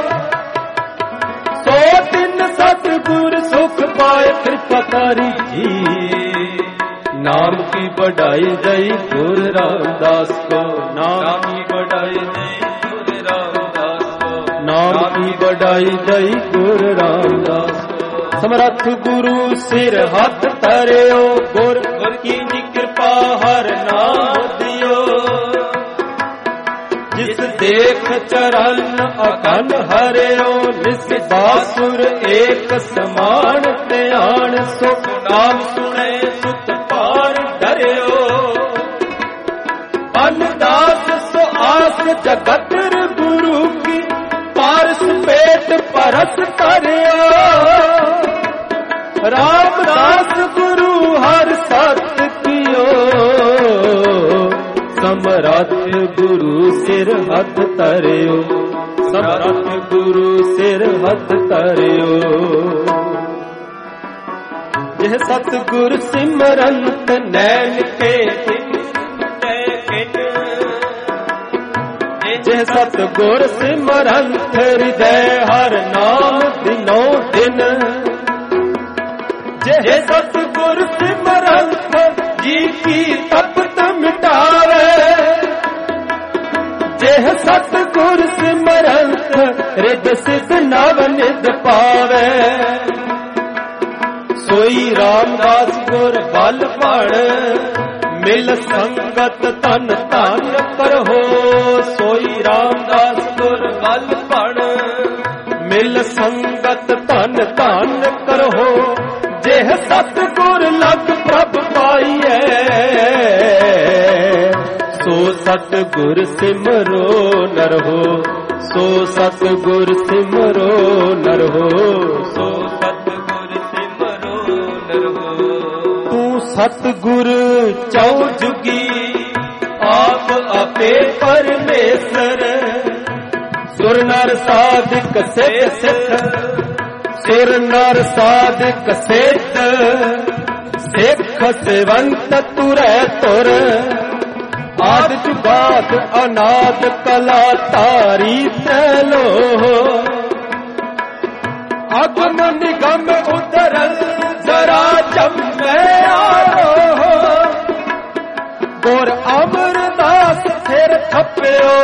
सो दिन सतगुर सुख पाए कृपा करी जी। नाम की बढ़ाई दई गुर रामदास को। नाम की बढ़ाई दई गुर रामदास को। नाम की बढ़ाई दई गुर रामदास को। समर्थ गुरु सिर हाथ तरियो। गुर गुर की कृपा हर नाम दियो। जिस देख चरण अकन हरियो। निस बासुर एक समान ध्यान। सो नाम सुने सुत पार डरियो। अनदास सो आस जगत गुरु की। पारस पेट परस करियो। रामदास गुरु हर सत कियो। समरथ गुरु सिर हथ तरियो। समरथ गुरु सिर हथ तरियो। यह सतगुर सिमरंत नैन के। जय सतगुर सिमरंत हृदय हर नाम दिनों दिन। जय सतगुर सिमरंत जी की तपत मिटावे। जय सतगुर सिमरंत रिद सिद्ध नव निध पावे। सोई रामदास गुर बल पड़। मिल संगत तन तन करहो। सोई रामदास गुर बल पड़। मिल संगत तन तन करहो। जेह सतगुर लग प्रभ पाइए। सो सतगुर सिमरो नर हो। सो सतगुर सिमरो नर हो। सो सतगुर सिमरो नर हो। तू सतगुर चौ जुगी आप आपे परमेश्वर। सुर नर साधिक सिद्ध सिद्ध। सुर नर साधिक सिद्ध। सिख सेवंत तुरै तुर। आद जुगाद अनाद कला तारी तैलो। अगम निगम उतरल जरा जम्मे आरो। गुर अमरदास सिर थप्पियो।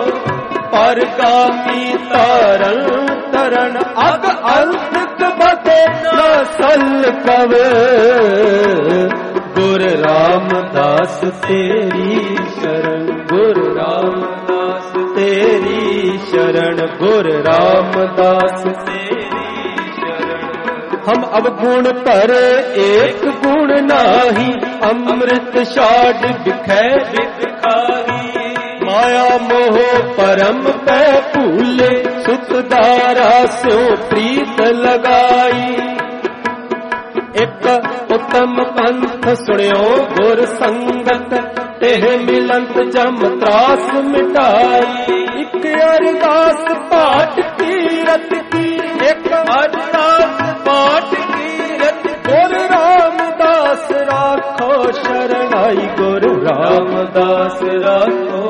परगामी तारण तरण अग अंत बदे नसल कव। गुर रामदास तेरी शरण। गुर रामदास तेरी शरण। गुर रामदास तेरी शरण। हम अब गुण पर एक गुण नाही। अमृत शाड बिखै बिखाही। माया मोह परम पै भूले। सुतदारा स्यो प्रीत लगाई। एक उत्तम पंथ सुनियो गुर संगत। तेह मिलंत जम त्रास मिटाई। एक अरदास पाठ कीरत की। एक अरदास पाठ कीरत। गुर रामदास राखो शरणाई। गुर रामदास राखो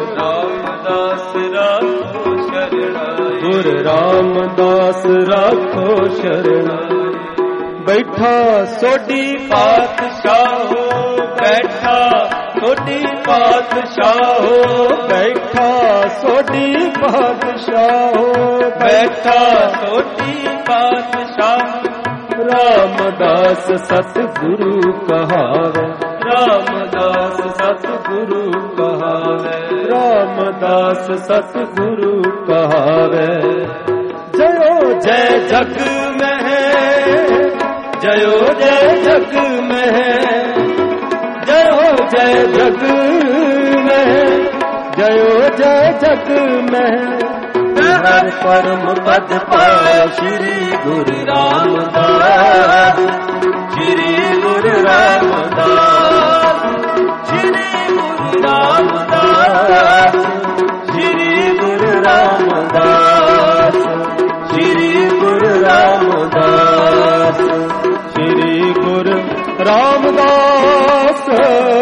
ਰਾਮਦਾਸ ਰਾਖੋ ਸ਼ਰਣਾਈ ਗੁਰ ਰਾਮਦਾਸ ਰਾਖੋ ਸ਼ਰਣਾਈ ਬੈਠਾ ਸੋਢੀ ਪਾਤਸ਼ਾਹੋ ਬੈਠਾ ਸੋਢੀ ਪਾਤਸ਼ਾਹੋ ਬੈਠਾ ਸੋਢੀ ਪਾਤਸ਼ਾਹੋ ਬੈਠਾ ਸੋਢੀ ਪਾਤਸ਼ਾਹ ਰਾਮਦਾਸ ਸਤਿਗੁਰੂ ਕਹਾਵੇ ਰਾਮਦਾਸ ਸਤਿਗੁਰੂ ਕਹਾਵੇ ਰਾਮਦਾਸ ਸਤਿਗੁਰੂ ਕਹਾਵੇ ਜਯੋ ਜੈ ਜਗ ਮਹਿ ਜਯੋ ਜੈ ਜਗ ਮਹਿ ਜਯੋ ਜੈ ਜਗ ਮਹਿ ਜਯੋ ਜੈ ਜਗ ਮਹਿ ਹਰ ਪਰਮ ਪਦ ਪਾਇਆ ਸ਼੍ਰੀ ਗੁਰੂ ਰਾਮਦਾਸ ਸ਼੍ਰੀ ਗੁਰੂ ਰਾਮਦਾਸ ਸ਼੍ਰੀ ਗੁਰੂ ਰਾਮਦਾਸ ਸ਼੍ਰੀ ਗੁਰੂ ਰਾਮਦਾਸ ਸ਼੍ਰੀ ਗੁਰੂ ਰਾਮਦਾਸ ਸ਼੍ਰੀ ਗੁਰੂ ਰਾਮਦਾਸ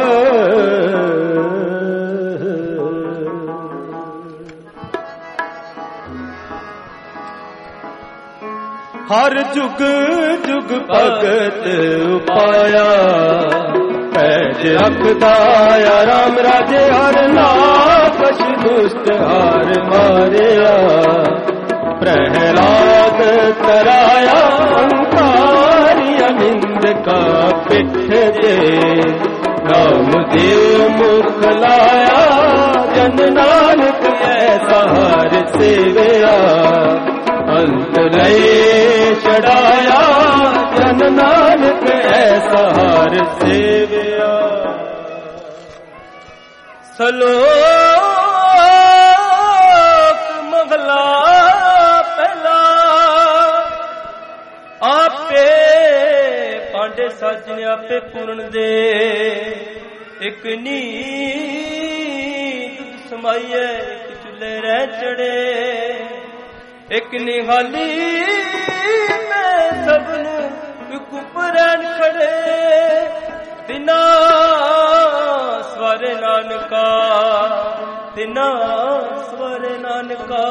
ਹਰ ਜੁਗ ਜੁਗ ਭਗਤ ਉਪਾਇਆ ਪੈਜ ਰੱਖਦਾਇਆ ਰਾਮ ਰਾਜੇ ਹਰ ਨਾਕਸ਼ ਦੁਸ਼ਟ ਹਾਰ ਮਾਰਿਆ ਪ੍ਰਹਿਲਾਦ ਤਰਾਇਆ ਅੰਕਾਰਿਆ ਨਿੰਦ ਕਾ ਪਿੱਠ ਦੇ ਨਾਮ ਦੇਵ ਮੁਖ ਲਾਇਆ ਜਨ ਨਾਨਕ ਐਸਾ ਹਰ ਸੇਵਿਆ ਅੰਤ ਲਏ ਛੜਾਇਆ ਜਨ ਨਾਨਕ ਐਸਾ ਹਰ ਸੇਵਿਆ ਸਲੋਕ ਮਗਲਾ ਪਹਿਲਾ ਆਪੇ ਪਾਂਡੇ ਸਾਜਣ ਆਪੇ ਪੂਰਨ ਦੇ ਇੱਕ ਨੀਂਦ ਸਮਾਈਏ ਇੱਕ ਚੁੱਲੇ ਰਹਿ ਚੜੇ ਇੱਕ ਨਿਹਾਲੀ ਮੈਂ ਸਭਨ ਇੱਕ ਉਪਰਨ ਖੜੇ ਤਿਨਾ ਸਵਰ ਨਾਨਕਾ ਤਿਨਾ ਸਵਰ ਨਾਨਕਾ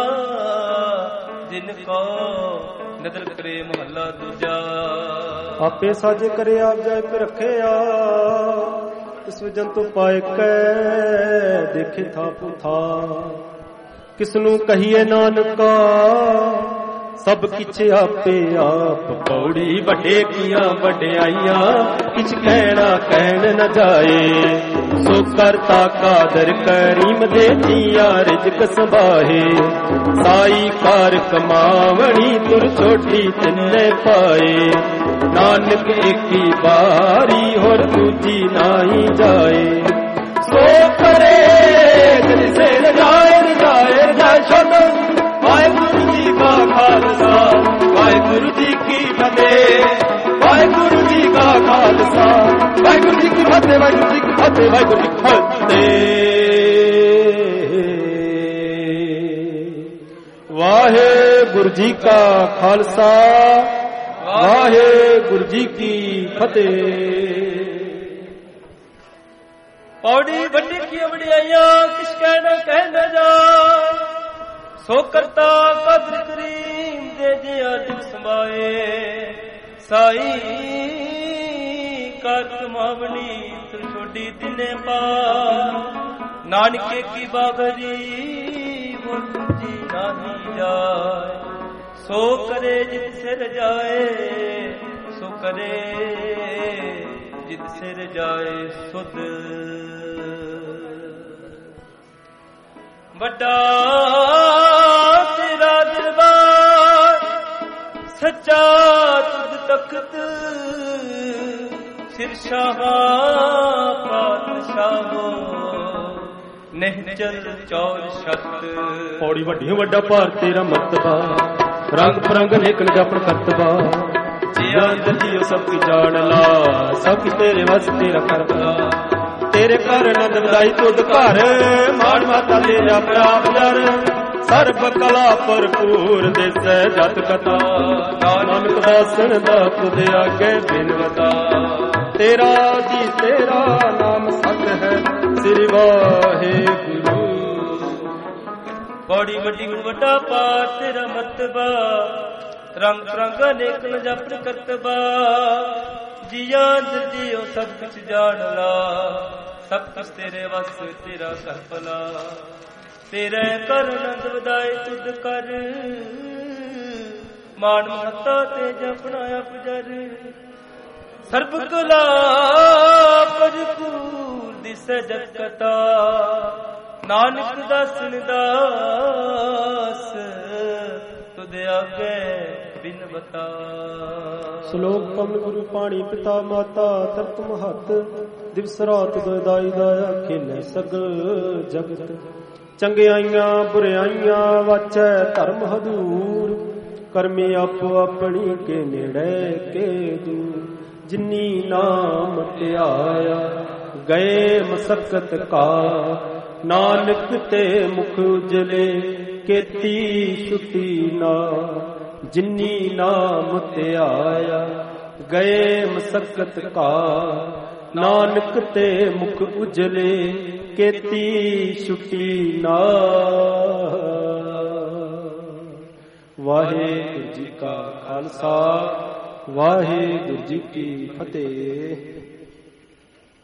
ਜਿਨ ਕੋ ਨਦਰ ਕਰੇ ਮਹੱਲਾ ਦੂਜਾ ਆਪੇ ਸਾਜੇ ਕਰੇ ਆਪ ਜਾਇ ਕੇ ਰੱਖਿਆ ਇਸ ਜੰਤੂ ਪਾਇ ਕੈ ਦੇਖੇ ਥਾ ਪੁਥਾ ਕਿਸਨੂੰ ਕਹੀਏ ਨਾਨਕਾ ਸਭ ਕਿਛ ਆਪੇ ਆਪ ਪੌੜੀ ਵੱਡੇ ਕੀਆਂ ਵਡਿਆਈਆਂ ਕਿਛ ਕਹਿਣਾ ਕਹਿਣ ਨ ਜਾਏ ਸੋ ਕਰਤਾ ਕਾਦਰ ਕਰੀਮ ਦੇ ਜੀਆ ਰਿਜ਼ਕ ਸੰਭਾਹੇ ਸਾਈ ਕਾਰ ਕਮਾਵਣੀ ਤੁਰ ਛੋਟੀ ਤਿੰਨੇ ਪਾਏ ਨਾਨਕ ਏਕੀ ਬਾਰੀ ਹੋਰ ਦੂਜੀ ਨਾਹੀ ਜਾਏ ਸੋ ਕਰੇ ਜਿਨ ਸੇ ਰਜਾਏ ਰਜਾਏ ਰਜਾਏ ਛੋੜ ਵਾਹਿਗੁਰੂ ਜੀ ਕਾ ਖਾਲਸਾ ਵਾਹਿਗੁਰੂ ਜੀ ਕੀ ਫਤਿਹ ਵਾਹਿਗੁਰੂ ਜੀ ਕਾ ਖਾਲਸਾ ਵਾਹਿਗੁਰੂ ਜੀ ਕੀ ਫਤਿਹ ਵਾਹਿਗੁਰੂ ਜੀ ਕੀ ਫਤਿਹ ਵਾਹਿਗੁਰੂ ਜੀ ਕੀ ਫਤਿਹ ਵਾਹਿਗੁਰੂ ਜੀ ਕਾ ਖਾਲਸਾ ਵਾਹਿਗੁਰੂ ਜੀ ਕੀ ਫਤਿਹ ਪੌੜੀ ਵੱਡੀ ਕੀ ਵਡਿਆਈਆਂ ਕਿਸ ਕਹਿ ਨਾ ਕਹਿ ਨਾ ਜਾ ਸੋ ਕਰਤਾ ਕਦਰ ਕਰੀਮ ਦੇ ਜੇ ਅੱਜ ਸਮਾਏ ਸਾਈ ਕਰ ਕਮਾਵਣੀ ਤੂੰ ਛੋਡੀ ਦਿਨੇ ਪਾ ਨਾਨਕੇ ਕੀ ਬਾਗਰੀ ਉਹ ਦੂਜੀ ਨਾਹੀ ਜਾਏ ਸੋ ਕਰੇ ਜਿਤ ਸਿਰ ਜਾਏ ਸੋ ਕਰੇ ਜਿਤ ਸਿਰ ਜਾਏ ਸੁਧ ਵੱਡਾ ਤੇਰਾ ਦਰਬਾਰ ਸੱਚਾ ਤੁਧ ਤਖਤ ਸਿਰ ਸ਼ਾਹਾਂ ਪਾਤਸ਼ਾਹੋ ਨਿਹਚਲ ਚੌਰ ਸ਼ਤ ਪੌੜੀ ਵੱਡੀ ਵੱਡਾ ਭਾਰ ਤੇਰਾ ਮਰਤਬਾ ਰੰਗ ਬਰੰਗ ਨੇਕਨ ਜਾਪਣ ਕਰਤਬਾ ਜਿਆ ਜੀਓ ਸਭ ਕੀ ਜਾਣ ਲਾ ਸਭ ਕੀ ਤੇਰੇ ਵਸ ਤੇਰਾ ਕਰਬਲਾ ਤੇਰੇ ਘਰ ਨੰਦ ਵਧਾਈ ਤੁਧ ਘਰ ਮਾਣ ਮਾਤਾ ਤੇਰਾ ਪ੍ਰਾਪ ਜਰ ਸਰਬ ਕਲਾ ਭਰਪੂਰ ਦਿਸੈ ਜਤ ਕਥਾ ਨਾਨਕ ਦਾਸਨ ਦਾ ਤੁਧ ਆਗੇ ਬਿਨਵਤਾ ਤੇਰਾ ਜੀ ਤੇਰਾ ਨਾਮ ਸਤ ਹੈ ਸ੍ਰੀ ਵਾਹਿਗੁਰੂ ਪੌੜੀ ਵੱਡੀ ਗੁਣ ਵੱਡਾ ਪਾਰ ਤੇਰਾ ਮਰਤਬਾ ਰੰਗ ਤਰੰਗ ਅਨੇਕ ਨ ਜਪਨ ਕਰਤਬਾ ਜੀਆ ਜੀਓ ਸਭ ਕੁਛ ਜਾਣ ਲਾ ਸਭ ਕੁਛ ਤੇਰੇ ਵਸ ਤੇਰਾ ਕਰ ਭਲਾ ਤੇਰੇ ਕਰ ਆਨੰਦ ਵਧਾਏ ਤੁਧ ਕਰ ਮਾਨ ਮਹੱਤਾ ਤੇ ਜਪਣਾ ਅਪਜਰ ਸਰਬ ਕਲਾ ਭਰਪੂਰ ਦਿਸ ਜਗ ਕਤਾ ਨਾਨਕ ਦਾਸਨ ਦਾਸ ਤੁਧ ਆਗੇ ਬਿਨ ਬਤਾ। ਸ਼ਲੋਕ ਪਵਨ ਗੁਰੂ ਪਾਣੀ ਪਿਤਾ ਮਾਤਾ ਤਰਤ ਮਹਤ ਦਿਵਸ ਰਾਤ ਦੋਇਦਾਈ ਦਾਇਆ ਖੇਲੇ ਸਗਲ ਜਗਤ ਚੰਗਿਆਈਆਂ ਬੁਰਿਆਈਆਂ ਵਾਚੈ ਧਰਮ ਹਦੂਰ ਕਰਮੀ ਆਪੋ ਆਪਣੀ ਕੇ ਨੇੜੇ ਕੇ ਦੂਰ ਜਿਨੀ ਨਾਮ ਧਿਆਇਆ ਗਏ ਮਸਕਤ ਕਾ ਨਾਨਕ ਤੇ ਮੁਖ ਉਜਲੇ ਕੀਤੀ ਛੁੱਟੀ ਨਾ ਜਿਨੀ ਨਾਮ ਧਿਆਇਆ ਗਏ ਮਸਕਤ ਕਾ ਨਾਨਕ ਤੇ ਮੁਖ ਉਜਲੇ ਕੀਤੀ ਛੁੱਟੀ ਨਾ। ਵਾਹਿਗੁਰੂ ਜੀ ਕਾ ਖਾਲਸਾ ਵਾਹਿਗੁਰੂ ਜੀ ਕੀ ਫਤਿਹ।